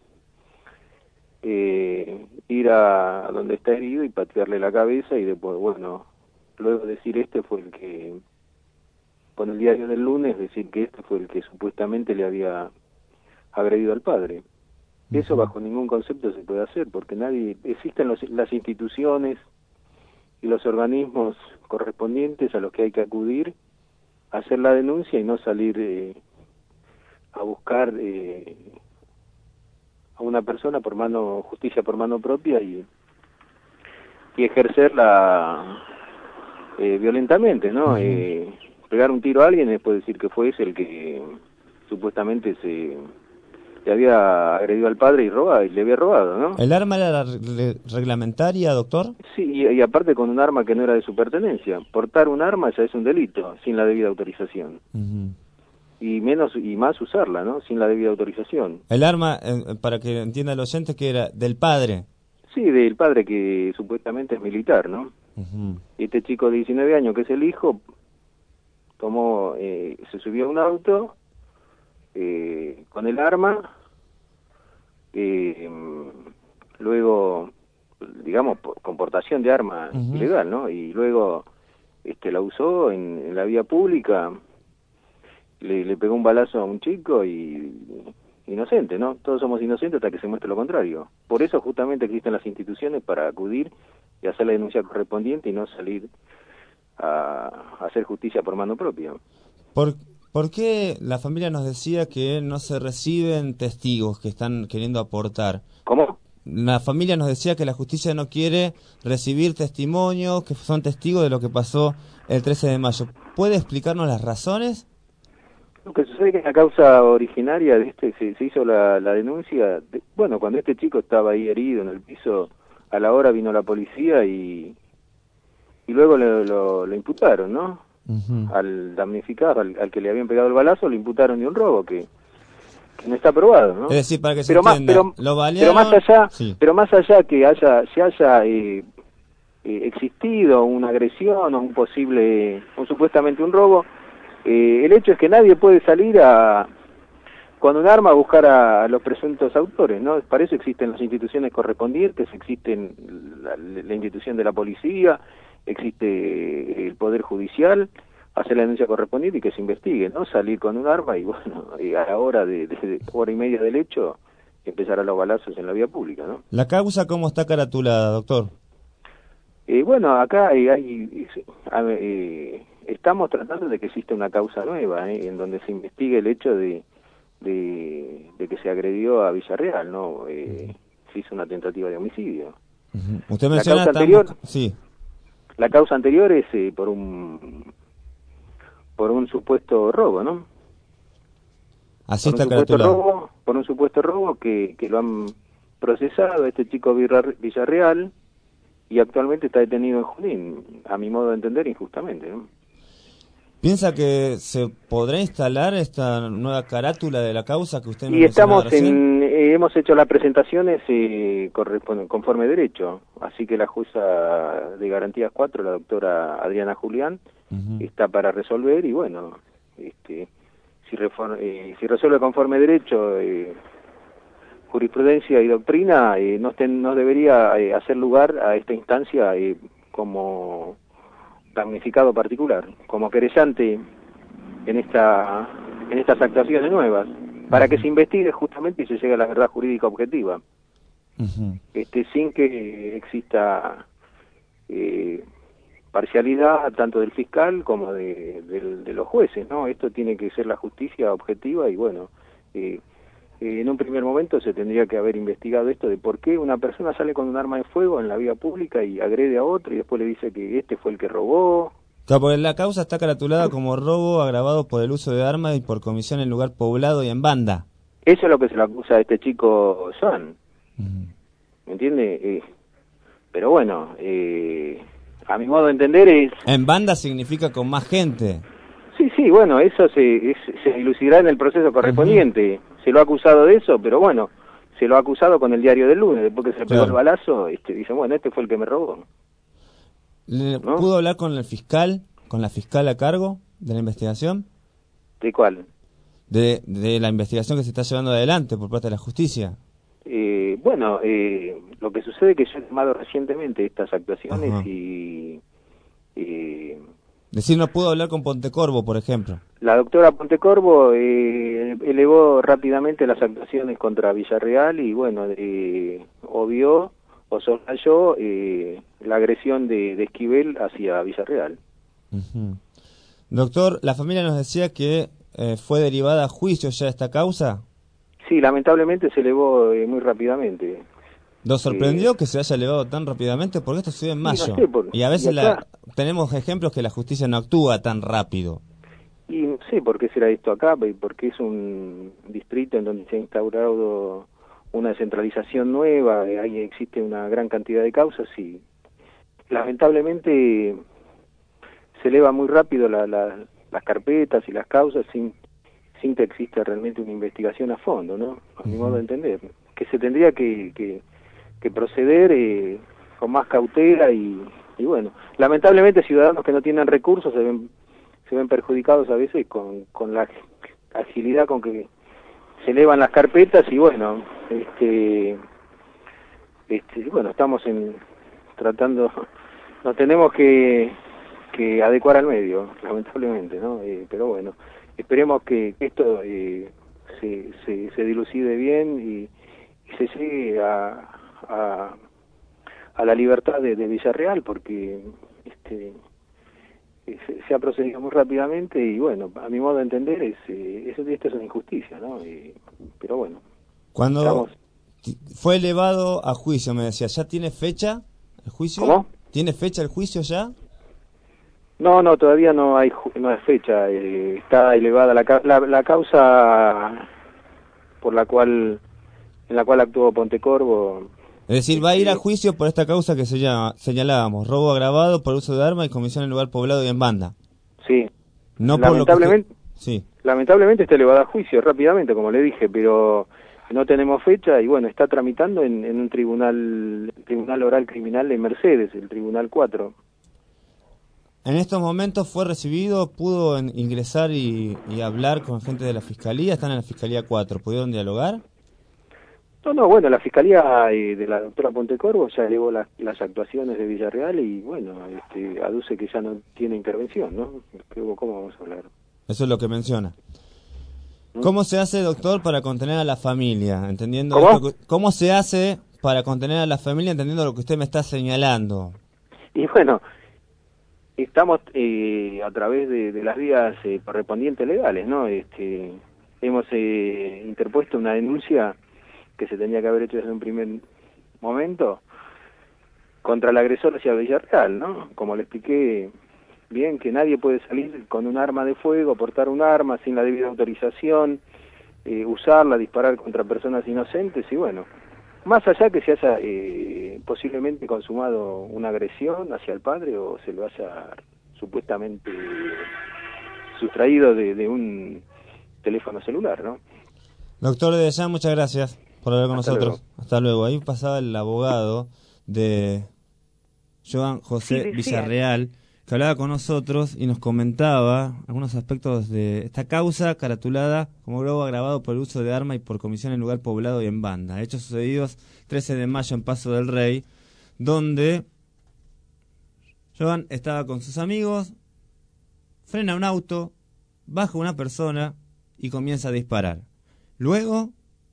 eh, ir a, a donde está herido y patearle la cabeza y después, bueno, luego decir este fue el que, con el diario del lunes, decir que este fue el que supuestamente le había agredido al padre. Eso bajo ningún concepto se puede hacer, porque nadie, existen los, las instituciones y los organismos correspondientes a los que hay que acudir, hacer la denuncia y no salir eh, a buscar eh, a una persona por mano, justicia por mano propia y, y ejercerla eh, violentamente, ¿no? Eh, pegar un tiro a alguien y después decir que fue ese el que supuestamente se le había agredido al padre y roba, y le había robado, ¿no? ¿El arma era la re- reglamentaria, doctor? Sí, y, y aparte con un arma que no era de su pertenencia. Portar un arma ya es un delito, sin la debida autorización. Y menos y más usarla, ¿no? Sin la debida autorización. El arma, eh, para que entienda el oyente, que era del padre. Sí, del padre que supuestamente es militar, ¿no? Y este chico de diecinueve años, que es el hijo, tomó, eh, se subió a un auto eh, con el arma, eh, luego, digamos, por, con portación de arma Ujú. ilegal, ¿no? Y luego este la usó en, en la vía pública, le, le pegó un balazo a un chico y inocente, ¿no? Todos somos inocentes hasta que se muestre lo contrario. Por eso justamente existen las instituciones para acudir y hacer la denuncia correspondiente y no salir a, a hacer justicia por mano propia. ¿Por, ¿Por qué la familia nos decía que no se reciben testigos que están queriendo aportar? ¿Cómo? La familia nos decía que la justicia no quiere recibir testimonios, que son testigos de lo que pasó el trece de mayo. ¿Puede explicarnos las razones? Lo que sucede es que en la causa originaria de este se, se hizo la, la denuncia, de, bueno, cuando este chico estaba ahí herido en el piso, a la hora vino la policía y, y luego lo, lo, lo imputaron, ¿no? Uh-huh. Al damnificado, al, al que le habían pegado el balazo, le imputaron de un robo que, que no está probado, ¿no? Es decir, para que se pero entienda, más, pero, lo balearon, pero más allá, sí. pero más allá que haya, se haya eh, eh, existido una agresión o un posible, un supuestamente un robo, eh, el hecho es que nadie puede salir a con un arma a buscar a, a los presuntos autores, ¿no? Para eso existen las instituciones correspondientes, existen la, la institución de la policía, existe el Poder Judicial, hacer la denuncia correspondiente y que se investigue, ¿no? Salir con un arma y, bueno, y a la hora de, de, de hora y media del hecho, empezar a los balazos en la vía pública, ¿no? ¿La causa cómo está caratulada, doctor? Eh, bueno, acá eh, hay, eh, estamos tratando de que exista una causa nueva, ¿eh? En donde se investigue el hecho de De, de que se agredió a Villarreal, ¿no? Eh, se hizo una tentativa de homicidio. Uh-huh. Usted menciona... La causa anterior, estamos... sí. La causa anterior es eh, por un por un supuesto robo, ¿no? Así por está un supuesto caratulado. robo, por un supuesto robo que, que lo han procesado a este chico Villarreal y actualmente está detenido en Junín, a mi modo de entender, injustamente, ¿no? ¿Piensa que se podrá instalar esta nueva carátula de la causa que usted me Y estamos recién? en, eh, hemos hecho las presentaciones eh, corresponde, conforme derecho, así que la jueza de Garantías cuatro, la doctora Adriana Julián, uh-huh. está para resolver y bueno, este, si, reform, eh, si resuelve conforme derecho, eh, jurisprudencia y doctrina, eh, no, ten, no debería eh, hacer lugar a esta instancia eh, como damnificado particular, como querellante en esta en estas actuaciones nuevas, para que se investigue justamente y se llegue a la verdad jurídica objetiva, uh-huh. este sin que exista eh, parcialidad tanto del fiscal como de, de, de los jueces, ¿no? Esto tiene que ser la justicia objetiva y bueno, eh, eh, en un primer momento se tendría que haber investigado esto de por qué una persona sale con un arma de fuego en la vía pública y agrede a otro y después le dice que este fue el que robó. Claro, porque la causa está caratulada como robo agravado por el uso de armas y por comisión en lugar poblado y en banda. Eso es lo que se le acusa a este chico Juan. Uh-huh. ¿Me entiende? Eh, pero bueno, eh, a mi modo de entender es... En banda significa con más gente. Sí, sí, bueno, eso se, es, se dilucidará en el proceso correspondiente. Uh-huh. Se lo ha acusado de eso, pero bueno, se lo ha acusado con el diario del lunes, después que se le pegó claro. el balazo, este, dice, bueno, este fue el que me robó. ¿Le ¿No? ¿Pudo hablar con el fiscal, con la fiscal a cargo de la investigación? ¿De cuál? De, de la investigación que se está llevando adelante por parte de la justicia. Eh, bueno, eh, lo que sucede es que yo he tomado recientemente estas actuaciones uh-huh. y... Eh, Decir, no pudo hablar con Pontecorvo, por ejemplo. La doctora Pontecorvo eh, elevó rápidamente las actuaciones contra Villarreal y, bueno, eh, obvió o soslayó eh, la agresión de, de Esquivel hacia Villarreal. Uh-huh. Doctor, la familia nos decía que eh, fue derivada a juicio ya esta causa. Sí, lamentablemente se elevó eh, muy rápidamente. ¿Nos sorprendió eh, que se haya elevado tan rápidamente? Porque esto sucede en mayo. Sí, no sé, por, y a veces y acá, la, tenemos ejemplos que la justicia no actúa tan rápido. Y no sé por qué será esto acá, porque es un distrito en donde se ha instaurado una descentralización nueva, ahí existe una gran cantidad de causas y lamentablemente se eleva muy rápido la, la, las carpetas y las causas sin, sin que exista realmente una investigación a fondo, ¿no? A mi modo de entender. Que se tendría que... que que proceder eh, con más cautela y, y bueno, lamentablemente ciudadanos que no tienen recursos se ven se ven perjudicados a veces con, con la agilidad con que se elevan las carpetas y bueno, este, este bueno, estamos en tratando, nos tenemos que, que adecuar al medio, lamentablemente, ¿no? Eh, pero bueno, esperemos que esto eh, se, se, se dilucide bien y, y se llegue a A, a la libertad de, de Villarreal porque este se, se ha procedido muy rápidamente y bueno, a mi modo de entender es, eh, es esto es una injusticia, ¿no? Y, pero bueno, cuando estamos... fue elevado a juicio, me decía, ¿ya tiene fecha el juicio? ¿Cómo? ¿Tiene fecha el juicio ya? No, no, todavía no hay ju- no hay fecha. Eh, está elevada la, ca- la la causa por la cual en la cual actuó Pontecorvo. Es decir, va a ir a juicio por esta causa que se llama, señalábamos, robo agravado por uso de arma y comisión en lugar poblado y en banda. Sí. No por lo que lamentablemente, usted- sí. lamentablemente está elevada a juicio rápidamente, como le dije, pero no tenemos fecha y bueno, está tramitando en, en un tribunal tribunal oral criminal de Mercedes, el Tribunal cuatro. En estos momentos fue recibido, pudo en- ingresar y, y hablar con gente de la Fiscalía, están en la Fiscalía cuatro, ¿pudieron dialogar? No, no, bueno, la Fiscalía eh, de la doctora Pontecorvo ya elevó las, las actuaciones de Villarreal y bueno, este, aduce que ya no tiene intervención, ¿no? ¿Cómo, cómo vamos a hablar? Eso es lo que menciona. ¿Cómo se hace, doctor, para contener a la familia? Entendiendo ¿Cómo? esto que- ¿Cómo se hace para contener a la familia entendiendo lo que usted me está señalando? Y bueno, estamos eh, a través de, de las vías eh, correspondientes legales, ¿no? Este, hemos eh, interpuesto una denuncia que se tenía que haber hecho desde un primer momento contra el agresor hacia Villarreal, ¿no? Como le expliqué bien, que nadie puede salir con un arma de fuego, portar un arma sin la debida autorización, eh, usarla, disparar contra personas inocentes y bueno, más allá que se haya eh, posiblemente consumado una agresión hacia el padre o se lo haya supuestamente sustraído de, de un teléfono celular, ¿no? Doctor de Dejan, muchas gracias por hablar con Hasta nosotros. luego. Hasta luego. Ahí pasaba el abogado de Joan José Sí, Villarreal, que hablaba con nosotros y nos comentaba algunos aspectos de esta causa caratulada como robo agravado por el uso de arma y por comisión en lugar poblado y en banda. Hechos sucedidos trece de mayo en Paso del Rey, donde Joan estaba con sus amigos, frena un auto, baja una persona y comienza a disparar. Luego,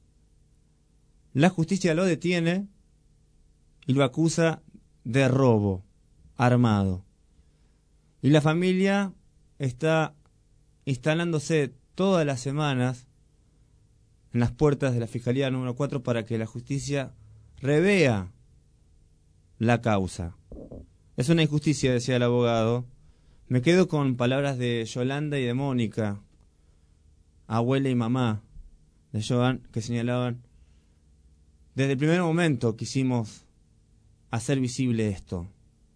la justicia lo detiene y lo acusa de robo armado. Y la familia está instalándose todas las semanas en las puertas de la Fiscalía número cuatro para que la justicia revea la causa. Es una injusticia, decía el abogado. Me quedo con palabras de Yolanda y de Mónica, abuela y mamá de Joan, que señalaban: desde el primer momento quisimos hacer visible esto.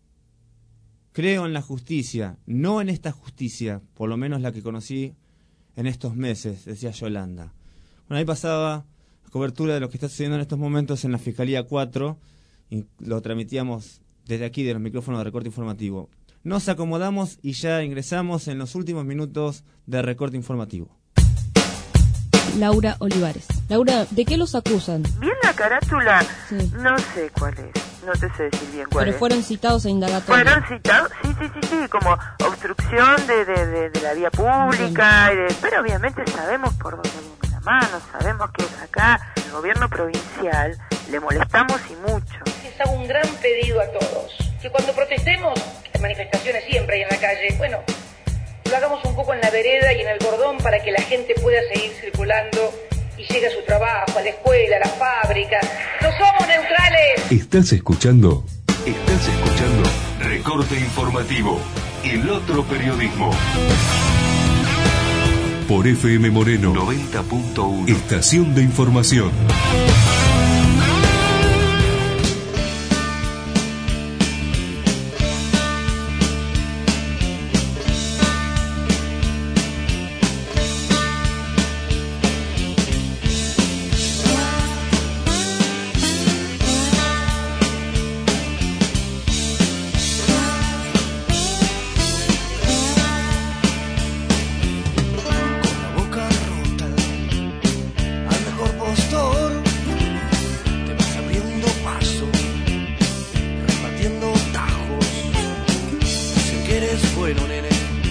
Creo en la justicia, no en esta justicia, por lo menos la que conocí en estos meses, decía Yolanda. Bueno, ahí pasaba la cobertura de lo que está sucediendo en estos momentos en la Fiscalía cuatro, y lo transmitíamos desde aquí, de los micrófonos de Recorte Informativo. Nos acomodamos y ya ingresamos en los últimos minutos de Recorte Informativo. Laura Olivares. Laura, ¿de qué los acusan? Bien la carátula, Sí. no sé cuál es, no te sé decir bien cuál Pero es. fueron citados a indagatoria. Fueron citados, sí, sí, sí, sí, como obstrucción de, de, de, de la vía pública, y de- pero obviamente sabemos por dónde viene la mano, sabemos que acá el gobierno provincial le molestamos y mucho. Les hago un gran pedido a todos, que cuando protestemos, en manifestaciones siempre hay en la calle, bueno, lo hagamos un poco en la vereda y en el cordón para que la gente pueda seguir circulando y llegue a su trabajo, a la escuela, a la fábrica. ¡No somos neutrales! ¿Estás escuchando? Estás escuchando Recorte Informativo, el otro periodismo. Por F M Moreno noventa punto uno. Estación de información. Boca rota, al mejor postor, te vas abriendo paso, repartiendo tajos. Dicen que eres bueno, nene.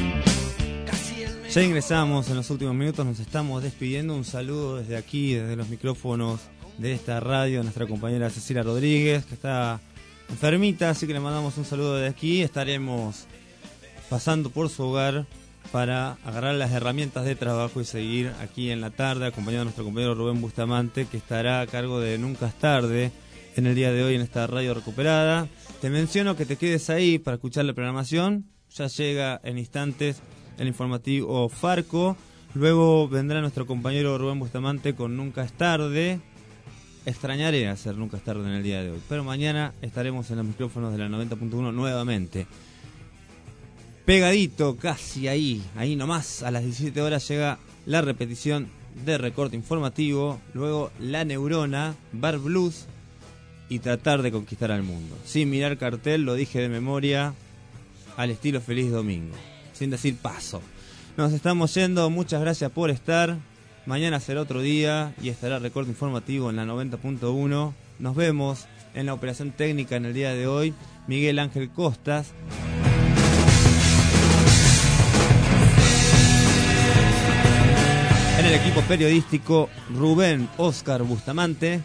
Ya ingresamos en los últimos minutos, nos estamos despidiendo. Un saludo desde aquí, desde los micrófonos de esta radio, a nuestra compañera Cecilia Rodríguez, que está enfermita, así que le mandamos un saludo desde aquí. Estaremos pasando por su hogar para agarrar las herramientas de trabajo y seguir aquí en la tarde, acompañado a nuestro compañero Rubén Bustamante, que estará a cargo de Nunca es Tarde en el día de hoy en esta radio recuperada. Te menciono que te quedes ahí para escuchar la programación Ya llega en instantes el informativo Farco. Luego vendrá nuestro compañero Rubén Bustamante con Nunca es tarde. Extrañaré hacer Nunca es tarde en el día de hoy, pero mañana estaremos en los micrófonos de la noventa punto uno nuevamente. Pegadito, casi ahí, ahí nomás, a las diecisiete horas llega la repetición de Recorte Informativo, luego La Neurona, Bar Blues y Tratar de Conquistar al Mundo. Sin mirar cartel, lo dije de memoria, al estilo Feliz Domingo, sin decir paso. Nos estamos yendo, muchas gracias por estar. Mañana será otro día y estará Recorte Informativo en la noventa punto uno. Nos vemos en la operación técnica en el día de hoy, Miguel Ángel Costas. En el equipo periodístico, Rubén Oscar Bustamante.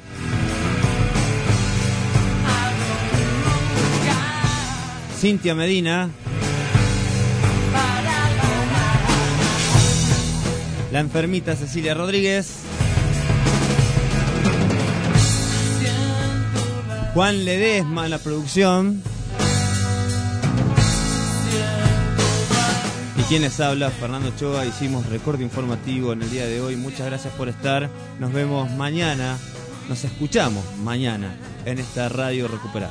Cintia Medina. La enfermita Cecilia Rodríguez. Juan Ledesma en la producción. Y quienes habla, Fernando Ochoa. Hicimos Recorte Informativo en el día de hoy. Muchas gracias por estar. Nos vemos mañana. Nos escuchamos mañana en esta radio recuperada.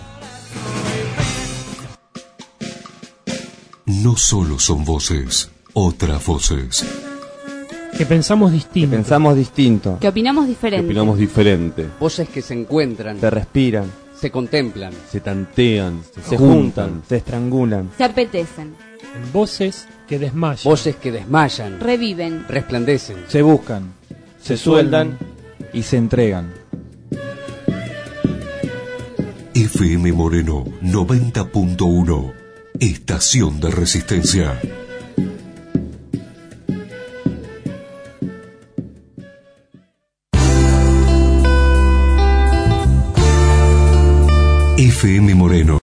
No solo son voces, otras voces. Que pensamos distinto. Que pensamos distinto. Que opinamos diferente. Que opinamos diferente. Voces que se encuentran. Se respiran. Se contemplan. Se tantean. Se, se juntan, juntan. Se estrangulan. Se apetecen. Voces que desmayan. Voces que desmayan. Reviven. Resplandecen. Se buscan. Se, se sueldan. Y se entregan. F M Moreno noventa punto uno. Estación de Resistencia. F M Moreno